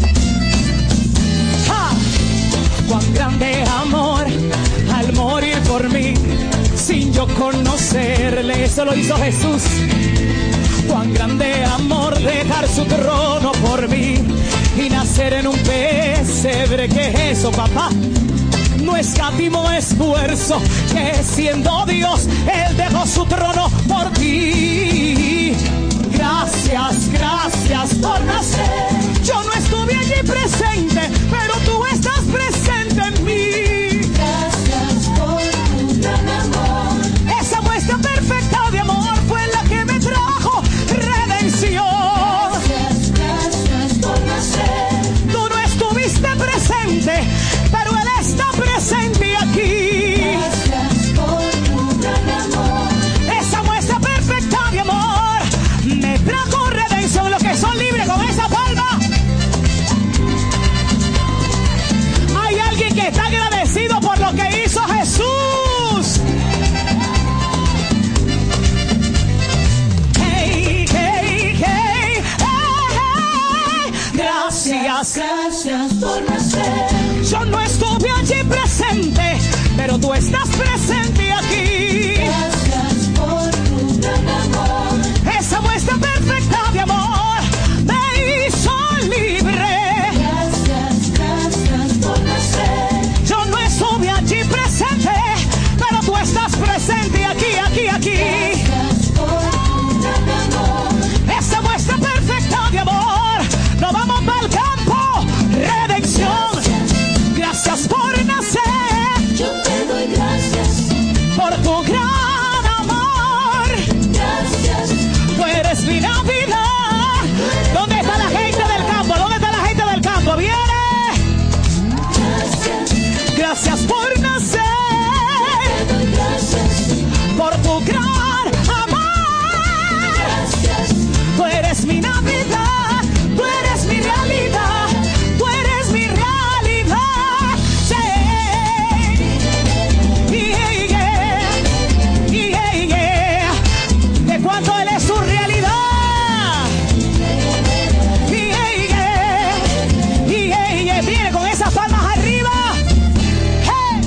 Cuán grande amor al morir por mí sin yo conocerle, eso lo hizo Jesús. Cuán grande amor dejar su trono por mí y nacer en un pesebre. ¿Qué es eso, papá? No escatimó esfuerzo que siendo Dios Él dejó su trono por ti. Gracias, gracias por nacer. Yo no estuve allí presente, pero tú estás presente en mí. Gracias por tu gran amor. Esa muestra perfecta de amor fue la que me trajo redención. Gracias, gracias por nacer. Tú no estuviste presente, pero Él está presente aquí. Gracias por tu gran amor. Esa muestra perfecta de amor me trajo redención. Los que son libres con esa palma. Hay alguien que está agradecido por lo que hizo Jesús. Hey, hey, hey, hey, hey. Gracias, gracias por nacer. Yo no estuve allí presente, pero tú estás presente aquí. Gracias por tu gran amor. Esa muestra perfecta de amor me hizo libre. Gracias, gracias por nacer. Yo no estuve allí presente, pero tú estás presente aquí, aquí, aquí. Gracias por tu gran amor. Esa muestra perfecta de amor. Nos vamos para el campo. Redención. Gracias por nacer. Yo te doy gracias por tu gran amor. Gracias. Tú eres mi Navidad. ¿Dónde está la gente del campo? ¿Dónde está la gente del campo? ¡Viene! Gracias. Gracias por nacer. Te doy gracias por tu gran amor. Gracias. Tú eres mi Navidad. Tú eres mi realidad. Tú eres mi realidad. Sí. Yeah, yeah. Yeah, yeah. De cuánto Él es su realidad. Yeah, yeah. Yeah, yeah. Viene con esas palmas arriba. Hey.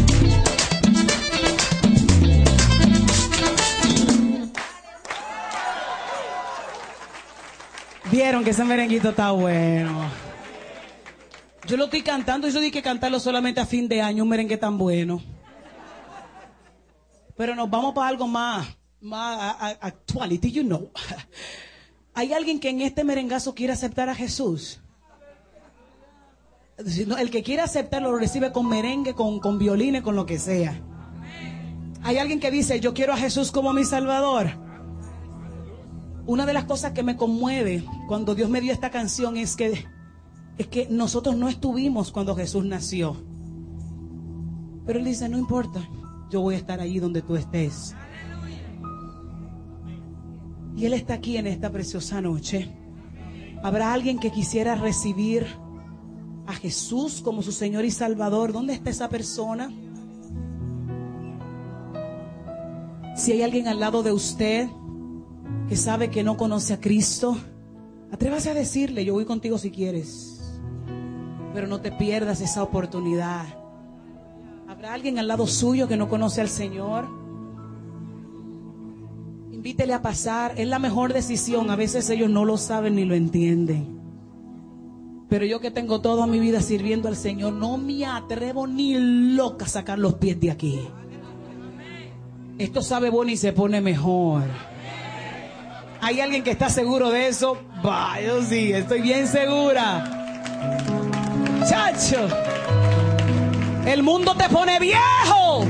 Vieron que ese merenguito está bueno. Yo lo estoy cantando y yo dije que cantarlo solamente a fin de año, un merengue tan bueno. Pero nos vamos para algo más actuality, you know. ¿Hay alguien que en este merengazo quiere aceptar a Jesús? El que quiere aceptarlo lo recibe con merengue, con violines, con lo que sea. ¿Hay alguien que dice, yo quiero a Jesús como mi Salvador? Una de las cosas que me conmueve cuando Dios me dio esta canción es que nosotros no estuvimos cuando Jesús nació. Pero Él dice, no importa, yo voy a estar allí donde tú estés. Y Él está aquí en esta preciosa noche. ¿Habrá alguien que quisiera recibir a Jesús como su Señor y Salvador, ¿dónde está esa persona? Si hay alguien al lado de usted que sabe que no conoce a Cristo, atrévase a decirle: yo voy contigo si quieres, pero no te pierdas esa oportunidad. ¿Habrá alguien al lado suyo que no conoce al Señor? Invítele a pasar. Es la mejor decisión. A veces ellos no lo saben ni lo entienden. Pero yo que tengo toda mi vida sirviendo al Señor, no me atrevo ni loca a sacar los pies de aquí. Esto sabe bueno y se pone mejor. ¿Hay alguien que está seguro de eso? Va, yo sí, estoy bien segura. Chacho, el mundo te pone viejo.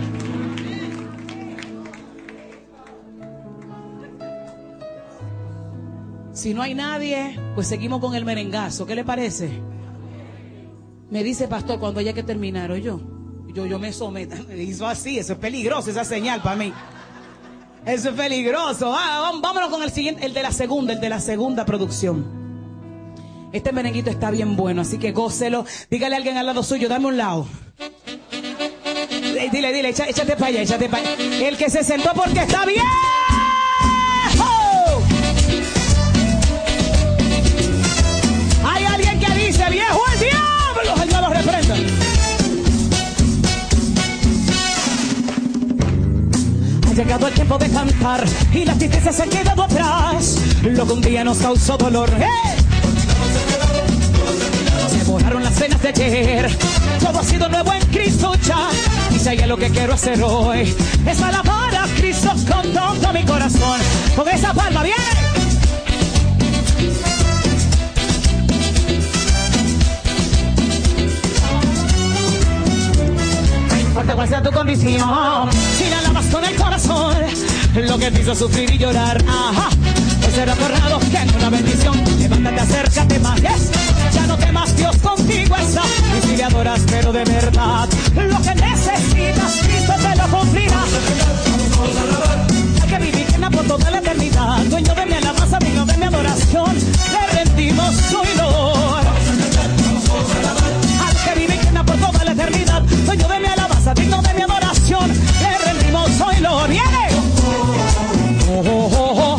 Si no hay nadie, pues seguimos con el merengazo. ¿Qué le parece? Me dice, pastor, cuando haya que terminar, o yo me someto. Me hizo así, eso es peligroso, esa señal para mí. Eso es peligroso. Vámonos con el siguiente, el de la segunda producción. Este merenguito está bien bueno, así que gócelo. Dígale a alguien al lado suyo, dame un lado. Dile, échate para allá, El que se sentó porque está bien. Hay alguien que dice, viejo el diablo, el diablo reprenda. Ha llegado el tiempo de cantar y la tristeza se ha quedado atrás. Lo que un día nos causó dolor, se borraron las penas de ayer. Todo ha sido nuevo en Cristo ya. Y si hay algo que quiero hacer hoy, es alabar a Cristo con todo mi corazón. Con esa palma, bien. No importa cuál sea tu condición, si la alabas con el corazón, lo que te hizo sufrir y llorar, pues será borrado que es una bendición. Levántate, acércate más, ya no temas, Dios contigo está. Y si le adoras pero de verdad, lo que necesitas Cristo te lo cumplirá. Al que vive y llena por toda la eternidad, dueño de mi alabanza, digno de mi adoración, le rendimos su honor. Al que vive y llena por toda la eternidad, dueño de mi alabanza, digno de mi adoración, le rendimos su honor. ¡Viene! Oh, oh, oh, oh.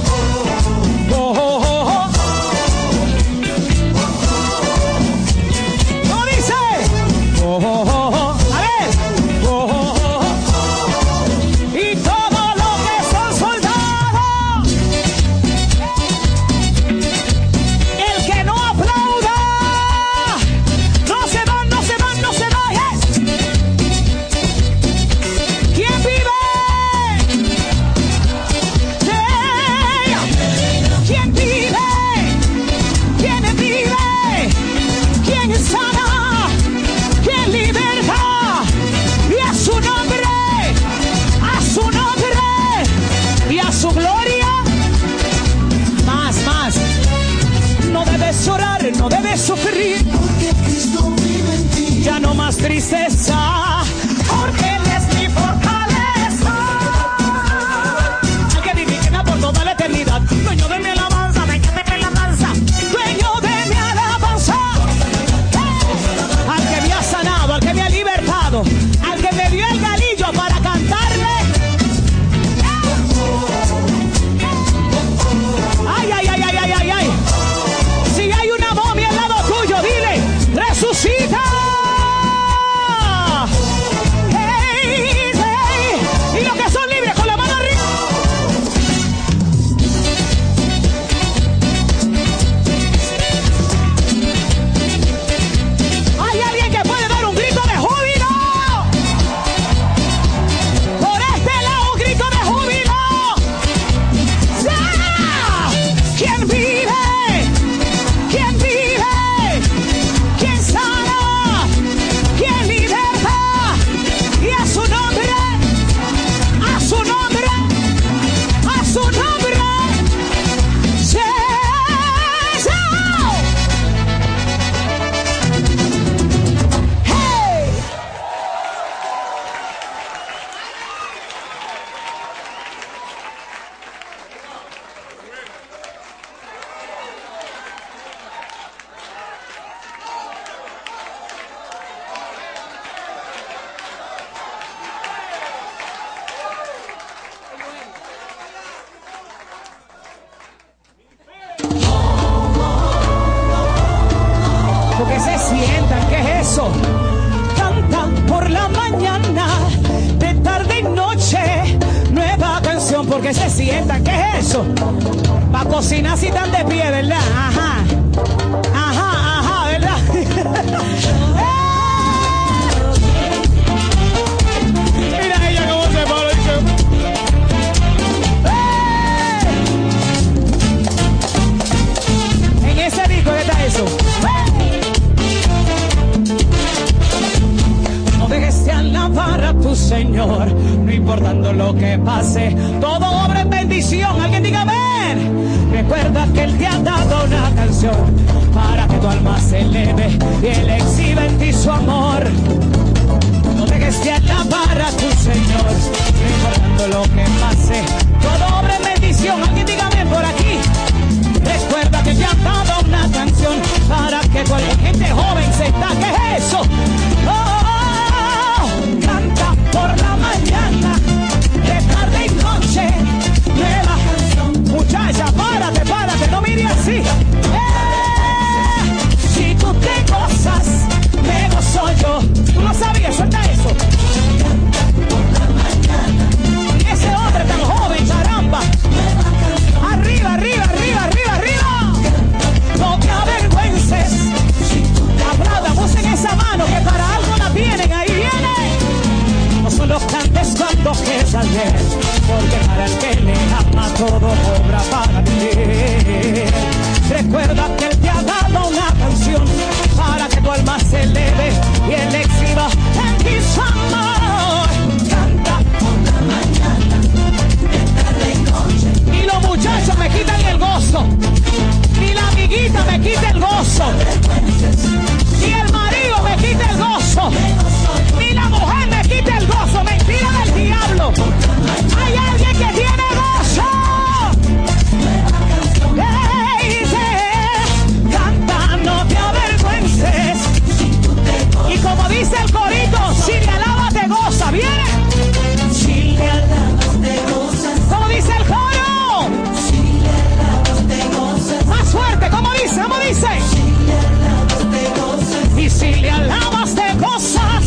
No debes sufrir, porque Cristo vive en ti. Ya no más tristeza, porque Él es mi fortaleza. Al que vive y llena por toda la eternidad, dueño de mi alabanza, dueño de mi alabanza, dueño de mi alabanza. Al que me ha sanado, al que me ha libertado, al que me dio el galillo para cantarle. Ay, ay, ay, ay, ay, ay, ay. Si hay una momia al lado tuyo, dile, resucita. porque se sientan. ¿Qué es eso? Para cocinar si están de pie, ¿verdad? Ajá. Ajá, ajá, ¿verdad? Mira ella cómo se para. En ese disco está eso. No dejes de alabar a tu Señor, no importando lo que pase, todo obra en bendición. Alguien diga amén. Recuerda que Él te ha dado una canción para que tu alma se eleve y Él exhiba en ti su amor. No dejes de alabar a tu Señor, no importando lo que pase, todo obra en bendición. Alguien diga amén por aquí. Recuerda que te ha dado una canción para que tu alma, gente joven se está. ¿Qué es eso? Canta por la mañana, de tarde y noche, nueva canción. Muchacha, párate, no mire así. Si tú te gozas, me gozo yo. ¿Tú no sabías? Suelta eso. Canta por la mañana. Y ese hombre tan joven, caramba. Arriba, arriba, arriba, arriba, arriba. No te avergüences. Aplaudan, usen esa mano que para algo la tienen. Ahí viene. No solo cantes cuando quieras bien, porque para el que le ama todo obra para ti. Recuerda que Él te ha dado una canción para que tu alma se eleve y Él exhiba en ti su amor. Canta por la mañana, de tarde y noche. Y los muchachos me quitan el gozo, ni la amiguita me quita el gozo, ni el marido me quita el gozo, ni la mujer me quita el gozo. Mentira del diablo. Hay alguien que tiene gozo. Canta, no te avergüences. Y como dice el corito, si le alabas te goza. ¿Viene? Si le alabas te gozas. ¿Cómo dice el coro? Si le alabas te gozas. Más fuerte, ¿cómo dice? ¿Cómo dice? Si le alabas te gozas. Y si le alabas te gozas.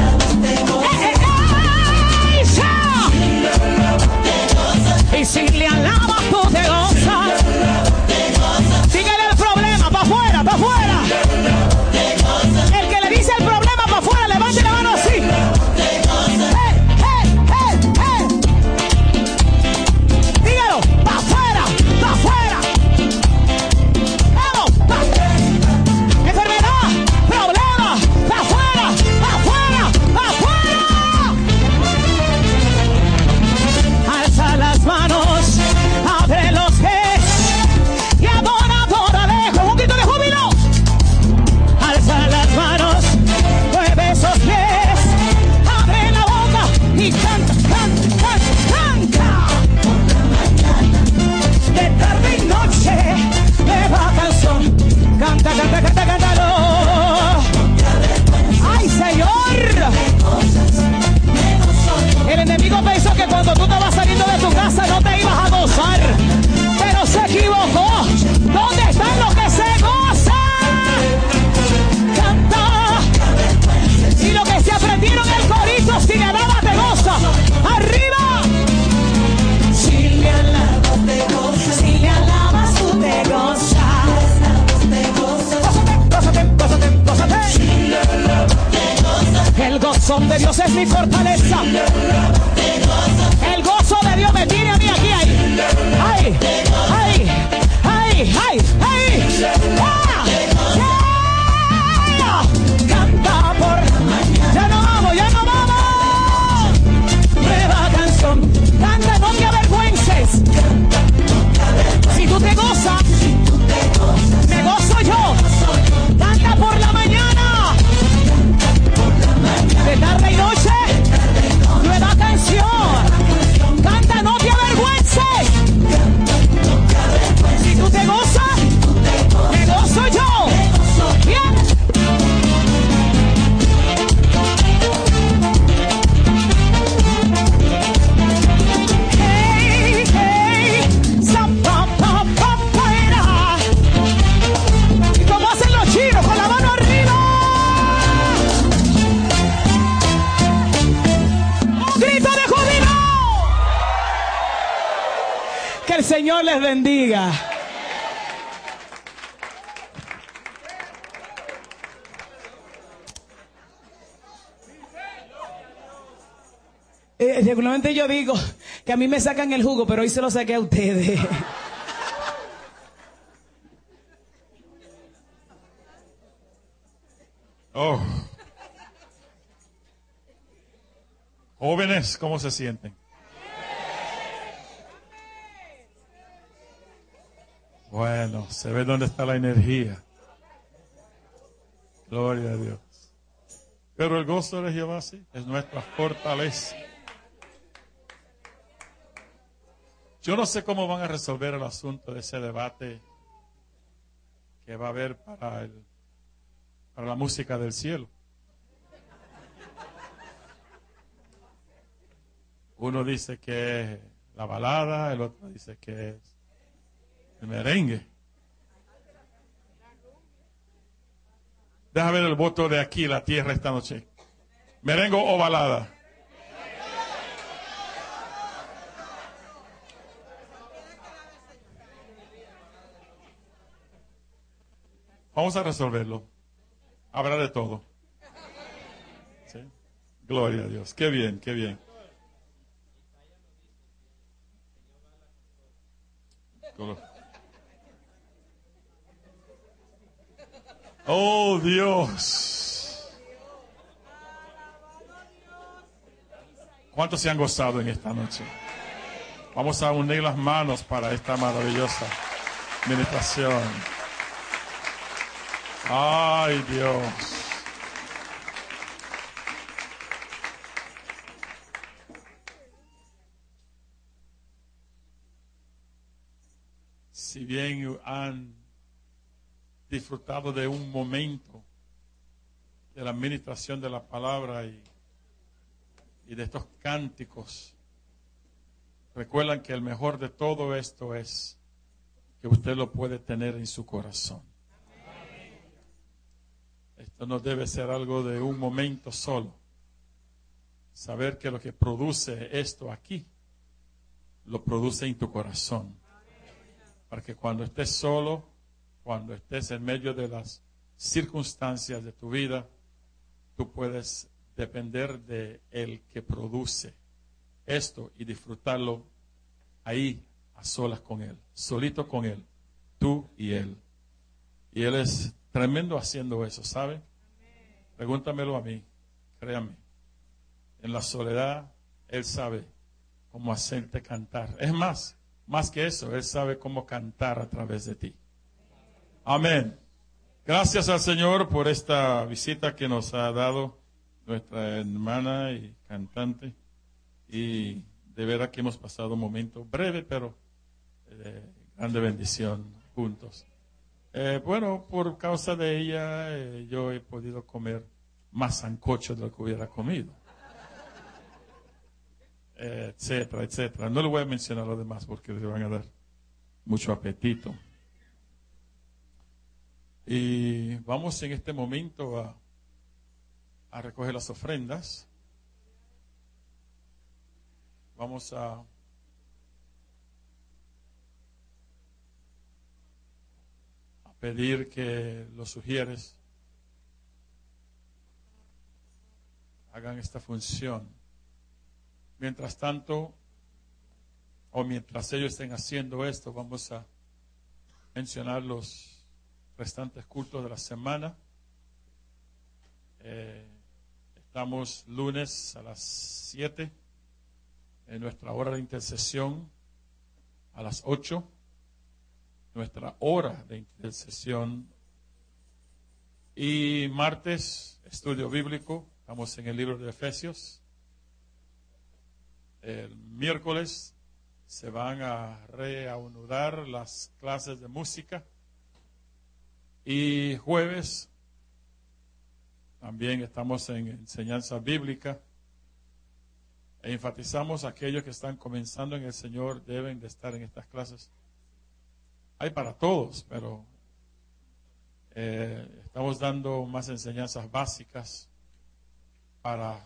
Y si le alabas tú te gozas. Dígale el problema para afuera, para afuera. El que le dice el problema para afuera, levante la mano así. Dígalo, para afuera, para afuera. Vamos, enfermedad, problema, para afuera, para afuera, para afuera. Alza las manos, abre los pies y adora, adórale con un grito de júbilo. Alza las manos, mueve esos pies, abre la boca y canta, canta, canta, canta. Por la mañana, de tarde y noche, nueva canción. Canta, canta, canta, cántalo. ¡Ay, Señor! El enemigo pensó que cuando tú estabas saliendo de tu casa no te ibas a gozar, pero se equivocó. ¿Dónde están los que se gozan? Canta. Y los que se aprendieron el corito, si le alabas te goza. ¡Arriba! Si le alabas te gozas. Si le alabas tú te gozas. Gózate, gózate, gózate. Si le alabas te gozas. El gozo de Dios es mi fortaleza. El gozo de Dios me tiene a mí aquí. ¡Ay! ¡Ay! ¡Ay! ¡Ay! ¡Ay! ¡Ah! ¡Yeah! Canta por... ¡Ya no vamos! ¡Ya no vamos! Nueva canción. Canta, no te avergüences. Si tú te gozas, me gozo yo. Canta por la mañana, de tarde y noche. Nueva canción. Canta, no te avergüences. Si tú te gozas, me gozo Señor les bendiga. Regularmente yo digo que a mí me sacan el jugo, pero hoy se lo saqué a ustedes. Oh. Jóvenes, ¿cómo se sienten? Bueno, se ve dónde está la energía. Gloria a Dios. Pero el gozo de Jehová sí es nuestra fortaleza. Yo no sé cómo van a resolver el asunto de ese debate que va a haber para la música del cielo. Uno dice que es la balada, el otro dice que es el merengue. Deja ver el voto de aquí, la tierra, esta noche. ¿Merengue o balada? Vamos a resolverlo. Habrá de todo. ¿Sí? Gloria a Dios. Qué bien, qué bien. Oh, Dios. ¿Cuántos se han gozado en esta noche? Vamos a unir las manos para esta maravillosa ministración. Ay, Dios. Si bien han disfrutado de un momento de la administración de la palabra y de estos cánticos, recuerdan que el mejor de todo esto es que usted lo puede tener en su corazón. Esto no debe ser algo de un momento solo. Saber que lo que produce esto aquí, lo produce en tu corazón. Para que cuando estés solo, cuando estés en medio de las circunstancias de tu vida, tú puedes depender de el que produce esto y disfrutarlo ahí a solas con él, solito con él, tú y él. Y él es tremendo haciendo eso, ¿sabe? Pregúntamelo a mí, créame. En la soledad, él sabe cómo hacerte cantar. Es más que eso, él sabe cómo cantar a través de ti. Amén. Gracias al Señor por esta visita que nos ha dado nuestra hermana y cantante. Y de verdad que hemos pasado un momento breve, pero de grande bendición juntos. Bueno, por causa de ella, yo he podido comer más sancocho de lo que hubiera comido. Etcétera, etcétera. No le voy a mencionar lo demás porque le van a dar mucho apetito. Y vamos en este momento a recoger las ofrendas. Vamos a pedir que los sugieres hagan esta función. Mientras tanto, o mientras ellos estén haciendo esto, vamos a mencionar los restantes cultos de la semana. Estamos lunes a las 7 en nuestra hora de intercesión, a las 8 nuestra hora de intercesión, y martes estudio bíblico. Estamos en el libro de Efesios. El miércoles se van a reanudar las clases de música, y jueves también estamos en enseñanza bíblica. E enfatizamos a aquellos que están comenzando en el Señor deben de estar en estas clases. Hay para todos, pero estamos dando más enseñanzas básicas para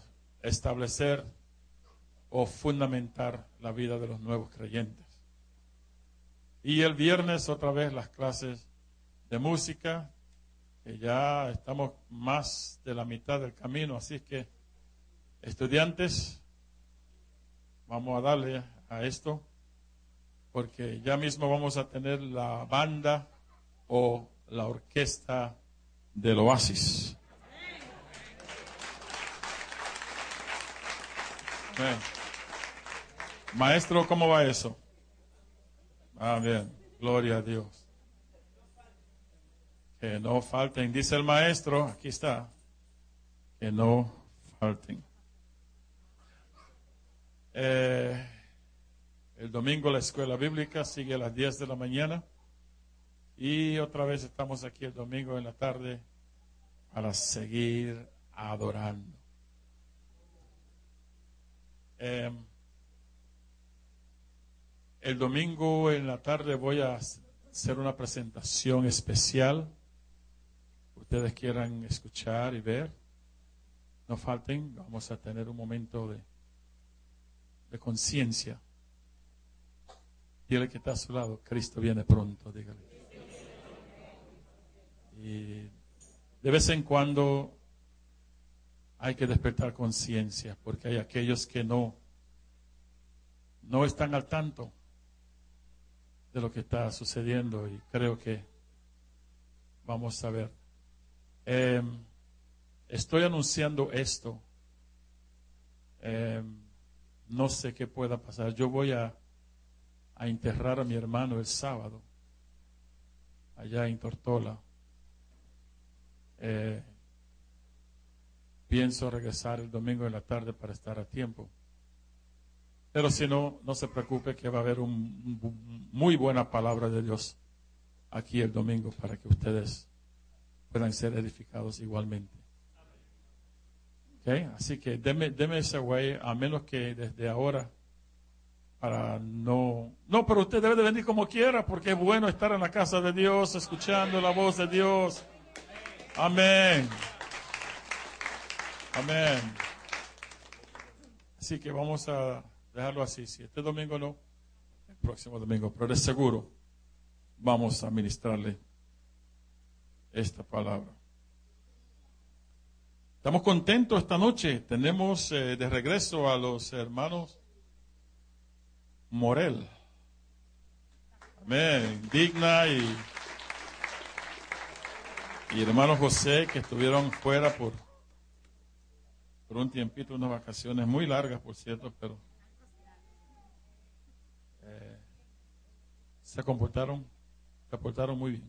establecer o fundamentar la vida de los nuevos creyentes. Y el viernes otra vez las clases de música, que ya estamos más de la mitad del camino, así que estudiantes, vamos a darle a esto, porque ya mismo vamos a tener la banda o la orquesta del Oasis. Bien. Maestro, ¿cómo va eso? Bien, gloria a Dios. Que no falten, dice el maestro, aquí está, que no falten. El domingo la escuela bíblica sigue a las 10 de la mañana y otra vez estamos aquí el domingo en la tarde para seguir adorando. El domingo en la tarde voy a hacer una presentación especial. Ustedes quieran escuchar y ver, no falten, vamos a tener un momento de conciencia. Dile que está a su lado, Cristo viene pronto, dígale. Y de vez en cuando hay que despertar conciencia, porque hay aquellos que no están al tanto de lo que está sucediendo, y creo que vamos a ver. Estoy anunciando esto. No sé qué pueda pasar. Yo voy a enterrar a mi hermano el sábado, allá en Tortola. Pienso regresar el domingo en la tarde para estar a tiempo. Pero si no, no se preocupe que va a haber muy buena palabra de Dios aquí el domingo para que ustedes puedan ser edificados igualmente. Okay, así que deme ese way, a menos que desde ahora, para no, pero usted debe de venir como quiera, porque es bueno estar en la casa de Dios, escuchando la voz de Dios. Amén. Amén. Así que vamos a dejarlo así. Si este domingo no, el próximo domingo, pero de seguro vamos a ministrarle esta palabra. Estamos contentos esta noche. Tenemos de regreso a los hermanos Morel. Amén. Digna y hermano José, que estuvieron fuera por un tiempito, unas vacaciones muy largas, por cierto, pero se portaron muy bien.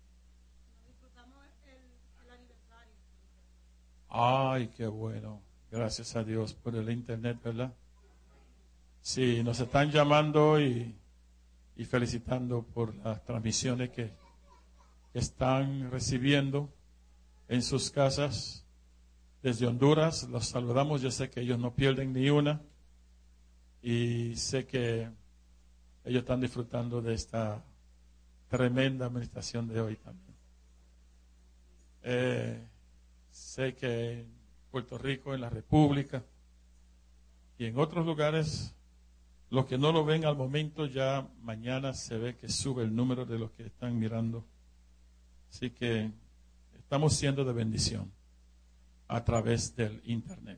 Ay, qué bueno. Gracias a Dios por el internet, ¿verdad? Sí, nos están llamando y felicitando por las transmisiones que están recibiendo en sus casas desde Honduras. Los saludamos. Yo sé que ellos no pierden ni una y sé que ellos están disfrutando de esta tremenda administración de hoy también. Sé que en Puerto Rico, en la República y en otros lugares, los que no lo ven al momento, ya mañana se ve que sube el número de los que están mirando. Así que estamos siendo de bendición a través del internet.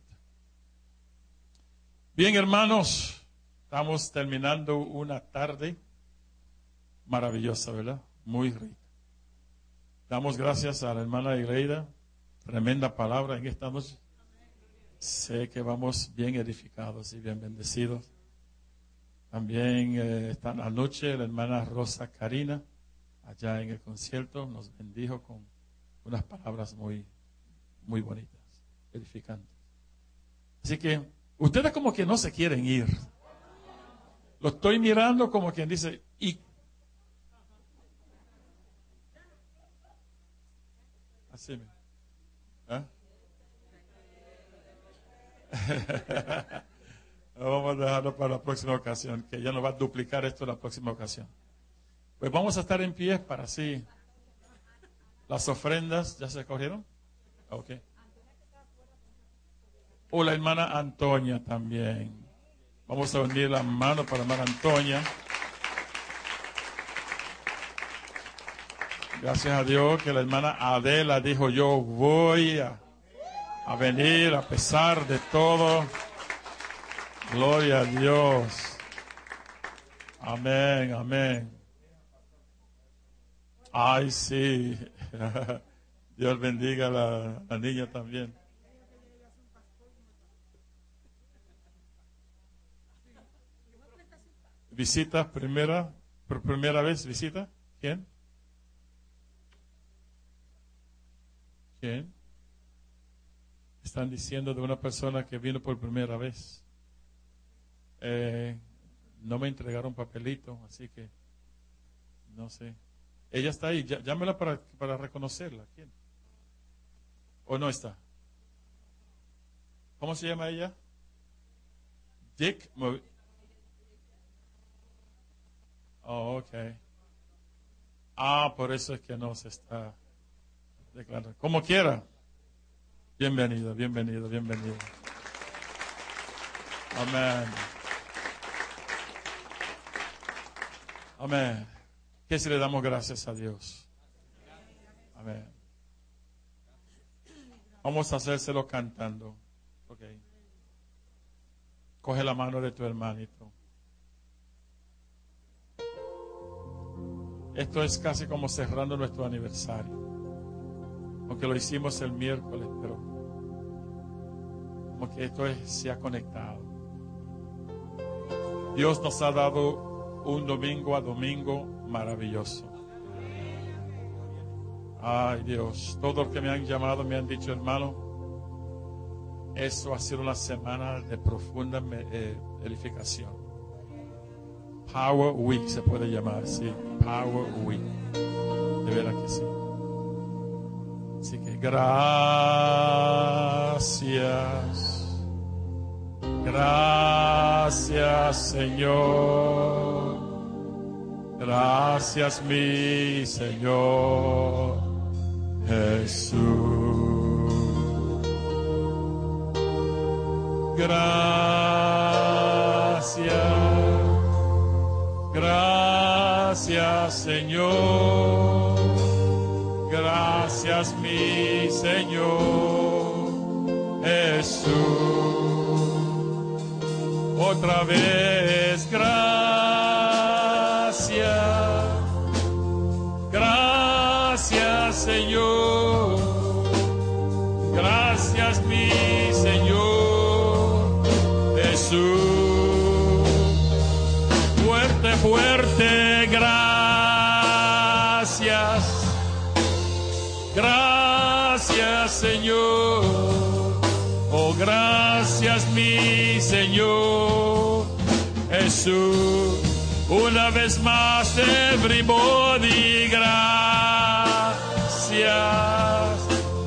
Bien, hermanos, estamos terminando una tarde maravillosa, ¿verdad? Muy rica. Damos gracias a la hermana Igleida. Tremenda palabra en esta noche. Sé que vamos bien edificados y bien bendecidos. También esta noche la hermana Rosa Karina, allá en el concierto, nos bendijo con unas palabras muy, muy bonitas, edificantes. Así que ustedes como que no se quieren ir. Lo estoy mirando como quien dice, y así me. Vamos a dejarlo para la próxima ocasión, que ya nos va a duplicar esto la próxima ocasión. Pues vamos a estar en pie para así. Las ofrendas, ¿ya se cogieron? Ok. O la hermana Antonia también. Vamos a unir la mano para la hermana Antonia. Gracias a Dios que la hermana Adela dijo, yo voy a venir a pesar de todo. Gloria a Dios. Amén, amén. Ay, sí. Dios bendiga a la niña también. Visita por primera vez, visita. ¿Quién? ¿Quién? Están diciendo de una persona que vino por primera vez. No me entregaron papelito, así que no sé. Ella está ahí, llámela para reconocerla. ¿Quién? ¿O no está? ¿Cómo se llama ella? Dick. Oh, ok. Por eso es que no se está declarando. Como quiera. Bienvenido, bienvenido, bienvenido. Amén. Amén. Que si le damos gracias a Dios. Amén. Vamos a hacérselo cantando. Ok. Coge la mano de tu hermanito. Esto es casi como cerrando nuestro aniversario. Aunque lo hicimos el miércoles, pero como que esto se ha conectado. Dios nos ha dado un domingo a domingo maravilloso. Ay, Dios, todos los que me han llamado me han dicho, hermano, eso ha sido una semana de profunda edificación. Power Week se puede llamar, sí, Power Week. De veras que sí. Así que gracias, gracias Señor, gracias mi Señor Jesús. Gracias, gracias Señor, gracias mi Señor Jesús. Otra vez gracias, gracias Señor, gracias mi Señor Jesús. Fuerte, fuerte, gracias, gracias Señor, oh gracias mi Señor Jesús. Una vez más, everybody, gracias,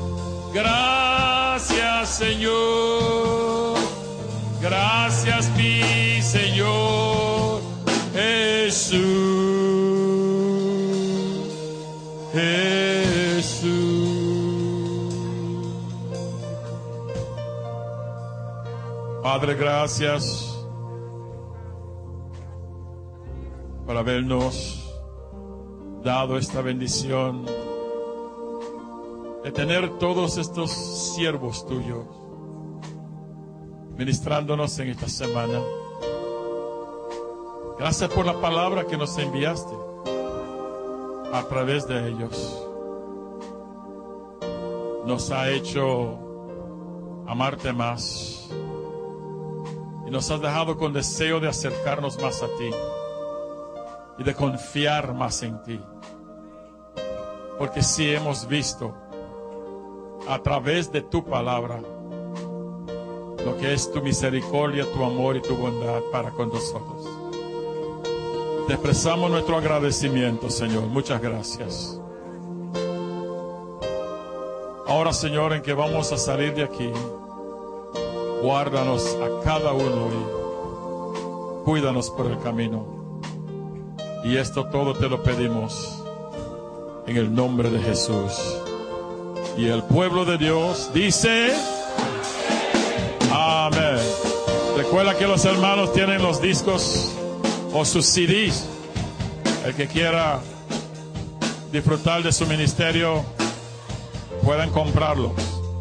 gracias Señor, gracias mi Señor Jesús, Jesús. Padre, gracias por habernos dado esta bendición de tener todos estos siervos tuyos ministrándonos en esta semana. Gracias por la palabra que nos enviaste a través de ellos. Nos ha hecho amarte más y nos has dejado con deseo de acercarnos más a ti y de confiar más en ti, porque sí hemos visto a través de tu palabra lo que es tu misericordia, tu amor y tu bondad para con nosotros. Te expresamos nuestro agradecimiento, Señor. Muchas gracias. Ahora, Señor, en que vamos a salir de aquí, guárdanos a cada uno y cuídanos por el camino. Y esto todo te lo pedimos en el nombre de Jesús. Y el pueblo de Dios dice amén. Recuerda que los hermanos tienen los discos o sus CDs. El que quiera disfrutar de su ministerio, pueden comprarlo.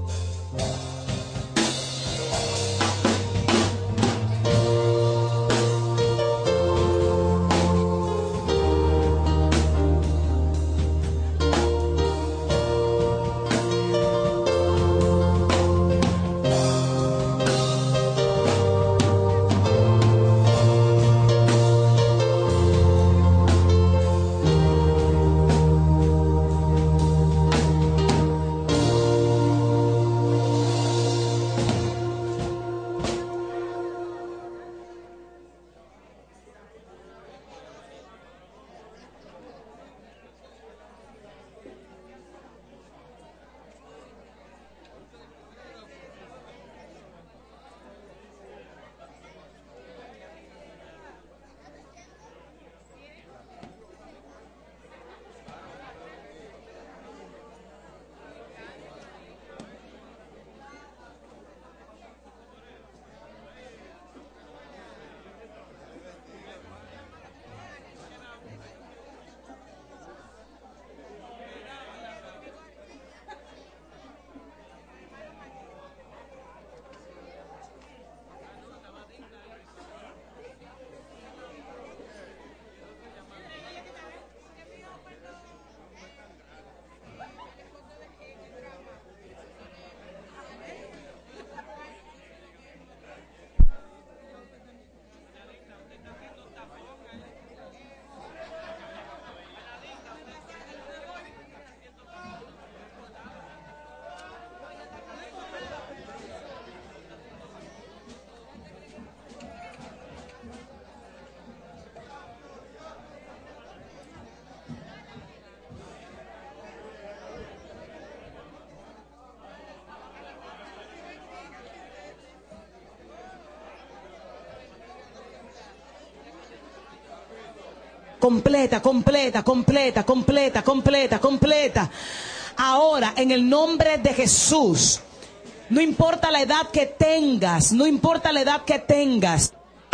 Completa, completa, completa, completa, completa, completa. Ahora, en el nombre de Jesús, no importa la edad que tengas, no importa la edad que tengas.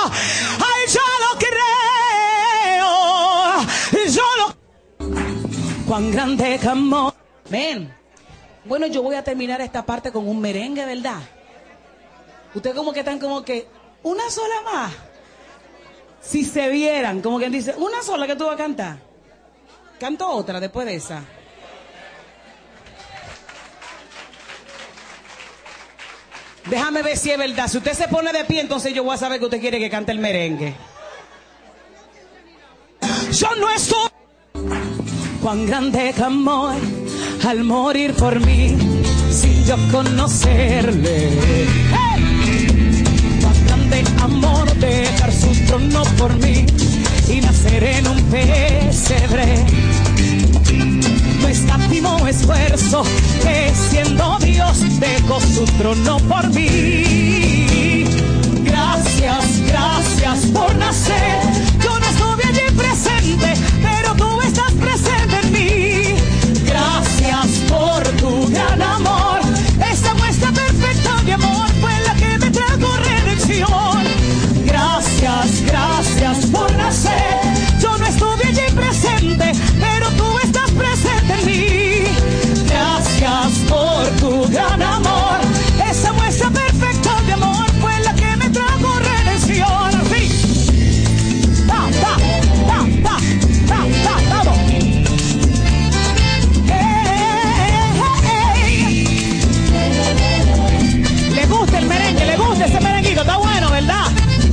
¡Ay, yo lo creo! Yo lo... ¡Cuán grande amor! Ven. Bueno, yo voy a terminar esta parte con un merengue, ¿verdad? Ustedes como que están como que, una sola más. Si se vieran, como quien dice, una sola que tú vas a cantar. Canto otra después de esa. Déjame ver si es verdad. Si usted se pone de pie, entonces yo voy a saber que usted quiere que cante el merengue. Yo no estoy. Cuán grande amor al morir por mí, sin yo conocerle. ¡Hey! De amor, dejar su trono por mí y nacer en un pesebre. No escatimó esfuerzo, que siendo Dios dejó su trono por mí. Gracias, gracias por nacer. Yo no estuve allí presente, pero tú estás presente en mí. Gracias por tu gran amor. Esa muestra perfecta de amor fue la que me trajo redención. Gracias, gracias por nacer. Yo no estuve allí presente, pero tú estás presente en mí. Gracias por tu gran amor. Esa muestra perfecta de amor fue la que me trajo redención. Sí. Ta, ta, ta, ta, ta, ta, vamos. Le gusta el merengue, le gusta ese merenguito, está bueno, ¿verdad?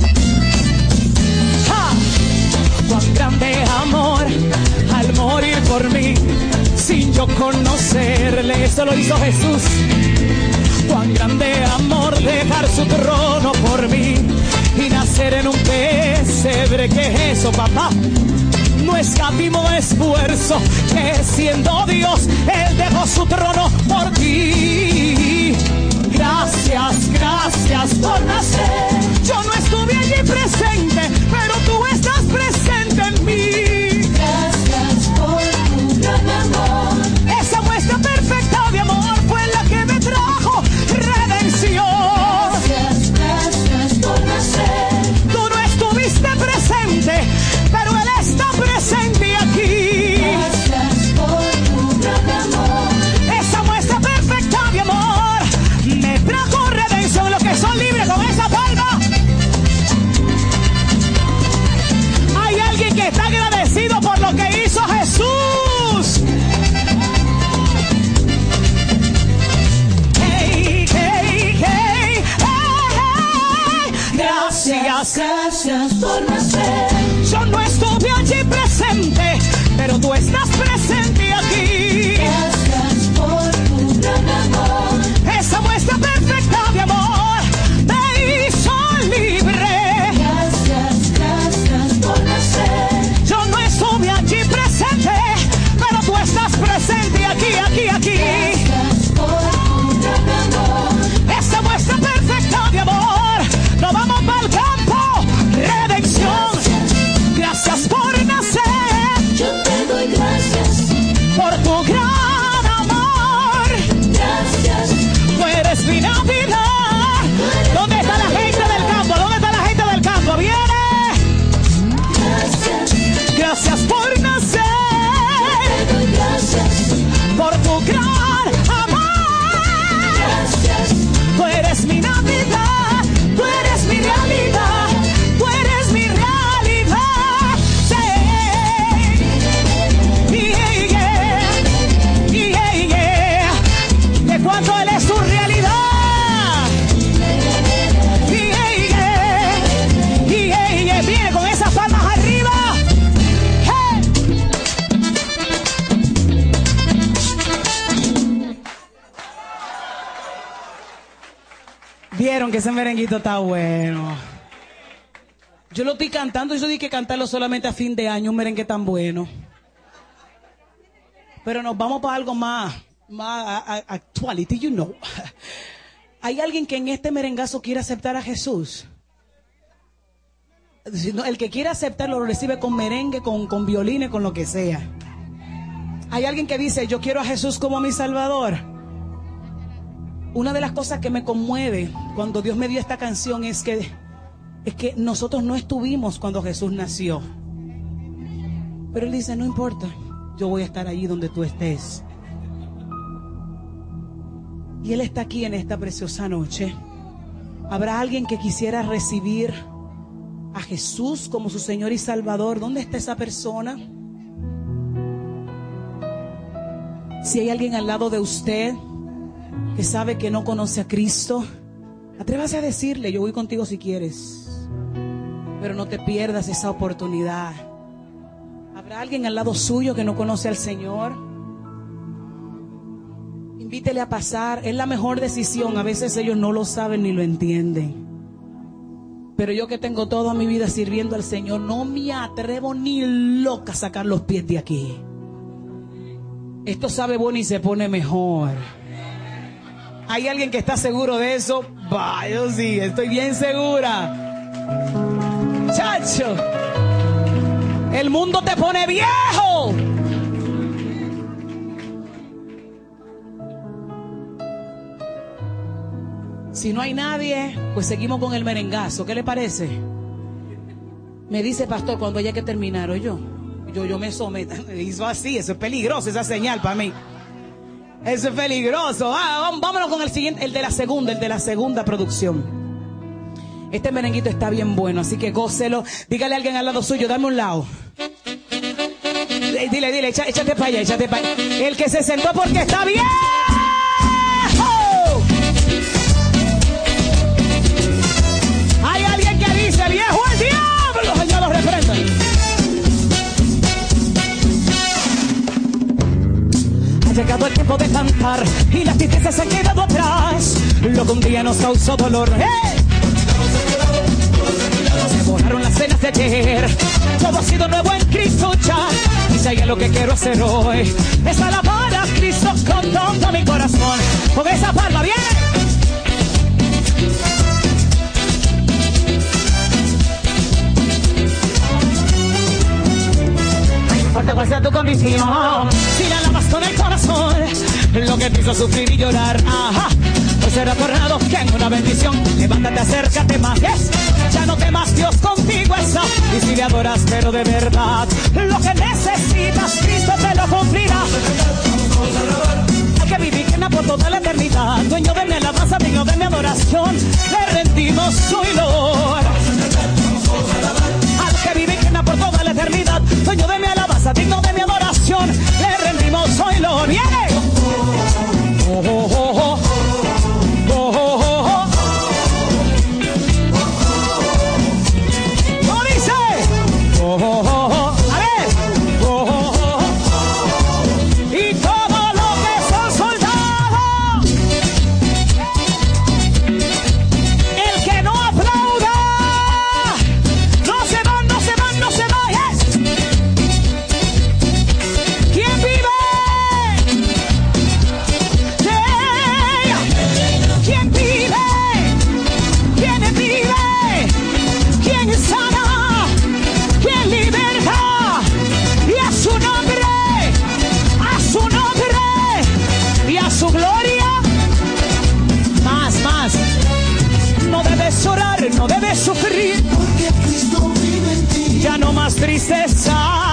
Cuán grande amor al morir por mí, sin yo conocerle, eso lo hizo Jesús. Cuán grande amor dejar su trono por mí y nacer en un pesebre. ¿Qué es eso, papá? No escatimó esfuerzo, que siendo Dios Él dejó su trono por ti. Gracias, gracias por nacer. Yo no estuve allí presente, pero tú estás presente en mí. Gracias por tu gran amor. Esa muestra perfecta de amor fue la que me trajo redención. Gracias, gracias por nacer. Tú no estuviste presente, pero Él está presente aquí. Gracias por Gracias por nacer. Yo no estuve allí presente, pero tú estás presente aquí. Gracias por tu gran amor. Esa muestra perfecta de amor me hizo libre. Gracias por nacer. Yo no estuve allí presente, pero tú estás presente aquí, aquí, aquí. Gracias por tu gran amor. Esa muestra perfecta de amor. Nos vamos para el campo. Redención. Gracias por nacer. Yo te doy gracias por tu gran amor. Gracias. Tú eres mi Navidad. ¿Dónde está la gente del campo? ¿Dónde está la gente del campo? ¡Viene! Gracias. Gracias por nacer. Yo te doy gracias por tu gran amor. Gracias. Tú eres mi Navidad. Tú eres mi realidad. Tú eres mi realidad. Sí. Yeah, yeah. Yeah, yeah. ¿De cuánto Él es tu realidad? Yeah, yeah. Yeah, yeah. Viene con esas palmas arriba. Hey. Vieron que ese merenguito está bueno. Yo lo estoy cantando y yo dije que cantarlo solamente a fin de año, un merengue tan bueno. Pero nos vamos para algo más actuality, you know. ¿Hay alguien que en este merengazo quiere aceptar a Jesús? El que quiere aceptarlo lo recibe con merengue, con violines, con lo que sea. ¿Hay alguien que dice, yo quiero a Jesús como mi Salvador? Una de las cosas que me conmueve cuando Dios me dio esta canción es que nosotros no estuvimos cuando Jesús nació. Pero Él dice, no importa, yo voy a estar allí donde tú estés. Y Él está aquí en esta preciosa noche. ¿Habrá alguien que quisiera recibir a Jesús como su Señor y Salvador? ¿Dónde está esa persona? Si hay alguien al lado de usted que sabe que no conoce a Cristo, atrévase a decirle, yo voy contigo si quieres, pero no te pierdas esa oportunidad. ¿Habrá alguien al lado suyo que no conoce al Señor? Invítele a pasar. Es la mejor decisión. A veces ellos no lo saben ni lo entienden, pero yo que tengo toda mi vida sirviendo al Señor, no me atrevo ni loca a sacar los pies de aquí. Esto sabe bueno y se pone mejor. ¿Hay alguien que está seguro de eso? Va, yo sí, estoy bien segura. Chacho, el mundo te pone viejo. Si no hay nadie, pues seguimos con el merengazo. ¿Qué le parece? Me dice pastor cuando haya que terminar, o yo me someto. Me hizo así, eso es peligroso, esa señal para mí. Eso es peligroso. Vámonos con el siguiente, el de la segunda producción. Este merenguito está bien bueno, así que gócelo. Dígale a alguien al lado suyo, dame un lado. Dile, échate para allá, échate para allá. El que se sentó porque está bien. Hay alguien que dice, viejo el diablo, Señor, lo reprenda. Ha llegado el tiempo de cantar y las tristezas se han quedado atrás. Lo que un día nos causó dolor, se borraron las cenas de ayer. Todo ha sido nuevo en Cristo ya. Y si hay algo que quiero hacer hoy es alabar a Cristo con todo mi corazón. Con esa palma, viene. No importa cuál sea tu condición, si la alabas con el corazón, lo que te hizo sufrir y llorar, pues será tornado que en una bendición. Levántate, acércate más, ya no temas, Dios contigo está. Y si le adoras pero de verdad, lo que necesitas Cristo te lo cumplirá. Al que vive y reina por toda la eternidad, dueño de mi alabanza, digno de mi adoración, le rendimos su Lord. Al que vive y reina por toda la eternidad, dueño de mi alabanza, digno de mi adoración, le rendimos hoy Lord. ¡Viene! Oh, oh, oh, oh. Oh, oh, oh, oh. debes sufrir. Porque Cristo vive en ti. Ya no más tristeza.